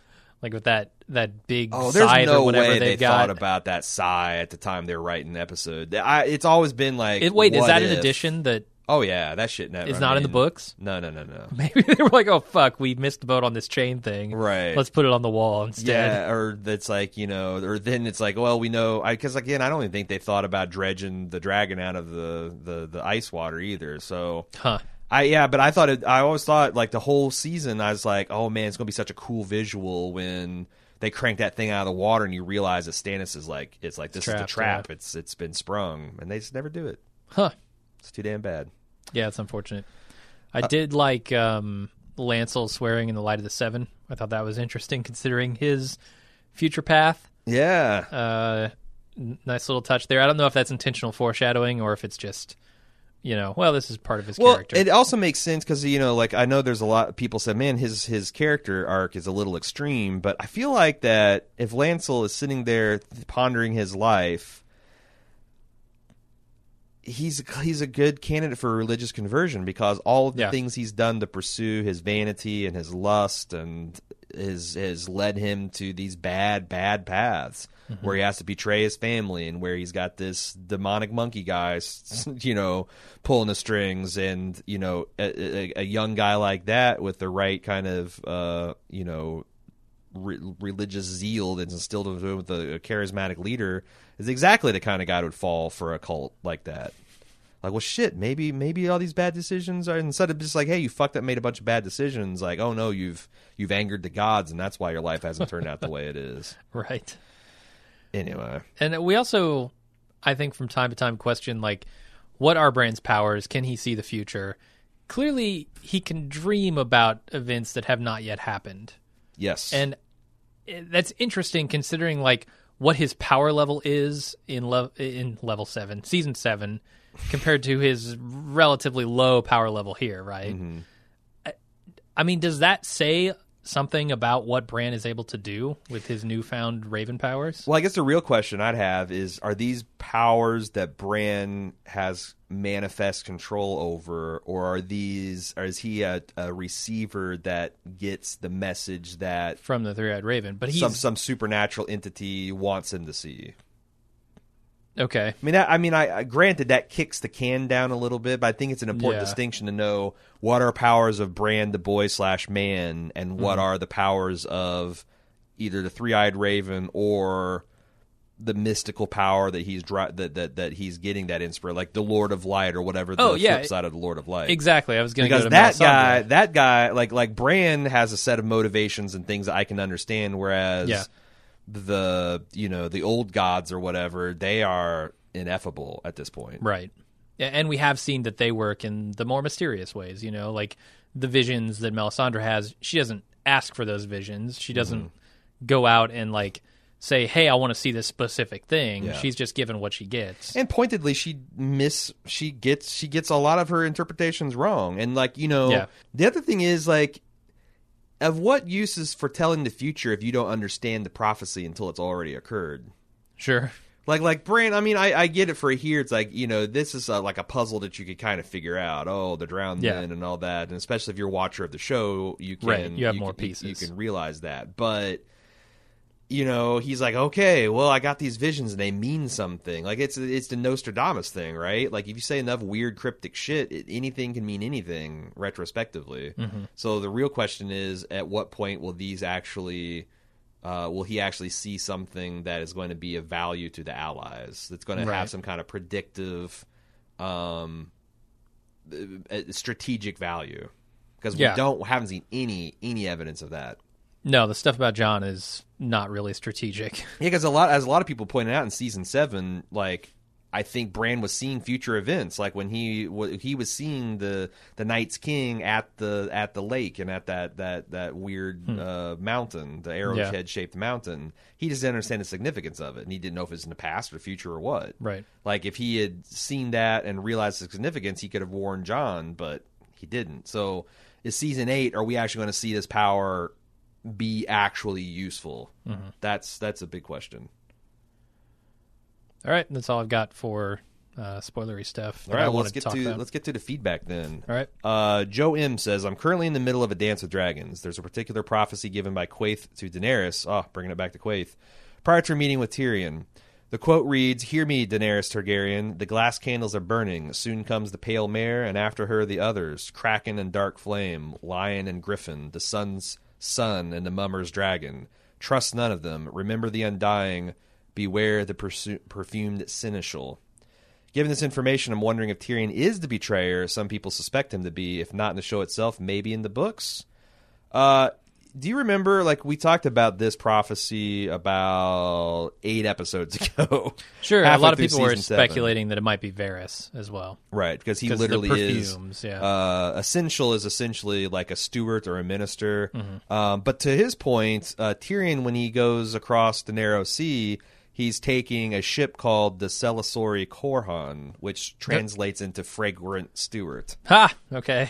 Speaker 1: Like with that that big
Speaker 2: Oh, there's
Speaker 1: scythe
Speaker 2: no
Speaker 1: or whatever
Speaker 2: way
Speaker 1: they've
Speaker 2: they
Speaker 1: got.
Speaker 2: thought about that sigh at the time they were writing the episode. I, it's always been like,
Speaker 1: It, wait, is
Speaker 2: what
Speaker 1: that an
Speaker 2: if?
Speaker 1: addition that
Speaker 2: Oh yeah, that shit never.
Speaker 1: is
Speaker 2: I
Speaker 1: not in the
Speaker 2: mean,
Speaker 1: books?
Speaker 2: No, no, no, no.
Speaker 1: Maybe they were like, oh, fuck, we missed the boat on this chain thing.
Speaker 2: Right.
Speaker 1: Let's put it on the wall instead.
Speaker 2: Yeah, or that's like, you know, or then it's like, well, we know, because again, I don't even think they thought about dredging the dragon out of the, the, the ice water either. So,
Speaker 1: Huh.
Speaker 2: I yeah, but I thought it, I always thought like the whole season, I was like, oh man, it's gonna be such a cool visual when they crank that thing out of the water and you realize that Stannis is like, it's like this is the
Speaker 1: trapped,
Speaker 2: trap.
Speaker 1: yeah.
Speaker 2: It's it's been sprung, and they just never do it.
Speaker 1: Huh.
Speaker 2: It's too damn bad.
Speaker 1: Yeah, it's unfortunate. I did like um, Lancel swearing in the Light of the Seven. I thought that was interesting considering his future path.
Speaker 2: Yeah.
Speaker 1: Uh, n- nice little touch there. I don't know if that's intentional foreshadowing or if it's just, you know, well, this is part of his
Speaker 2: Well,
Speaker 1: character.
Speaker 2: it also makes sense because, you know, like I know there's a lot of people said, man, his his character arc is a little extreme, but I feel like that if Lancel is sitting there pondering his life, he's he's a good candidate for religious conversion because all of the
Speaker 1: Yeah.
Speaker 2: things he's done to pursue his vanity and his lust and has has led him to these bad bad paths
Speaker 1: Mm-hmm.
Speaker 2: where he has to betray his family and where he's got this demonic monkey guy, you know, pulling the strings, and you know, a, a, a young guy like that with the right kind of uh, you know, re- religious zeal that's instilled into him with a, a charismatic leader is exactly the kind of guy who would fall for a cult like that. Like, well, shit, maybe maybe all these bad decisions are, instead of just like, hey, you fucked up, made a bunch of bad decisions, like, oh no, you've you've angered the gods, and that's why your life hasn't turned out the way it is.
Speaker 1: Right.
Speaker 2: Anyway,
Speaker 1: And we also, I think, from time to time question, like, what are Bran's powers? Can he see the future? Clearly, he can dream about events that have not yet happened.
Speaker 2: yes,
Speaker 1: And that's interesting considering, like, what his power level is in, le- in level seven, season seven, compared to his relatively low power level here, right?
Speaker 2: Mm-hmm.
Speaker 1: I, I mean, does that say something about what Bran is able to do with his newfound Raven powers?
Speaker 2: Well, I guess the real question I'd have is, are these powers that Bran has manifest control over, or are these, or is he a, a receiver that gets the message that
Speaker 1: From the Three-Eyed Raven, but he's
Speaker 2: some some supernatural entity wants him to see?
Speaker 1: okay.
Speaker 2: I mean, that, I mean, I, I granted that kicks the can down a little bit, but I think it's an important
Speaker 1: Yeah.
Speaker 2: distinction to know what are powers of Bran the boy slash man, and what are the powers of either the Three-Eyed Raven or the mystical power that he's dri- that that that he's getting that inspire, like the Lord of Light or whatever the
Speaker 1: Oh, yeah.
Speaker 2: flip side of the Lord of Light.
Speaker 1: Exactly. I was going to go
Speaker 2: Because
Speaker 1: to
Speaker 2: that
Speaker 1: Melisandre.
Speaker 2: guy, that guy, like like Bran has a set of motivations and things that I can understand, whereas
Speaker 1: Yeah.
Speaker 2: the you know the old gods or whatever, they are ineffable at this point.
Speaker 1: Right. Yeah, and we have seen that they work in the more mysterious ways, you know, like the visions that Melisandre has. She doesn't ask for those visions. She doesn't
Speaker 2: Mm-hmm.
Speaker 1: go out and like say, "Hey, I want to see this specific thing."
Speaker 2: Yeah.
Speaker 1: She's just given what she gets.
Speaker 2: And pointedly, she miss she gets she gets a lot of her interpretations wrong. And like you know,
Speaker 1: Yeah.
Speaker 2: the other thing is like, of what use is foretelling the future if you don't understand the prophecy until it's already occurred?
Speaker 1: Sure.
Speaker 2: Like, like Bran, I mean, I, I get it for here. It's like, you know, this is a, like a puzzle that you could kind of figure out. Oh, the drowned
Speaker 1: Yeah.
Speaker 2: men and all that. And especially if you're a watcher of the show, you can,
Speaker 1: Right, you have more
Speaker 2: can,
Speaker 1: pieces.
Speaker 2: You can realize that. But, you know, he's like, okay, well, I got these visions and they mean something. Like, it's it's the Nostradamus thing, right? Like, if you say enough weird, cryptic shit, it, anything can mean anything retrospectively.
Speaker 1: Mm-hmm.
Speaker 2: So the real question is, at what point will these actually... Uh, will he actually see something that is going to be of value to the allies? That's going to
Speaker 1: Right.
Speaker 2: have some kind of predictive, um, uh, strategic value? Because we
Speaker 1: Yeah.
Speaker 2: don't haven't seen any any evidence of that.
Speaker 1: No, the stuff about Jon is not really strategic.
Speaker 2: Yeah, because a lot, as a lot of people pointed out in season seven, like I think Bran was seeing future events, like when he w- he was seeing the the Night's King at the at the lake and at that that that weird uh, mountain, the arrowhead
Speaker 1: Yeah.
Speaker 2: shaped mountain. He just didn't understand the significance of it, and he didn't know if it was in the past or the future or what.
Speaker 1: Right.
Speaker 2: Like if he had seen that and realized the significance, he could have warned Jon, but he didn't. So, is season eight? Are we actually going to see this power be actually useful? That's that's a big question.
Speaker 1: All right, that's all I've got for uh, spoilery stuff.
Speaker 2: All
Speaker 1: that
Speaker 2: right,
Speaker 1: I
Speaker 2: well,
Speaker 1: wanted
Speaker 2: let's get
Speaker 1: to talk
Speaker 2: to
Speaker 1: about.
Speaker 2: let's get to the feedback then.
Speaker 1: All right.
Speaker 2: Uh, Joe M says, "I'm currently in the middle of a dance with dragons. There's a particular prophecy given by Quaithe to Daenerys. Oh, bringing it back to Quaithe. Prior to her meeting with Tyrion, the quote reads, 'Hear me, Daenerys Targaryen. The glass candles are burning. Soon comes the pale mare, and after her the others, Kraken and Dark Flame, Lion and Griffin, the Sun's Son and the Mummer's Dragon. Trust none of them. Remember the Undying. Beware the persu- perfumed Seneschal.' Given this information, I'm wondering if Tyrion is the betrayer some people suspect him to be. If not in the show itself, maybe in the books. Uh, do you remember, like, we talked about this prophecy about eight episodes ago?
Speaker 1: Sure, a
Speaker 2: halfway
Speaker 1: lot of
Speaker 2: through
Speaker 1: people were
Speaker 2: season seven.
Speaker 1: speculating that it might be Varys as well.
Speaker 2: Right, because he
Speaker 1: 'Cause the
Speaker 2: literally
Speaker 1: perfumes,
Speaker 2: is.
Speaker 1: yeah.
Speaker 2: Uh, essential is essentially like a steward or a minister.
Speaker 1: Mm-hmm.
Speaker 2: Um, but to his point, uh, Tyrion, when he goes across the Narrow Sea, he's taking a ship called the Celisori Korhan, which translates into fragrant steward.
Speaker 1: Ha! Okay.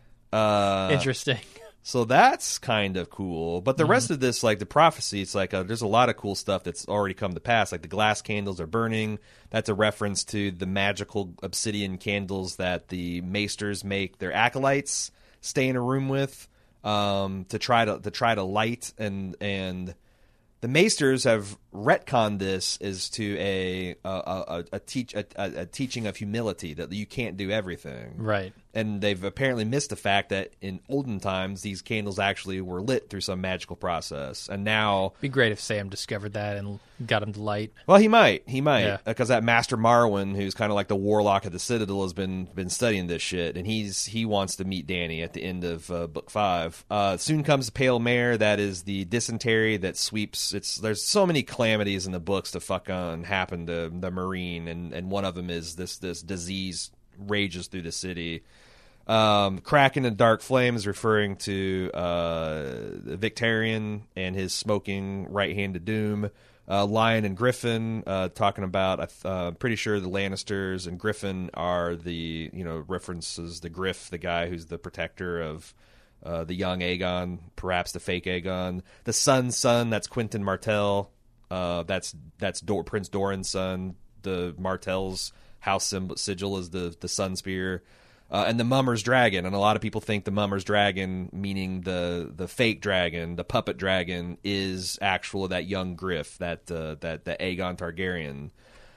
Speaker 2: Uh,
Speaker 1: Interesting.
Speaker 2: So that's kind of cool. But the
Speaker 1: Mm-hmm.
Speaker 2: rest of this, like the prophecy, it's like uh there's a lot of cool stuff that's already come to pass. Like the glass candles are burning. That's a reference to the magical obsidian candles that the maesters make their acolytes stay in a room with um, to try to to try to light and and. The Maesters have retconned this as to a a, a, a, teach, a, a teaching of humility, that you can't do everything.
Speaker 1: Right.
Speaker 2: And they've apparently missed the fact that in olden times, these candles actually were lit through some magical process. And now...
Speaker 1: Be great if Sam discovered that and got him to light.
Speaker 2: Well, he might. He might.
Speaker 1: Yeah.
Speaker 2: Because that Master Marwyn, who's kind of like the warlock of the Citadel, has been been studying this shit. And he's he wants to meet Dany at the end of uh, Book five. Uh, soon comes the Pale Mare. That is the dysentery that sweeps... It's There's so many calamities in the books to fuck on happen to the Marine. And, and one of them is this, this disease rages through the city. Um, Kraken and Dark Flame is referring to uh, Victarion and his smoking right-handed doom. Uh, Lion and Griffin uh, talking about, I'm uh, pretty sure the Lannisters and Griffin are the, you know, references the Griff, the guy who's the protector of uh, the young Aegon, perhaps the fake Aegon. The Sun's son, that's Quentin Martell. Uh, that's that's Dor- Prince Doran's son. The Martell's house symbol, sigil is the, the Sun Spear. Uh, and the Mummer's Dragon, and a lot of people think the Mummer's Dragon, meaning the the fake dragon, the puppet dragon, is actual that young Griff, that uh, that the Aegon Targaryen.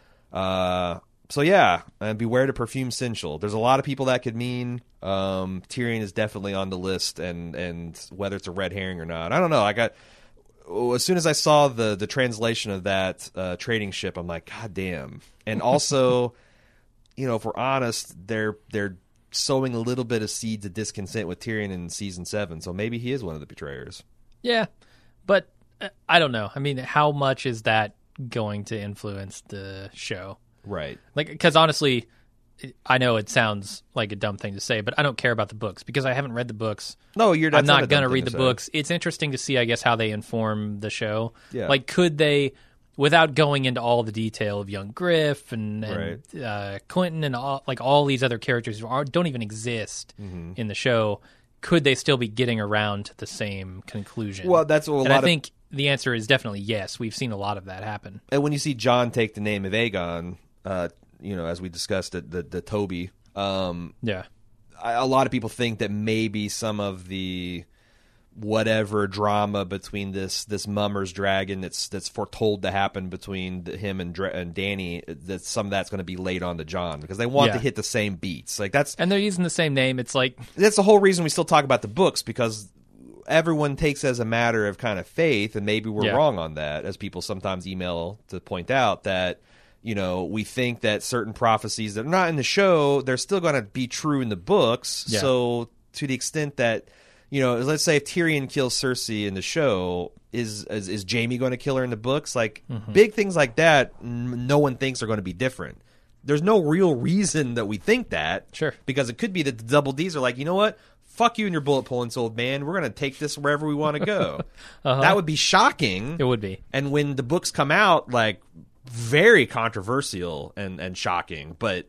Speaker 2: Uh, so yeah, and beware the perfume Seneschal. There's a lot of people that could mean. Um, Tyrion is definitely on the list, and and whether it's a red herring or not, I don't know. I got as soon as I saw the the translation of that uh, trading ship, I'm like, God damn. And also, you know, if we're honest, they're they're sowing a little bit of seeds of discontent with Tyrion in season seven, so maybe he is one of the betrayers.
Speaker 1: Yeah, but uh, I don't know. I mean, how much is that going to influence the show?
Speaker 2: Right.
Speaker 1: Like, because honestly, I know it sounds like a dumb thing to say, but I don't care about the books because I haven't read the books.
Speaker 2: No, you're.
Speaker 1: I'm
Speaker 2: That's
Speaker 1: not,
Speaker 2: not a
Speaker 1: going
Speaker 2: dumb
Speaker 1: to
Speaker 2: thing
Speaker 1: read
Speaker 2: to
Speaker 1: the
Speaker 2: say.
Speaker 1: books. It's interesting to see, I guess, how they inform the show.
Speaker 2: Yeah.
Speaker 1: Like, could they, without going into all the detail of young Griff and, and
Speaker 2: Right.
Speaker 1: uh, Quentin and all, like all these other characters who are, don't even exist
Speaker 2: Mm-hmm.
Speaker 1: in the show, could they still be getting around to the same conclusion?
Speaker 2: Well, that's what a
Speaker 1: and
Speaker 2: lot
Speaker 1: I
Speaker 2: of-
Speaker 1: think the answer is definitely yes. We've seen a lot of that happen.
Speaker 2: And when you see John take the name of Aegon, uh, you know, as we discussed it, the the Toby, um,
Speaker 1: Yeah.
Speaker 2: I, a lot of people think that maybe some of the whatever drama between this this Mummer's dragon that's that's foretold to happen between the, him and Dra- and Dany, that some of that's going to be laid on to John because they want
Speaker 1: Yeah.
Speaker 2: to hit the same beats. Like that's
Speaker 1: And they're using the same name. It's like,
Speaker 2: that's the whole reason we still talk about the books, because everyone takes as a matter of kind of faith, and maybe we're
Speaker 1: Yeah.
Speaker 2: wrong on that, as people sometimes email to point out that, you know, we think that certain prophecies that are not in the show, they're still going to be true in the books.
Speaker 1: Yeah.
Speaker 2: So to the extent that, you know, let's say if Tyrion kills Cersei in the show, is is, is Jaime going to kill her in the books? Like,
Speaker 1: Mm-hmm.
Speaker 2: big things like that, n- no one thinks are going to be different. There's no real reason that we think that.
Speaker 1: Sure.
Speaker 2: Because it could be that the Double Ds are like, you know what? Fuck you and your bullet points, old man. We're going to take this wherever we want to go.
Speaker 1: Uh-huh.
Speaker 2: That would be shocking.
Speaker 1: it would be.
Speaker 2: And when the books come out, like, very controversial and, and shocking, but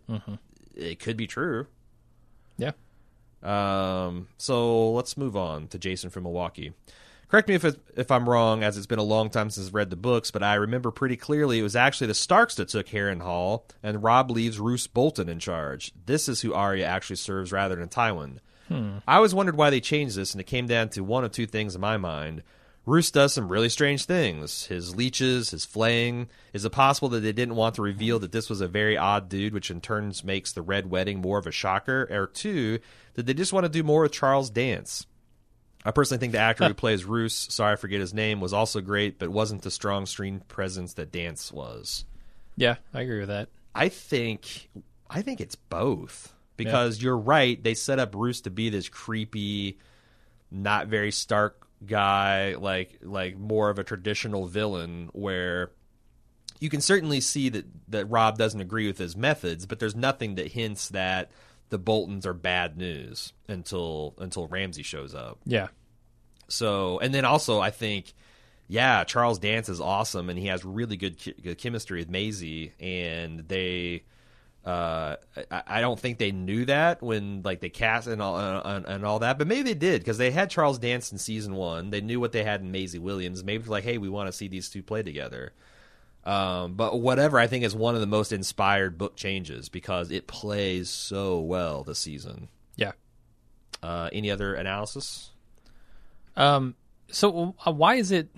Speaker 2: it could be true.
Speaker 1: Yeah.
Speaker 2: Um, so let's move on to Jason from Milwaukee. Correct me if it, if I'm wrong, as it's been a long time since I've read the books, but I remember pretty clearly it was actually the Starks that took Harrenhal, and Robb leaves Roose Bolton in charge. This is who Arya actually serves rather than Tywin. Hmm. I always wondered why they changed this, and it came down to one of two things in my mind. Roose does some really strange things. His leeches, his flaying. Is it possible that they didn't want to reveal that this was a very odd dude, which in turn makes the Red Wedding more of a shocker? Or two, did they just want to do more with Charles Dance? I personally think the actor who plays Roose, sorry I forget his name, was also great, but wasn't the strong screen presence that Dance was.
Speaker 1: Yeah, I agree with that.
Speaker 2: I think I think it's both. Because yeah. You're right, they set up Roose to be this creepy, not very Stark guy, like like more of a traditional villain, where you can certainly see that, that Robb doesn't agree with his methods, but there's nothing that hints that the Boltons are bad news until until Ramsay shows up.
Speaker 1: Yeah.
Speaker 2: So, and then also I think, yeah, Charles Dance is awesome, and he has really good, good chemistry with Maisie, and they, uh, I, I don't think they knew that when like they cast and all and, and all that, but maybe they did because they had Charles Dance in season one. They knew what they had in Maisie Williams. Maybe like, hey, we want to see these two play together. Um, but whatever, I think is one of the most inspired book changes because it plays so well this season.
Speaker 1: Yeah.
Speaker 2: Uh, any other analysis?
Speaker 1: Um. So uh, why is it?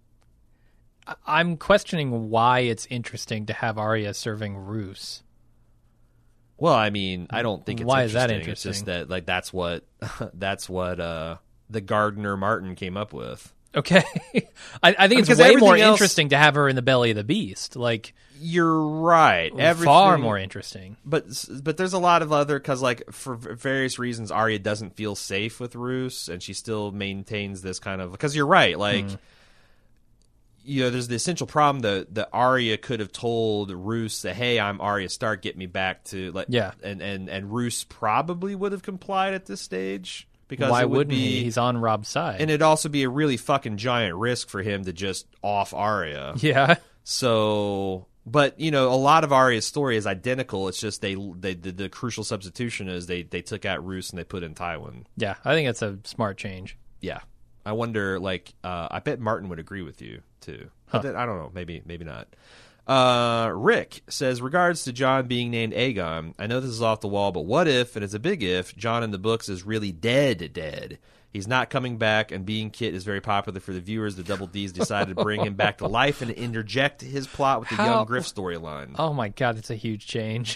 Speaker 1: I'm questioning why it's interesting to have Arya serving Roose.
Speaker 2: Well, I mean, I don't think it's
Speaker 1: why
Speaker 2: interesting.
Speaker 1: is that interesting?
Speaker 2: It's just that like that's what that's what uh, the gardener Martin came up with.
Speaker 1: Okay, I, I think
Speaker 2: Because
Speaker 1: it's way more
Speaker 2: everything else-
Speaker 1: interesting to have her in the belly of the beast. Like
Speaker 2: You're right. Everything,
Speaker 1: far more interesting.
Speaker 2: But but there's a lot of other because like for various reasons Arya doesn't feel safe with Roose, and she still maintains this kind of because you're right. Like
Speaker 1: Mm.
Speaker 2: you know, there's the essential problem that that Arya could have told Roose that, hey, I'm Arya Stark, get me back to like
Speaker 1: Yeah.
Speaker 2: and and and Roose probably would have complied at this stage. Because
Speaker 1: Why
Speaker 2: it would
Speaker 1: wouldn't
Speaker 2: be,
Speaker 1: he? He's on Robb's side.
Speaker 2: And it'd also be a really fucking giant risk for him to just off Arya.
Speaker 1: yeah.
Speaker 2: So, but you know, a lot of Arya's story is identical. It's just they, they the, the crucial substitution is they they took out Roose and they put in Tywin.
Speaker 1: Yeah, I think it's a smart change.
Speaker 2: Yeah, I wonder. Like, uh, I bet Martin would agree with you too.
Speaker 1: Huh.
Speaker 2: But then, I don't know. Maybe maybe not. Uh, Rick says, regards to Jon being named Aegon, I know this is off the wall, but what if, and it's a big if, Jon in the books is really dead dead? He's not coming back, and being Kit is very popular for the viewers. The Double D's decided to bring him back to life and interject his plot with the
Speaker 1: How-
Speaker 2: young Griff storyline.
Speaker 1: Oh my god, that's a huge change.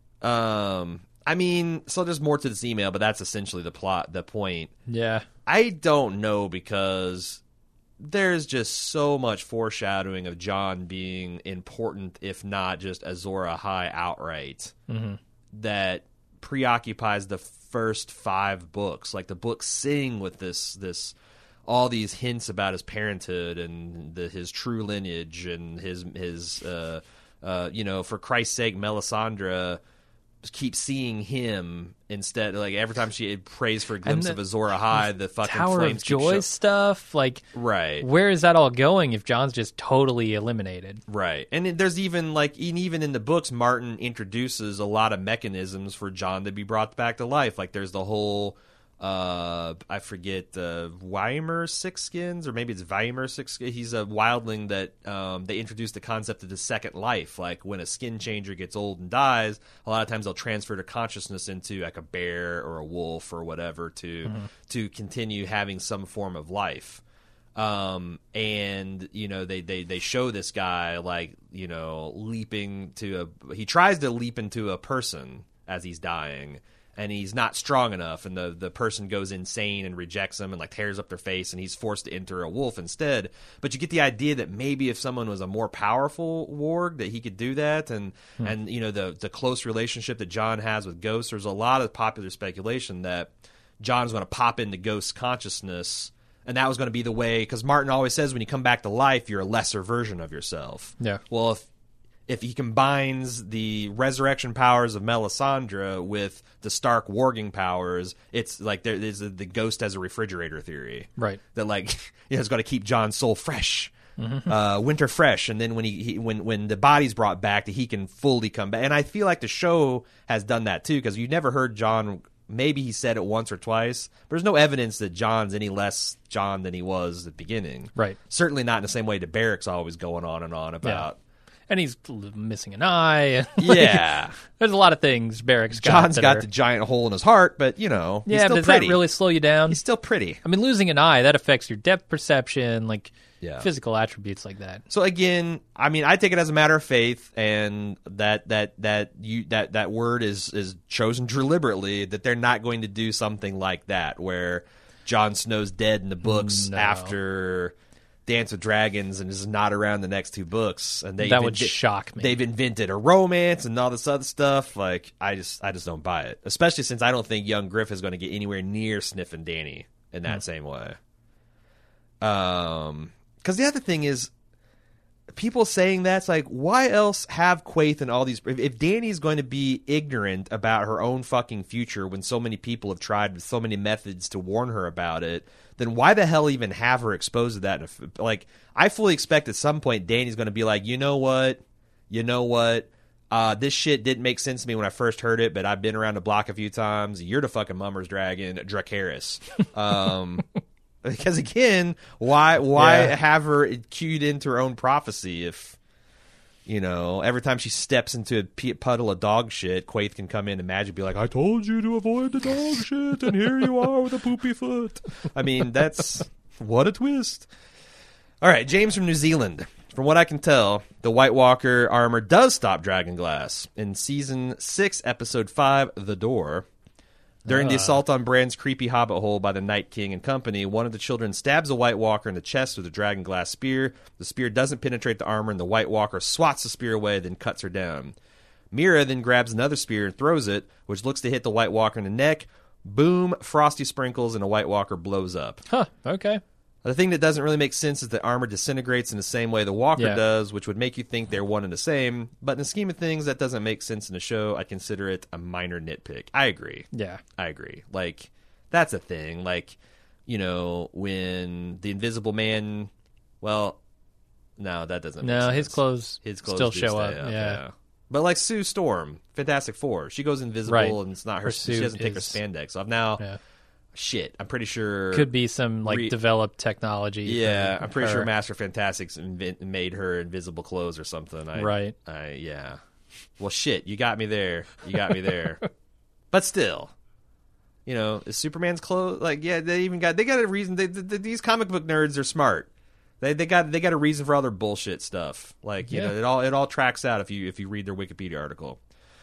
Speaker 2: Um, I mean, so there's more to this email, but that's essentially the plot, the point.
Speaker 1: Yeah.
Speaker 2: I don't know because there's just so much foreshadowing of Jon being important, if not just Azor Ahai outright,
Speaker 1: Mm-hmm.
Speaker 2: that preoccupies the first five books. Like the books sing with this, this, all these hints about his parenthood and the, his true lineage and his, his, uh, uh, you know, for Christ's sake, Melisandre keep seeing him instead. Like every time she prays for a glimpse
Speaker 1: the
Speaker 2: of Azor Ahai, the fucking
Speaker 1: Tower
Speaker 2: flames
Speaker 1: of
Speaker 2: keep
Speaker 1: Joy
Speaker 2: sho-
Speaker 1: stuff, like
Speaker 2: Right.
Speaker 1: where is that all going if Jon's just totally eliminated?
Speaker 2: Right. And it- there's even like and even in the books, Martin introduces a lot of mechanisms for Jon to be brought back to life. Like there's the whole uh I forget uh Weimer Six Skins, or maybe it's Weimer Six Skins. He's a wildling that um they introduced the concept of the second life. Like when a skin changer gets old and dies, a lot of times they'll transfer their consciousness into like a bear or a wolf or whatever to mm-hmm. to continue having some form of life. Um and you know they, they they show this guy like you know leaping to a he tries to leap into a person as he's dying, and he's not strong enough, and the, the person goes insane and rejects him and like tears up their face, and he's forced to enter a wolf instead. But you get the idea that maybe if someone was a more powerful warg, that he could do that. And hmm. and you know the the close relationship that Jon has with Ghost, there's a lot of popular speculation that Jon's going to pop into Ghost's consciousness, and that was going to be the way, because Martin always says when you come back to life, you're a lesser version of yourself.
Speaker 1: Yeah.
Speaker 2: Well, if If he combines the resurrection powers of Melisandre with the Stark warging powers, it's like there is the ghost as a refrigerator theory,
Speaker 1: right?
Speaker 2: That like you know, it's got to keep Jon's soul fresh, mm-hmm. uh, winter fresh, and then when he, he when when the body's brought back, that he can fully come back. And I feel like the show has done that too, because you never heard Jon maybe he said it once or twice. But there's no evidence that Jon's any less Jon than he was at the beginning.
Speaker 1: Right.
Speaker 2: Certainly not in the same way that Barrick's always going on and on about.
Speaker 1: Yeah. And he's missing an eye. Like,
Speaker 2: yeah.
Speaker 1: There's a lot of things Barrick's got.
Speaker 2: Jon's
Speaker 1: that
Speaker 2: got
Speaker 1: are,
Speaker 2: the giant hole in his heart, but, you know, he's
Speaker 1: yeah,
Speaker 2: still
Speaker 1: does
Speaker 2: pretty.
Speaker 1: that really slow you down?
Speaker 2: He's still pretty.
Speaker 1: I mean, losing an eye, that affects your depth perception, like
Speaker 2: Yeah.
Speaker 1: physical attributes like that.
Speaker 2: So again, I mean, I take it as a matter of faith, and that that that you that that word is is chosen deliberately, that they're not going to do something like that, where Jon Snow's dead in the books
Speaker 1: No.
Speaker 2: after Dance with Dragons and is not around the next two books, and they
Speaker 1: That would shock me.
Speaker 2: They've invented a romance and all this other stuff. Like, I just I just don't buy it, especially since I don't think young Griff is going to get anywhere near sniffing Dany in that
Speaker 1: Hmm.
Speaker 2: same way. Um. Because the other thing is, people saying that's like, why else have Quaithe and all these? If, if Dany's going to be ignorant about her own fucking future when so many people have tried with so many methods to warn her about it, then why the hell even have her exposed to that? If, like, I fully expect at some point Dany's going to be like, you know what, you know what, uh, this shit didn't make sense to me when I first heard it, but I've been around the block a few times. You're the fucking Mummer's dragon, Dracarys. Um. Because again, why why
Speaker 1: Yeah.
Speaker 2: have her cued into her own prophecy if, you know, every time she steps into a p- puddle of dog shit, Quaithe can come in and magically be like, I told you to avoid the dog shit, and here you are with a poopy foot. I mean, that's, what a twist. All right, James from New Zealand. From what I can tell, the White Walker armor does stop Dragonglass. In Season six, Episode five, The Door, during the assault on Bran's creepy hobbit hole by the Night King and company, one of the children stabs a White Walker in the chest with a dragonglass spear. The spear doesn't penetrate the armor, and the White Walker swats the spear away, then cuts her down. Mira then grabs another spear and throws it, which looks to hit the White Walker in the neck. Boom, frosty sprinkles, and a White Walker blows up.
Speaker 1: Huh, okay.
Speaker 2: The thing that doesn't really make sense is that armor disintegrates in the same way the Walker
Speaker 1: Yeah.
Speaker 2: does, which would make you think they're one and the same. But in the scheme of things, that doesn't make sense in the show. I consider it a minor nitpick. I agree.
Speaker 1: Yeah.
Speaker 2: I agree. Like, that's a thing. Like, you know, when the Invisible Man, well, no, that doesn't make
Speaker 1: No,
Speaker 2: sense.
Speaker 1: his clothes,
Speaker 2: His clothes
Speaker 1: still
Speaker 2: do
Speaker 1: show
Speaker 2: stay
Speaker 1: up. Yeah.
Speaker 2: But like Sue Storm, Fantastic Four, she goes invisible
Speaker 1: Right.
Speaker 2: and it's not her.
Speaker 1: Her
Speaker 2: she
Speaker 1: suit
Speaker 2: doesn't take her
Speaker 1: is-
Speaker 2: spandex off. Now,
Speaker 1: Yeah.
Speaker 2: shit, I'm pretty sure.
Speaker 1: Could be some like
Speaker 2: Re-
Speaker 1: developed technology.
Speaker 2: Yeah,
Speaker 1: for
Speaker 2: I'm pretty
Speaker 1: her.
Speaker 2: sure Master Fantastics invent, made her invisible clothes or something. I,
Speaker 1: Right.
Speaker 2: I, yeah. Well, shit, you got me there. You got me there. But still, you know, is Superman's clothes like? Yeah, they even got they got a reason. They, they, these comic book nerds are smart. They they got they got a reason for all their bullshit stuff. Like, you
Speaker 1: Yeah.
Speaker 2: know, it all it all tracks out if you if you read their Wikipedia article.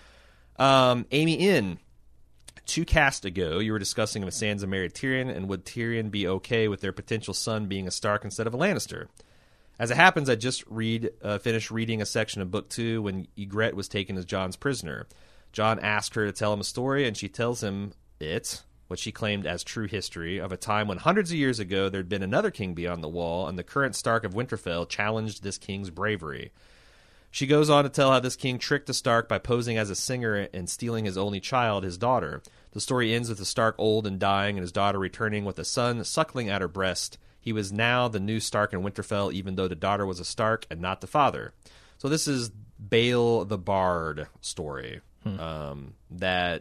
Speaker 2: Um, Amy In. Two casts ago, you were discussing if Sansa married Tyrion, and would Tyrion be okay with their potential son being a Stark instead of a Lannister? As it happens, I just read uh, finished reading a section of Book Two when Ygritte was taken as Jon's prisoner. Jon asked her to tell him a story, and she tells him it, what she claimed as true history, of a time when hundreds of years ago there had been another king beyond the wall, and the current Stark of Winterfell challenged this king's bravery. She goes on to tell how this king tricked the Stark by posing as a singer and stealing his only child, his daughter. The story ends with the Stark old and dying and his daughter returning with a son suckling at her breast. He was now the new Stark in Winterfell, even though the daughter was a Stark and not the father. So this is Bale the Bard story
Speaker 1: Hmm.
Speaker 2: um, that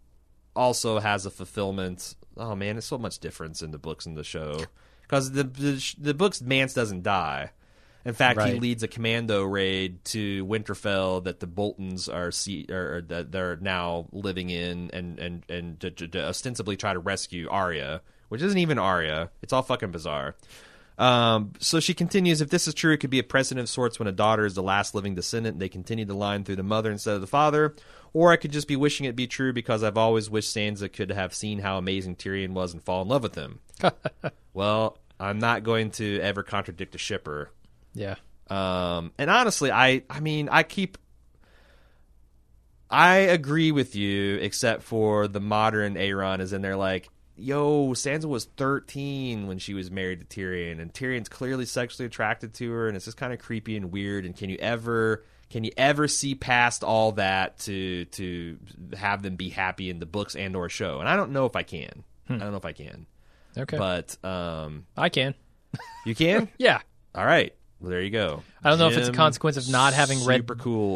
Speaker 2: also has a fulfillment. Oh, man, there's so much difference in the books and the show. Because the, the, the books, Mance doesn't die. In fact, he
Speaker 1: Right.
Speaker 2: leads a commando raid to Winterfell that the Boltons are see, or, or that they're now living in, and and and to, to, to ostensibly try to rescue Arya, which isn't even Arya. It's all fucking bizarre. Um, so she continues, if this is true, it could be a precedent of sorts when a daughter is the last living descendant and they continue the line through the mother instead of the father. Or I could just be wishing it be true because I've always wished Sansa could have seen how amazing Tyrion was and fall in love with him. Well, I'm not going to ever contradict a shipper.
Speaker 1: Yeah.
Speaker 2: Um, and honestly, I, I mean, I keep, I agree with you, except for the modern Aeron is in there like, yo, Sansa was thirteen when she was married to Tyrion, and Tyrion's clearly sexually attracted to her, and it's just kind of creepy and weird. And can you ever, can you ever see past all that to to have them be happy in the books and or show? And I don't know if I can. I don't know if I can.
Speaker 1: Okay.
Speaker 2: But um,
Speaker 1: I can.
Speaker 2: you can.
Speaker 1: Yeah.
Speaker 2: All right. Well, there you go.
Speaker 1: I don't know if it's a
Speaker 2: Jim,
Speaker 1: consequence of not having read-
Speaker 2: Super cool.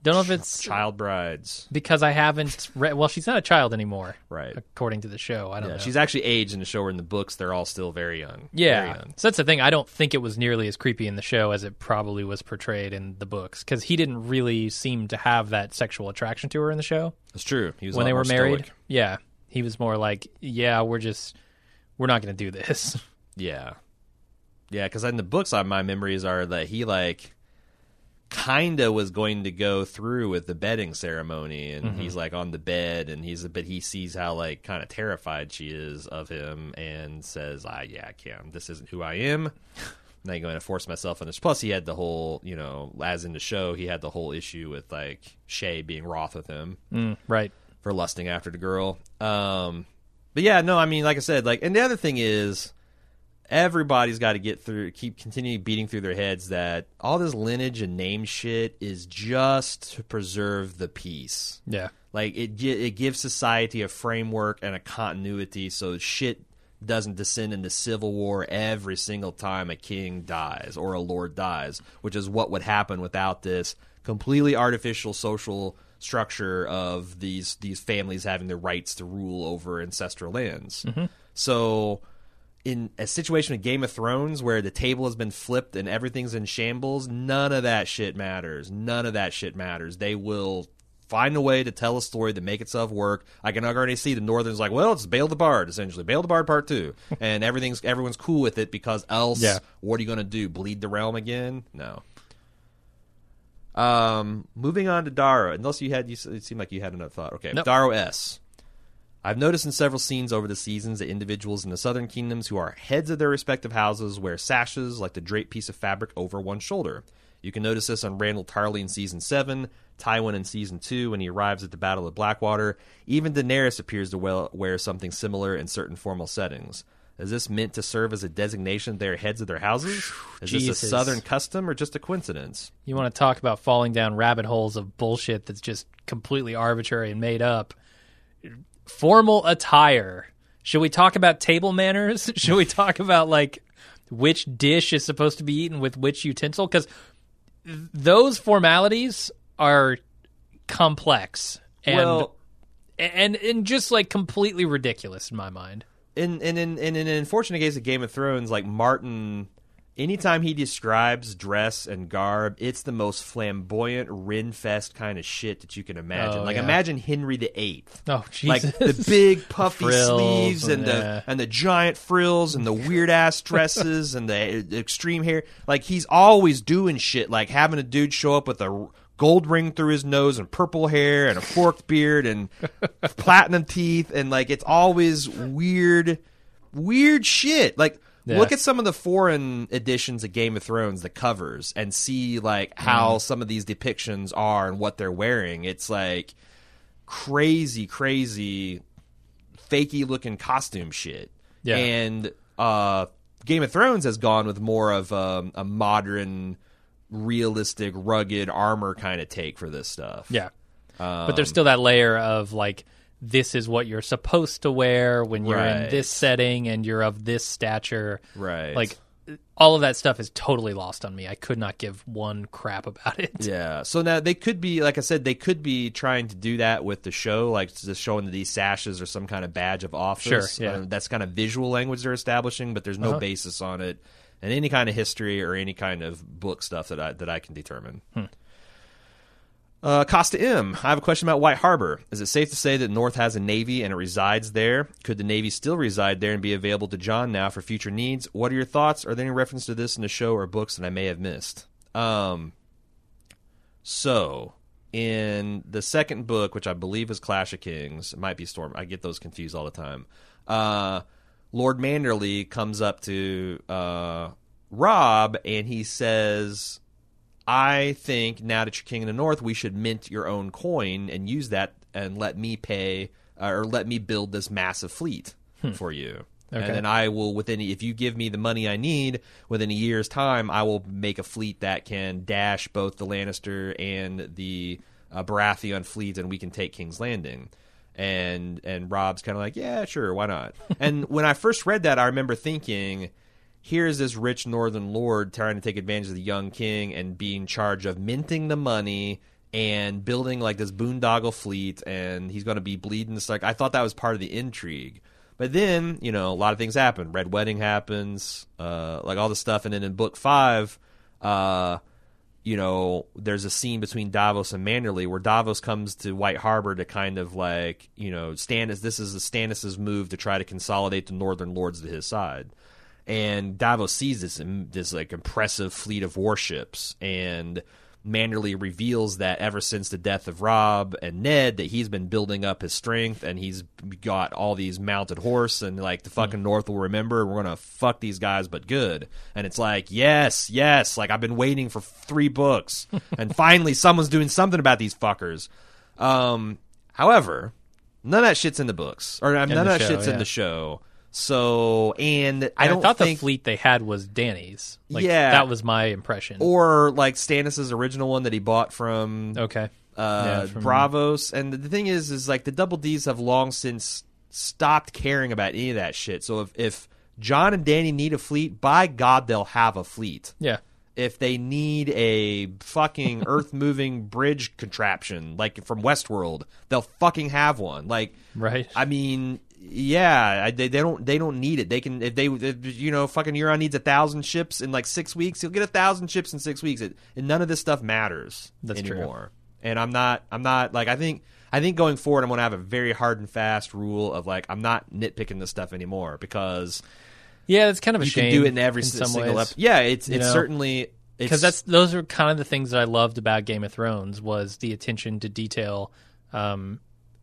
Speaker 1: Don't know if it's
Speaker 2: child brides.
Speaker 1: because I haven't read. Well, she's not a child anymore,
Speaker 2: Right.
Speaker 1: according to the show. I don't
Speaker 2: Yeah,
Speaker 1: know.
Speaker 2: she's actually aged in the show, where in the books they're all still very young.
Speaker 1: Yeah,
Speaker 2: Very young.
Speaker 1: so that's the thing. I don't think it was nearly as creepy in the show as it probably was portrayed in the books, because he didn't really seem to have that sexual attraction to her in the show
Speaker 2: It's true. He was a
Speaker 1: when
Speaker 2: lot
Speaker 1: they
Speaker 2: more
Speaker 1: were married.
Speaker 2: stoic.
Speaker 1: Yeah, he was more like, yeah, we're just we're not going to do this.
Speaker 2: Yeah. Yeah, because in the books, uh, my memories are that he, like, kind of was going to go through with the bedding ceremony, and
Speaker 1: Mm-hmm.
Speaker 2: he's, like, on the bed, and he's, but he sees how, like, kind of terrified she is of him and says, ah, yeah, I can't. This isn't who I am. Now I'm going to force myself on this. Plus, he had the whole, you know, as in the show, he had the whole issue with, like, Shay being wroth with him.
Speaker 1: Mm, right.
Speaker 2: For lusting after the girl. Um, but yeah, no, I mean, like I said, like, and the other thing is, everybody's got to get through, keep continuing beating through their heads that all this lineage and name shit is just to preserve the peace.
Speaker 1: Yeah.
Speaker 2: Like, it gi- it gives society a framework and a continuity so shit doesn't descend into civil war every single time a king dies or a lord dies, which is what would happen without this completely artificial social structure of these these families having the rights to rule over ancestral lands.
Speaker 1: Mm-hmm.
Speaker 2: So in a situation with Game of Thrones where the table has been flipped and everything's in shambles, none of that shit matters. None of that shit matters. They will find a way to tell a story to make itself work. I can already see the Northern's like, well, it's Bail the Bard, essentially. Bail the Bard Part Two. And everything's everyone's cool with it because else,
Speaker 1: Yeah.
Speaker 2: what are you going to do? Bleed the realm again? No. Um, moving on to Daro. Unless you had, you, it seemed like you had another thought. Okay,
Speaker 1: Nope.
Speaker 2: Daro S. I've noticed in several scenes over the seasons that individuals in the Southern Kingdoms who are heads of their respective houses wear sashes like the draped piece of fabric over one shoulder. You can notice this on Randall Tarley in Season seven, Tywin in Season two when he arrives at the Battle of Blackwater. Even Daenerys appears to well, wear something similar in certain formal settings. Is this meant to serve as a designation that they are heads of their houses? Is this
Speaker 1: Jesus.
Speaker 2: a Southern custom or just a coincidence?
Speaker 1: You want to talk about falling down rabbit holes of bullshit that's just completely arbitrary and made up. Formal attire. Should we talk about table manners? Should we talk about, like, which dish is supposed to be eaten with which utensil? Because those formalities are complex and,
Speaker 2: Well-
Speaker 1: and and just, like, completely ridiculous in my mind.
Speaker 2: In in in in an unfortunate case of Game of Thrones, like Martin, anytime he describes dress and garb, it's the most flamboyant, Rinfest kind of shit that you can imagine.
Speaker 1: Oh,
Speaker 2: like
Speaker 1: yeah.
Speaker 2: imagine Henry the Eighth.
Speaker 1: Oh,
Speaker 2: Like
Speaker 1: Jesus.
Speaker 2: the big puffy
Speaker 1: Frills
Speaker 2: sleeves and
Speaker 1: and,
Speaker 2: the
Speaker 1: yeah.
Speaker 2: and the giant frills and the weird ass dresses and the extreme hair. Like he's always doing shit, like having a dude show up with a gold ring through his nose and purple hair and a forked beard and platinum teeth, and like it's always weird, weird shit. Like
Speaker 1: Yeah.
Speaker 2: look at some of the foreign editions of Game of Thrones, the covers, and see like how some of these depictions are and what they're wearing. It's like crazy, crazy, fakey looking costume shit.
Speaker 1: Yeah.
Speaker 2: And uh, Game of Thrones has gone with more of um, a modern, realistic, rugged armor kind of take for this stuff.
Speaker 1: Yeah. But there's still that layer of, like, this is what you're supposed to wear when you're in
Speaker 2: Right.
Speaker 1: this setting and you're of this stature.
Speaker 2: Right.
Speaker 1: Like, all of that stuff is totally lost on me. I could not give one crap about it.
Speaker 2: Yeah. So now they could be, like I said, they could be trying to do that with the show, like just showing that these sashes are some kind of badge of office.
Speaker 1: Sure, yeah.
Speaker 2: Uh, that's kind of visual language they're establishing, but there's no
Speaker 1: Uh-huh.
Speaker 2: basis on it in any kind of history or any kind of book stuff that I that I can determine.
Speaker 1: Hmm.
Speaker 2: Uh, Costa M, I have a question about White Harbor. Is it safe to say that North has a Navy and it resides there? Could the Navy still reside there and be available to Jon now for future needs? What are your thoughts? Are there any reference to this in the show or books that I may have missed? Um, so, in the second book, which I believe is Clash of Kings, it might be Storm. I get those confused all the time. Uh, Lord Manderley comes up to uh, Robb and he says, I think now that you're king of the North, we should mint your own coin and use that and let me pay uh, or let me build this massive fleet for you.
Speaker 1: Okay.
Speaker 2: And then I will, within if you give me the money I need, within a year's time, I will make a fleet that can dash both the Lannister and the uh, Baratheon fleet, and we can take King's Landing. And and Robb's kind of like, yeah, sure, why not? And when I first read that, I remember thinking, here's this rich northern lord trying to take advantage of the young king and be in charge of minting the money and building like this boondoggle fleet, and he's going to be bleeding. It's like I thought that was part of the intrigue. But then, you know, a lot of things happen. Red Wedding happens, uh, like all the stuff. And then in book five, uh, you know, there's a scene between Davos and Manderley where Davos comes to White Harbor to kind of like, you know, Stannis. This is the Stannis' move to try to consolidate the Northern Lords to his side. And Davos sees this, this like impressive fleet of warships, and Manderley reveals that ever since the death of Robb and Ned, that he's been building up his strength, and he's got all these mounted horse, and like the fucking mm. North will remember, we're gonna fuck these guys, but good. And it's like, yes, yes, like I've been waiting for three books, and finally someone's doing something about these fuckers. Um, however, none of that shit's in the books, or none of that
Speaker 1: show,
Speaker 2: shit's
Speaker 1: yeah.
Speaker 2: in the show. So, and I
Speaker 1: yeah,
Speaker 2: don't
Speaker 1: I thought
Speaker 2: think
Speaker 1: the fleet they had was Dany's. Like,
Speaker 2: yeah,
Speaker 1: that was my impression.
Speaker 2: Or like Stannis' original one that he bought from
Speaker 1: okay,
Speaker 2: uh,
Speaker 1: yeah, from...
Speaker 2: Bravos. And the thing is, is like the Double D's have long since stopped caring about any of that shit. So if if Jon and Dany need a fleet, by God, they'll have a fleet.
Speaker 1: Yeah.
Speaker 2: If they need a fucking earth-moving bridge contraption, like from Westworld, they'll fucking have one. Like,
Speaker 1: right?
Speaker 2: I mean. Yeah, they they don't they don't need it. They can if they if, you know fucking Euron needs a thousand ships in like six weeks. He'll get a thousand ships in six weeks. It, and none of this stuff matters
Speaker 1: That's
Speaker 2: anymore.
Speaker 1: True.
Speaker 2: And I'm not I'm not like I think I think going forward I'm going to have a very hard and fast rule of like I'm not nitpicking this stuff anymore because
Speaker 1: yeah, it's kind of a
Speaker 2: you
Speaker 1: shame.
Speaker 2: can do it in every
Speaker 1: in
Speaker 2: single
Speaker 1: some
Speaker 2: episode. Yeah, it's
Speaker 1: you
Speaker 2: it's
Speaker 1: know?
Speaker 2: certainly
Speaker 1: because that's those are kind of the things that I loved about Game of Thrones was the attention to detail, um,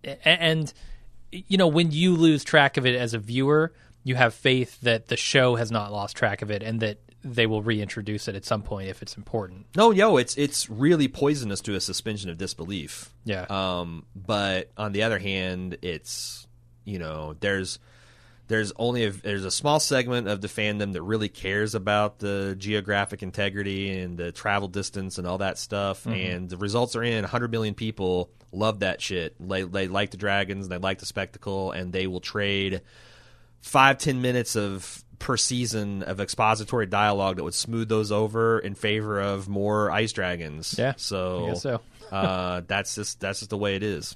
Speaker 1: and. You know, when you lose track of it as a viewer, you have faith that the show has not lost track of it and that they will reintroduce it at some point if it's important.
Speaker 2: No, yo, it's it's really poisonous to a suspension of disbelief.
Speaker 1: Yeah.
Speaker 2: Um, but on the other hand, it's you know there's there's only a, there's a small segment of the fandom that really cares about the geographic integrity and the travel distance and all that stuff. Mm-hmm. And the results are in. one hundred million people love that shit. They, they like the dragons. They like the spectacle. And they will trade five, ten minutes of per season of expository dialogue that would smooth those over in favor of more ice dragons.
Speaker 1: Yeah,
Speaker 2: so,
Speaker 1: I guess so.
Speaker 2: uh, that's just that's just the way it is.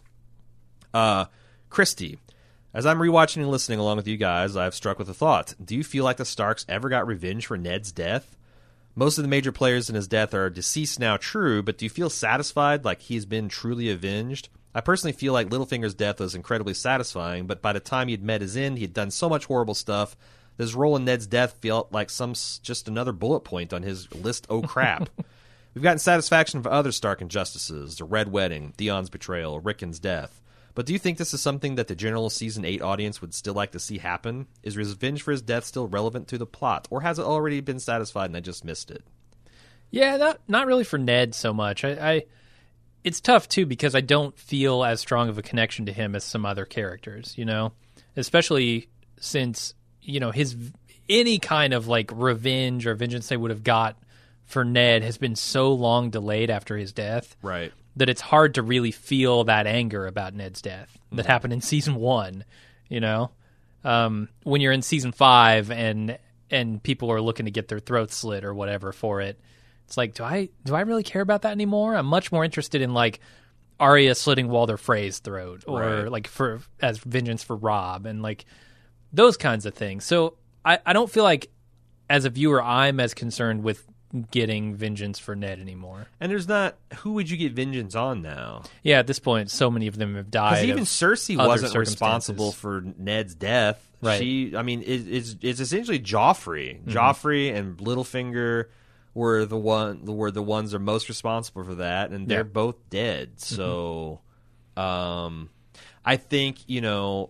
Speaker 2: Uh, Christy. As I'm rewatching and listening along with you guys, I've struck with a thought. Do you feel like the Starks ever got revenge for Ned's death? Most of the major players in his death are deceased now, true, but do you feel satisfied like he's been truly avenged? I personally feel like Littlefinger's death was incredibly satisfying, but by the time he'd met his end, he'd done so much horrible stuff. His role in Ned's death felt like some just another bullet point on his list oh crap. We've gotten satisfaction for other Stark injustices, the Red Wedding, Theon's betrayal, Rickon's death. But do you think this is something that the general Season eight audience would still like to see happen? Is revenge for his death still relevant to the plot, or has it already been satisfied and I just missed it?
Speaker 1: Yeah, not not really for Ned so much. I, I it's tough, too, because I don't feel as strong of a connection to him as some other characters, you know? Especially since, you know, his any kind of, like, revenge or vengeance they would have got for Ned has been so long delayed after his death.
Speaker 2: Right.
Speaker 1: That it's hard to really feel that anger about Ned's death that mm-hmm. happened in season one, you know? Um, when you're in season five and and people are looking to get their throats slit or whatever for it, it's like, do I do I really care about that anymore? I'm much more interested in, like, Arya slitting Walder Frey's throat or,
Speaker 2: right.
Speaker 1: like, for as vengeance for Robb and, like, those kinds of things. So I, I don't feel like, as a viewer, I'm as concerned with getting vengeance for Ned anymore.
Speaker 2: And there's not who would you get vengeance on now?
Speaker 1: Yeah, at this point, so many of them have died.
Speaker 2: Because even Cersei wasn't responsible for Ned's death.
Speaker 1: Right.
Speaker 2: She, I mean, it, it's it's essentially Joffrey. Mm-hmm. Joffrey and Littlefinger were the one were the ones that are most responsible for that, and they're
Speaker 1: yeah.
Speaker 2: both dead. So, mm-hmm. um, I think you know.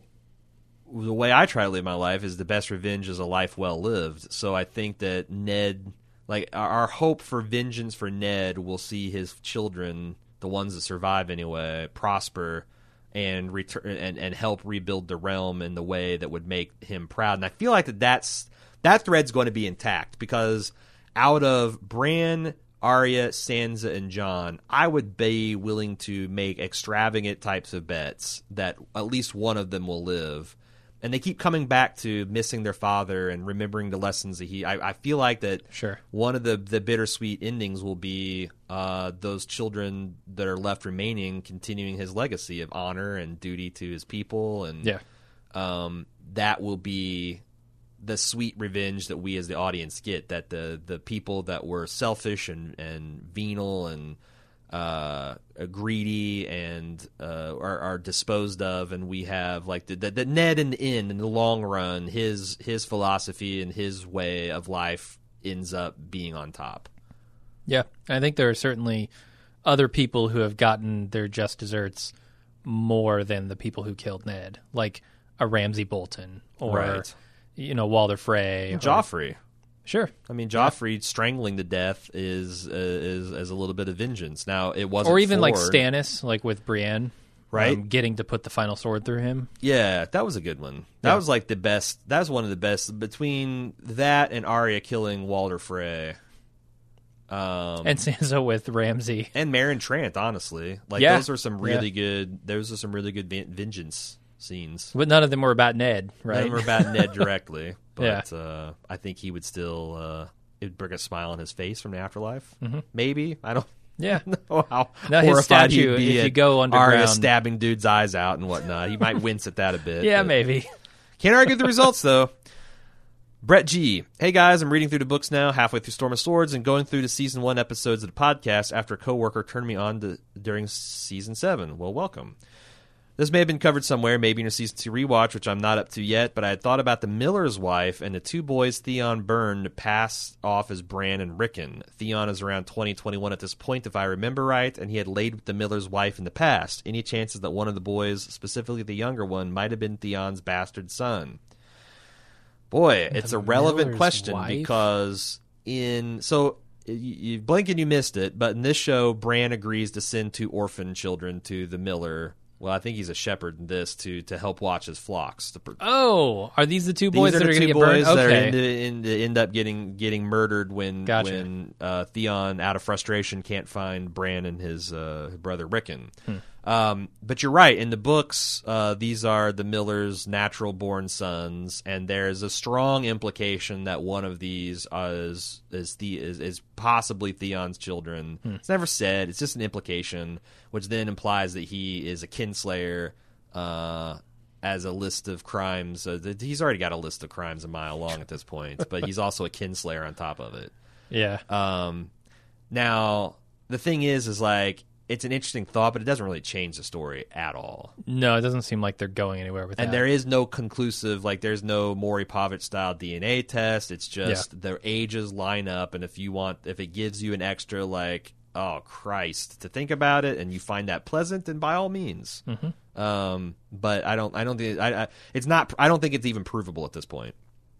Speaker 2: The way I try to live my life is the best revenge is a life well lived. So I think that Ned, like our hope for vengeance for Ned, will see his children, the ones that survive anyway, prosper and return and, and help rebuild the realm in the way that would make him proud. And I feel like that that's that thread's going to be intact because out of Bran, Arya, Sansa, and Jon, I would be willing to make extravagant types of bets that at least one of them will live. and they keep coming back to missing their father and remembering the lessons that he. I, I feel like that
Speaker 1: Sure.
Speaker 2: one of the the bittersweet endings will be uh, those children that are left remaining continuing his legacy of honor and duty to his people, and
Speaker 1: Yeah.
Speaker 2: um, that will be the sweet revenge that we as the audience get, that the the people that were selfish and, and venal and uh, greedy and uh, are, are disposed of, and we have like the, the, the Ned in the end, in the long run, his his philosophy and his way of life ends up being on top.
Speaker 1: Yeah, I think there are certainly other people who have gotten their just desserts more than the people who killed Ned, like a Ramsay Bolton or
Speaker 2: Right.
Speaker 1: you know, Walder Frey, or-
Speaker 2: Joffrey.
Speaker 1: Sure.
Speaker 2: I mean, Joffrey strangling to death is uh, is is a little bit of vengeance. Now, it wasn't,
Speaker 1: Or even like
Speaker 2: Ford.
Speaker 1: Stannis, like with Brienne,
Speaker 2: Right.
Speaker 1: um, getting to put the final sword through him.
Speaker 2: Yeah, that was a good one. That
Speaker 1: Yeah.
Speaker 2: was like the best. That was one of the best between that and Arya killing Walder Frey. Um,
Speaker 1: And Sansa with Ramsay.
Speaker 2: and Meryn Trant, honestly, like
Speaker 1: Yeah.
Speaker 2: those are some really
Speaker 1: Yeah.
Speaker 2: good. Those are some really good ven- vengeance scenes.
Speaker 1: But none of them were about Ned, right?
Speaker 2: None of them were about Ned directly, but
Speaker 1: Yeah.
Speaker 2: uh, I think he would still uh, it'd bring a smile on his face from the afterlife.
Speaker 1: Mm-hmm.
Speaker 2: Maybe I don't.
Speaker 1: Yeah.
Speaker 2: know how
Speaker 1: Now, his
Speaker 2: horrified
Speaker 1: statue,
Speaker 2: he'd be
Speaker 1: if you
Speaker 2: at
Speaker 1: go
Speaker 2: Arya
Speaker 1: underground-
Speaker 2: stabbing dudes' eyes out and whatnot. He might wince at that a bit.
Speaker 1: Yeah,
Speaker 2: but-
Speaker 1: maybe.
Speaker 2: Can't argue the results, though. Brett G. Hey, guys, I'm reading through the books now, halfway through Storm of Swords, and going through the season one episodes of the podcast after a coworker turned me on to, during season seven. Well, welcome. This may have been covered somewhere, maybe in a season two rewatch, which I'm not up to yet, but I had thought about the Miller's wife and the two boys Theon burned passed off as Bran and Rickon. Theon is around twenty, twenty-one at this point, if I remember right, and he had laid with the Miller's wife in the past. Any chances that one of the boys, specifically the younger one, might have been Theon's bastard son? Boy, it's a relevant
Speaker 1: Miller's
Speaker 2: question
Speaker 1: wife?
Speaker 2: because in so you, you blink and you missed it, but in this show, Bran agrees to send two orphan children to the Miller. Well, I think he's a shepherd in this to to help watch his flocks. To,
Speaker 1: Oh, are these the two boys
Speaker 2: these are
Speaker 1: that
Speaker 2: the
Speaker 1: are
Speaker 2: two
Speaker 1: going to get
Speaker 2: boys
Speaker 1: burned?
Speaker 2: that are
Speaker 1: Okay.
Speaker 2: in the, in the, end up getting getting murdered when
Speaker 1: Gotcha.
Speaker 2: when uh, Theon, out of frustration, can't find Bran and his uh, brother Rickon.
Speaker 1: Hmm.
Speaker 2: Um, but you're right. In the books, uh, these are the Miller's natural-born sons, and there's a strong implication that one of these uh, is is, the, is is possibly Theon's children.
Speaker 1: Hmm.
Speaker 2: It's never said. It's just an implication, which then implies that he is a kinslayer. Uh, as a list of crimes, uh, th- he's already got a list of crimes a mile long at this point, but he's also a kinslayer on top of it.
Speaker 1: Yeah.
Speaker 2: Um, now the thing is, is like it's an interesting thought, but it doesn't really change the story at all.
Speaker 1: No, it doesn't seem like they're going anywhere with
Speaker 2: And
Speaker 1: that.
Speaker 2: there is no conclusive, like there's no Maury Povich style D N A test. It's just their ages line up, and if you want, if it gives you an extra like, oh Christ, to think about it, and you find that pleasant, then by all means.
Speaker 1: Mm-hmm.
Speaker 2: Um, but I don't, I don't think, I, I, it's not, I don't think it's even provable at this point.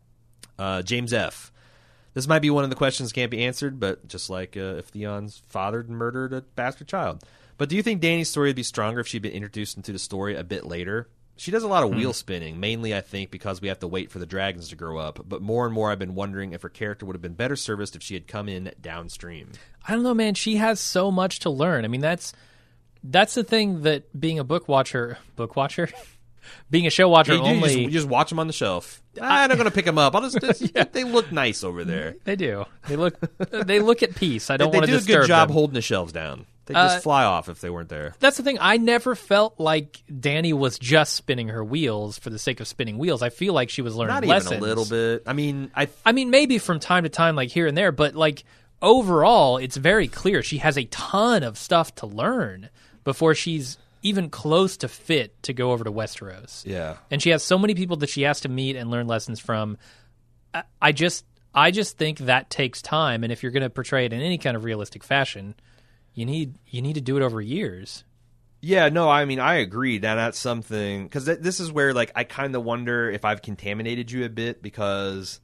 Speaker 2: Uh, James F. This might be one of the questions that can't be answered, but just like uh, if Theon's fathered and murdered a bastard child. But do you think Dany's story would be stronger if she'd been introduced into the story a bit later? She does a lot of
Speaker 1: Hmm.
Speaker 2: wheel spinning, mainly I think because we have to wait for the dragons to grow up. But more and more I've been wondering if her character would have been better serviced if she had come in downstream.
Speaker 1: I don't know, man. She has so much to learn. I mean, that's that's the thing that being a book watcher, book watcher, being a show watcher
Speaker 2: You, you
Speaker 1: only.
Speaker 2: just, you just watch them on the shelf. I'm not going to pick them up. I'll just, just they look nice over there.
Speaker 1: They do. They look. They look at peace. I don't
Speaker 2: They,
Speaker 1: want
Speaker 2: they
Speaker 1: to
Speaker 2: do a
Speaker 1: disturb
Speaker 2: good job
Speaker 1: them.
Speaker 2: holding the shelves down. They just
Speaker 1: Uh,
Speaker 2: fly off if they weren't there.
Speaker 1: That's the thing. I never felt like Dany was just spinning her wheels for the sake of spinning wheels. I feel like she was learning
Speaker 2: Not
Speaker 1: lessons.
Speaker 2: even a little bit. I mean, I
Speaker 1: I mean, maybe from time to time, like here and there, but like overall, it's very clear she has a ton of stuff to learn before she's even close to fit to go over to Westeros.
Speaker 2: yeah.
Speaker 1: And she has so many people that she has to meet and learn lessons from. I, I just, I just think that takes time. And if you're going to portray it in any kind of realistic fashion, you need, you need to do it over years.
Speaker 5: Yeah, no, I mean, I agree. That that's something, because th- this is where, like, I kind of wonder if I've contaminated you a bit, because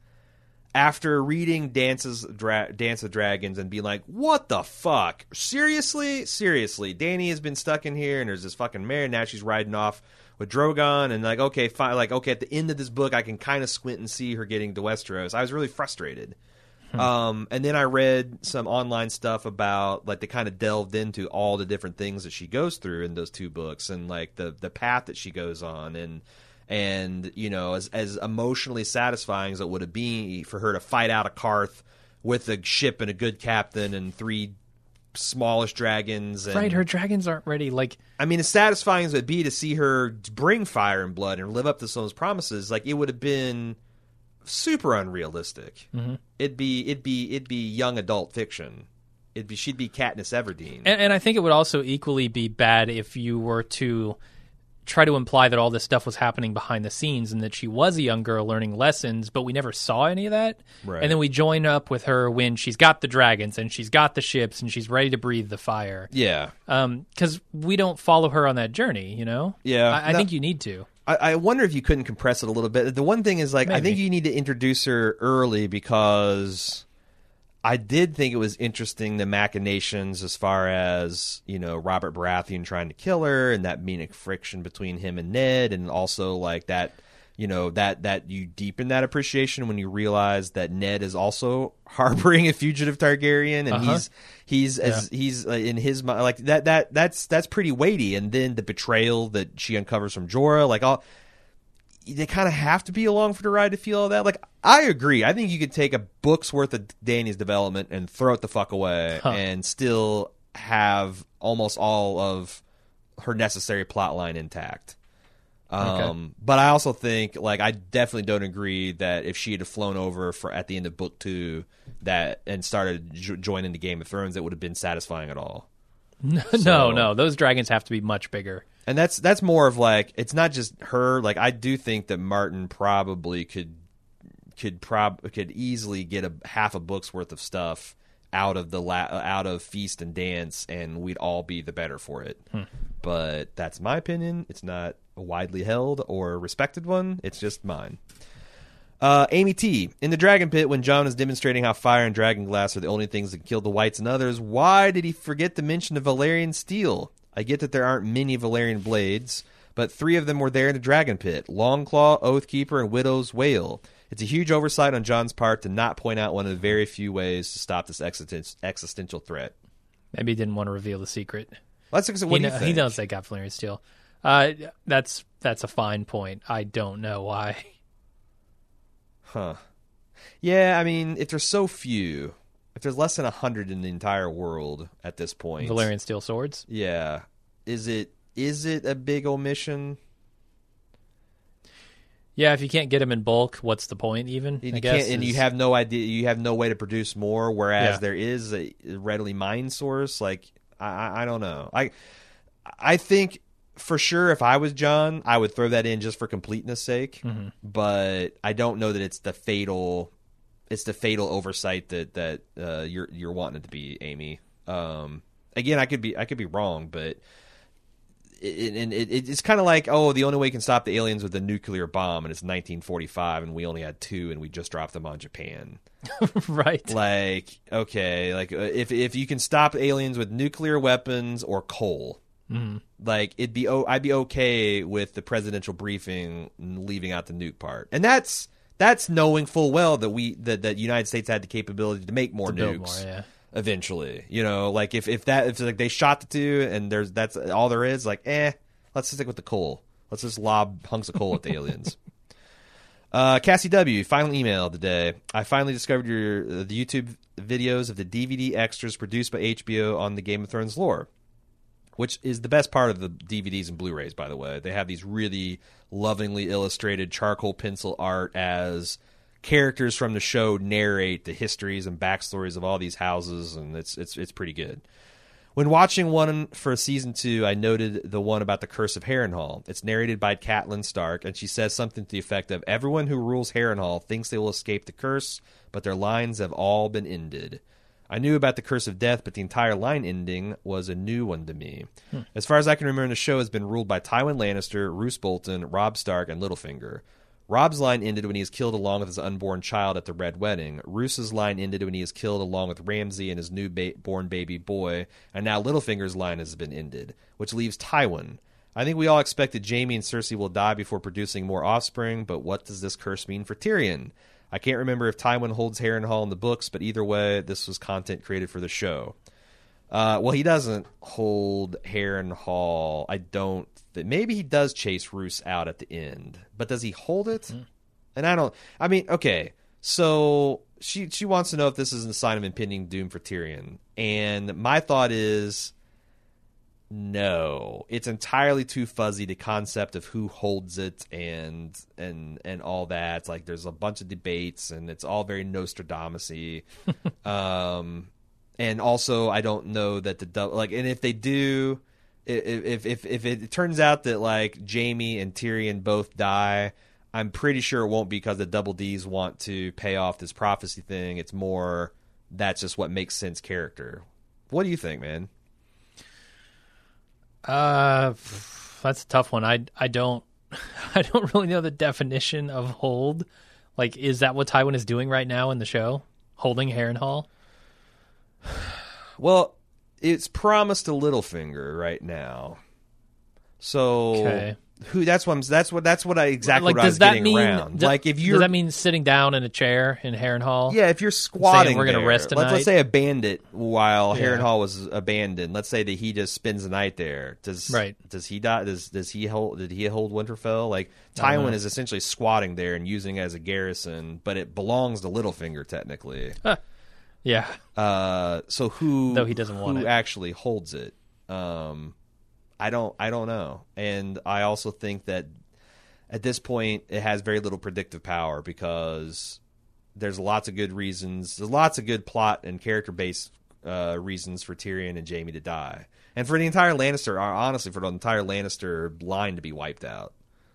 Speaker 5: after reading Dances Dra- Dance of Dragons and being like, what the fuck? Seriously? Seriously. Dany has been stuck in here, and there's this fucking mare, and now she's riding off with Drogon, and like, okay, fine, like, okay, at the end of this book, I can kind of squint and see her getting to Westeros. I was really frustrated. Um, and then I read some online stuff about, like, they kind of delved into all the different things that she goes through in those two books, and like the the path that she goes on, and
Speaker 2: And, you know, as as emotionally satisfying as it would have been for her to fight out of Karth with a ship and a good captain and three smallish dragons. And,
Speaker 1: right, her dragons aren't ready. Like,
Speaker 2: I mean, as satisfying as it would be to see her bring fire and blood and live up to some of those promises, like, it would have been super unrealistic. Mm-hmm. It'd be it'd be it'd be young adult fiction. It'd be she'd be Katniss Everdeen.
Speaker 1: And, and I think it would also equally be bad if you were to try to imply that all this stuff was happening behind the scenes and that she was a young girl learning lessons, but we never saw any of that.
Speaker 2: Right.
Speaker 1: And then we join up with her when she's got the dragons and she's got the ships and she's ready to breathe the fire.
Speaker 2: Yeah.
Speaker 1: Um, because we don't follow her on that journey, you know?
Speaker 2: Yeah.
Speaker 1: I, I
Speaker 2: No.
Speaker 1: think you need to.
Speaker 2: I, I wonder if you couldn't compress it a little bit. The one thing is, like, I
Speaker 1: Maybe.
Speaker 2: think you need to introduce her early because I did think it was interesting the machinations as far as, you know, Robert Baratheon trying to kill her and that being a friction between him and Ned, and also like that, you know, that that you deepen that appreciation when you realize that Ned is also harboring a fugitive Targaryen, and
Speaker 1: Uh-huh.
Speaker 2: he's he's as he's uh, in his mind, like that that that's that's pretty weighty. And then the betrayal that she uncovers from Jorah, like all. They kind of have to be along for the ride to feel all that. Like, I agree. I think you could take a book's worth of Dany's development and throw it the fuck away
Speaker 1: Huh.
Speaker 2: and still have almost all of her necessary plot line intact. Um,
Speaker 1: Okay.
Speaker 2: But I also think, like, I definitely don't agree that if she had flown over for at the end of book two that and started jo- joining the Game of Thrones, it would have been satisfying at all.
Speaker 1: no,
Speaker 2: So-
Speaker 1: no. Those dragons have to be much bigger.
Speaker 2: And that's that's more of like, it's not just her. Like, I do think that Martin probably could could prob could easily get a half a book's worth of stuff out of the la- out of Feast and Dance, and we'd all be the better for it.
Speaker 1: Hmm.
Speaker 2: But that's my opinion. It's not a widely held or respected one. It's just mine. Uh, Amy T. In the Dragon Pit, when Jon is demonstrating how fire and dragon glass are the only things that can kill the whites and others, why did he forget to mention the Valyrian steel? I get that there aren't many Valyrian blades, but three of them were there in the Dragon Pit: Longclaw, Oathkeeper, and Widow's Wail. It's a huge oversight on Jon's part to not point out one of the very few ways to stop this existen- existential threat.
Speaker 1: Maybe he didn't want to reveal the secret.
Speaker 2: Let's what
Speaker 1: he,
Speaker 2: do you
Speaker 1: kn-
Speaker 2: think?
Speaker 1: he knows they got Valyrian steel. Uh, that's that's a fine point. I don't know why.
Speaker 2: Huh. Yeah, I mean, if there's so few, if there's less than a hundred in the entire world at this point,
Speaker 1: Valyrian steel swords.
Speaker 2: yeah, is it is it a big omission?
Speaker 1: Yeah, if you can't get them in bulk, what's the point? Even
Speaker 2: And
Speaker 1: I
Speaker 2: you
Speaker 1: guess
Speaker 2: can't, and you
Speaker 1: is-
Speaker 2: have no idea, you have no way to produce more. Whereas
Speaker 1: Yeah.
Speaker 2: there is a readily mined source. Like, I, I, I don't know. I, I think for sure, if I was Jon, I would throw that in just for completeness' sake.
Speaker 1: Mm-hmm.
Speaker 2: But I don't know that it's the fatal, it's the fatal oversight that that uh, you're you're wanting it to be, Amy. Um, again, I could be I could be wrong, but. It, and it, it, it's kind of like, oh, the only way you can stop the aliens with a nuclear bomb, and it's nineteen forty-five, and we only had two, and we just dropped them on Japan.
Speaker 1: right.
Speaker 2: Like, okay, like uh, if if you can stop aliens with nuclear weapons or coal,
Speaker 1: Mm-hmm.
Speaker 2: like it'd be, oh, I'd be okay with the presidential briefing leaving out the nuke part, and that's that's knowing full well that we that that United States had the capability to make more
Speaker 1: To build
Speaker 2: nukes.
Speaker 1: more, yeah.
Speaker 2: Eventually, you know, like if, if that if like they shot the two and there's that's all there is, like, eh, let's stick with the coal. Let's just lob hunks of coal at the aliens. Uh, Cassie W. Final email today. I finally discovered your uh, the YouTube videos of the D V D extras produced by H B O on the Game of Thrones lore, which is the best part of the D V Ds and Blu-rays. By the way, they have these really lovingly illustrated charcoal pencil art as characters from the show narrate the histories and backstories of all these houses, and it's it's it's pretty good. When watching one for season two, I noted the one about the Curse of Harrenhal. It's narrated by Catelyn Stark, and she says something to the effect of, "Everyone who rules Harrenhal thinks they will escape the curse, but their lines have all been ended." I knew about the Curse of Death, but the entire line ending was a new one to me. Hmm. As far as I can remember, the show has been ruled by Tywin Lannister, Roose Bolton, Robb Stark, and Littlefinger. Robb's line ended when he is killed along with his unborn child at the Red Wedding. Roose's line ended when he is killed along with Ramsay and his new-born baby boy. And now Littlefinger's line has been ended, which leaves Tywin. I think we all expected Jaime and Cersei will die before producing more offspring, but what does this curse mean for Tyrion? I can't remember if Tywin holds Harrenhal in the books, but either way, this was content created for the show. Uh, well, he doesn't hold Harrenhal. I don't. Th- maybe he does chase Roose out at the end, but does he hold it? Mm. And I don't. I mean, okay. So she she wants to know if this is a sign of impending doom for Tyrion, and my thought is no. It's entirely too fuzzy. The concept of who holds it and and and all that. Like, there's a bunch of debates, and it's all very Nostradamus-y. um. And also, I don't know that the double, like, and if they do, if if if it turns out that like Jaime and Tyrion both die, I'm pretty sure it won't be because the Double D's want to pay off this prophecy thing. It's more that's just what makes sense character. What do you think, man?
Speaker 1: Uh, that's a tough one. I I don't I don't really know the definition of hold. Like, is that what Tywin is doing right now in the show, holding Harrenhal?
Speaker 2: Well, it's promised to Littlefinger right now, so
Speaker 1: okay.
Speaker 2: who? That's what I'm, that's what that's what I exactly
Speaker 1: like,
Speaker 2: what I was
Speaker 1: does that
Speaker 2: getting
Speaker 1: mean,
Speaker 2: around.
Speaker 1: Does,
Speaker 2: like, if you
Speaker 1: does that mean sitting down in a chair in Harrenhal?
Speaker 2: Yeah, if you're squatting,
Speaker 1: we're going to
Speaker 2: there,
Speaker 1: rest tonight.
Speaker 2: Let's, let's say a bandit while
Speaker 1: Yeah.
Speaker 2: Harrenhal was abandoned. Let's say that he just spends the night there. Does
Speaker 1: right?
Speaker 2: Does he die? Does does he hold? Did he hold Winterfell? Like, Tywin is essentially squatting there and using it as a garrison, but it belongs to Littlefinger technically.
Speaker 1: Huh. Yeah.
Speaker 2: Uh, so who?
Speaker 1: Though he doesn't
Speaker 2: who
Speaker 1: want it.
Speaker 2: actually holds it? Um, I don't. I don't know. And I also think that at this point it has very little predictive power because there's lots of good reasons. There's lots of good plot and character based uh, reasons for Tyrion and Jaime to die, and for the entire Lannister. Or honestly, for the entire Lannister line to be wiped out.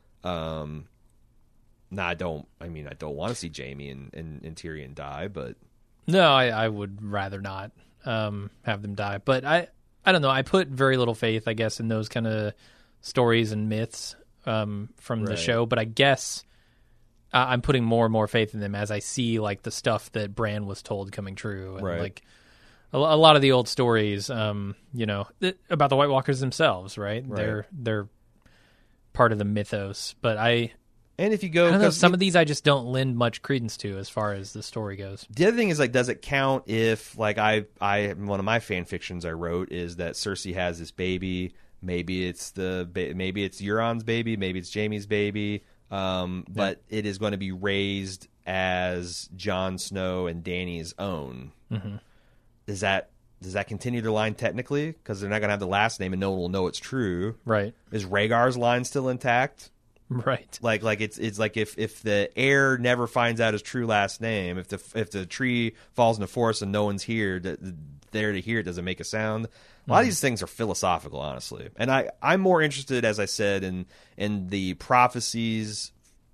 Speaker 2: Um. Nah, I don't. I mean, I don't want to see Jaime and, and, and Tyrion die, but.
Speaker 1: No, I, I would rather not um, have them die. But I, I don't know. I put very little faith, I guess, in those kind of stories and myths um, from
Speaker 2: Right.
Speaker 1: the show. But I guess uh, I'm putting more and more faith in them as I see like the stuff that Bran was told coming true, and
Speaker 2: Right.
Speaker 1: like a, a lot of the old stories, um, you know, th- about the White Walkers themselves. Right?
Speaker 2: Right.
Speaker 1: They're they're part of the mythos. But I.
Speaker 2: And if you go,
Speaker 1: I don't know,
Speaker 2: because
Speaker 1: some of these I just don't lend much credence to as far as the story goes.
Speaker 2: the other thing is, like, does it count if, like, I, I, one of my fan fictions I wrote is that Cersei has this baby. Maybe it's the, maybe it's Euron's baby. Maybe it's Jaime's baby. Um, but yeah. It is going to be raised as Jon Snow and Dany's own.
Speaker 1: Mm-hmm.
Speaker 2: Is that, does that continue their line technically? Because they're not going to have the last name and no one will know it's true.
Speaker 1: Right.
Speaker 2: Is Rhaegar's line still intact?
Speaker 1: Right.
Speaker 2: Like like it's it's like if, if the heir never finds out his true last name, if the if the tree falls in the forest and no one's here to, there to hear it, doesn't make a sound. A lot mm-hmm. of these things are philosophical, honestly. And I, I'm more interested, as I said, in in the prophecies,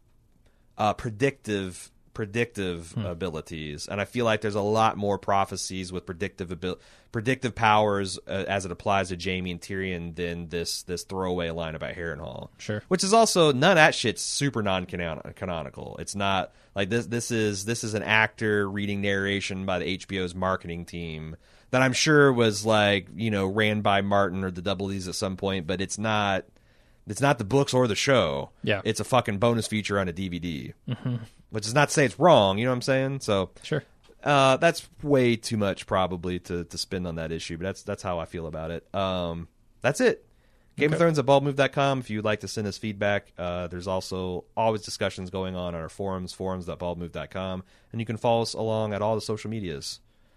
Speaker 2: uh, predictive predictive hmm. abilities, and I feel like there's a lot more prophecies with predictive abil- predictive powers uh, as it applies to Jaime and Tyrion than this this throwaway line about Harrenhal.
Speaker 1: Sure,
Speaker 2: which is also none of that shit's super non-canonical. It's not like this. This is this is an actor reading narration by the H B O's marketing team that I'm sure was like you know ran by Martin or the Double D's at some point, but it's not. It's not the books or the show.
Speaker 1: Yeah,
Speaker 2: it's a fucking bonus feature on a D V D.
Speaker 1: Mm-hmm.
Speaker 2: Which is not to say it's wrong, you know what I'm saying? So
Speaker 1: sure,
Speaker 2: uh, that's way too much probably to, to spend on that issue, but that's that's how I feel about it. Um, that's it. Game
Speaker 1: okay.
Speaker 2: of Thrones at bald move dot com if you'd like to send us feedback. Uh, there's also always discussions going on on our forums, forums dot bald move dot com, and you can follow us along at all the social medias.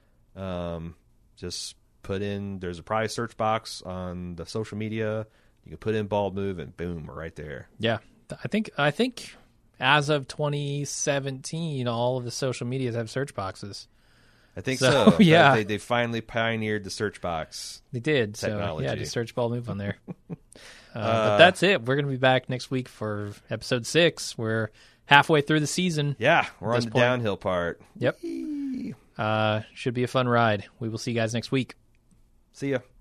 Speaker 2: Um, just put in, there's a prize search box on the social media. You can put in Bald Move and boom, we're right there.
Speaker 1: Yeah, I think I think. As of twenty seventeen, all of the social medias have search boxes.
Speaker 2: I think
Speaker 1: so.
Speaker 2: so.
Speaker 1: Yeah,
Speaker 2: they, they finally pioneered the search box.
Speaker 1: They did.
Speaker 2: Technology.
Speaker 1: So yeah, just search Bald Move on there. uh, uh, but that's it. We're going to be back next week for episode six. We're halfway through the season.
Speaker 2: Yeah, we're on the
Speaker 1: point.
Speaker 2: downhill part.
Speaker 1: Yep. Uh, should be a fun ride. We will see you guys next week.
Speaker 2: See ya.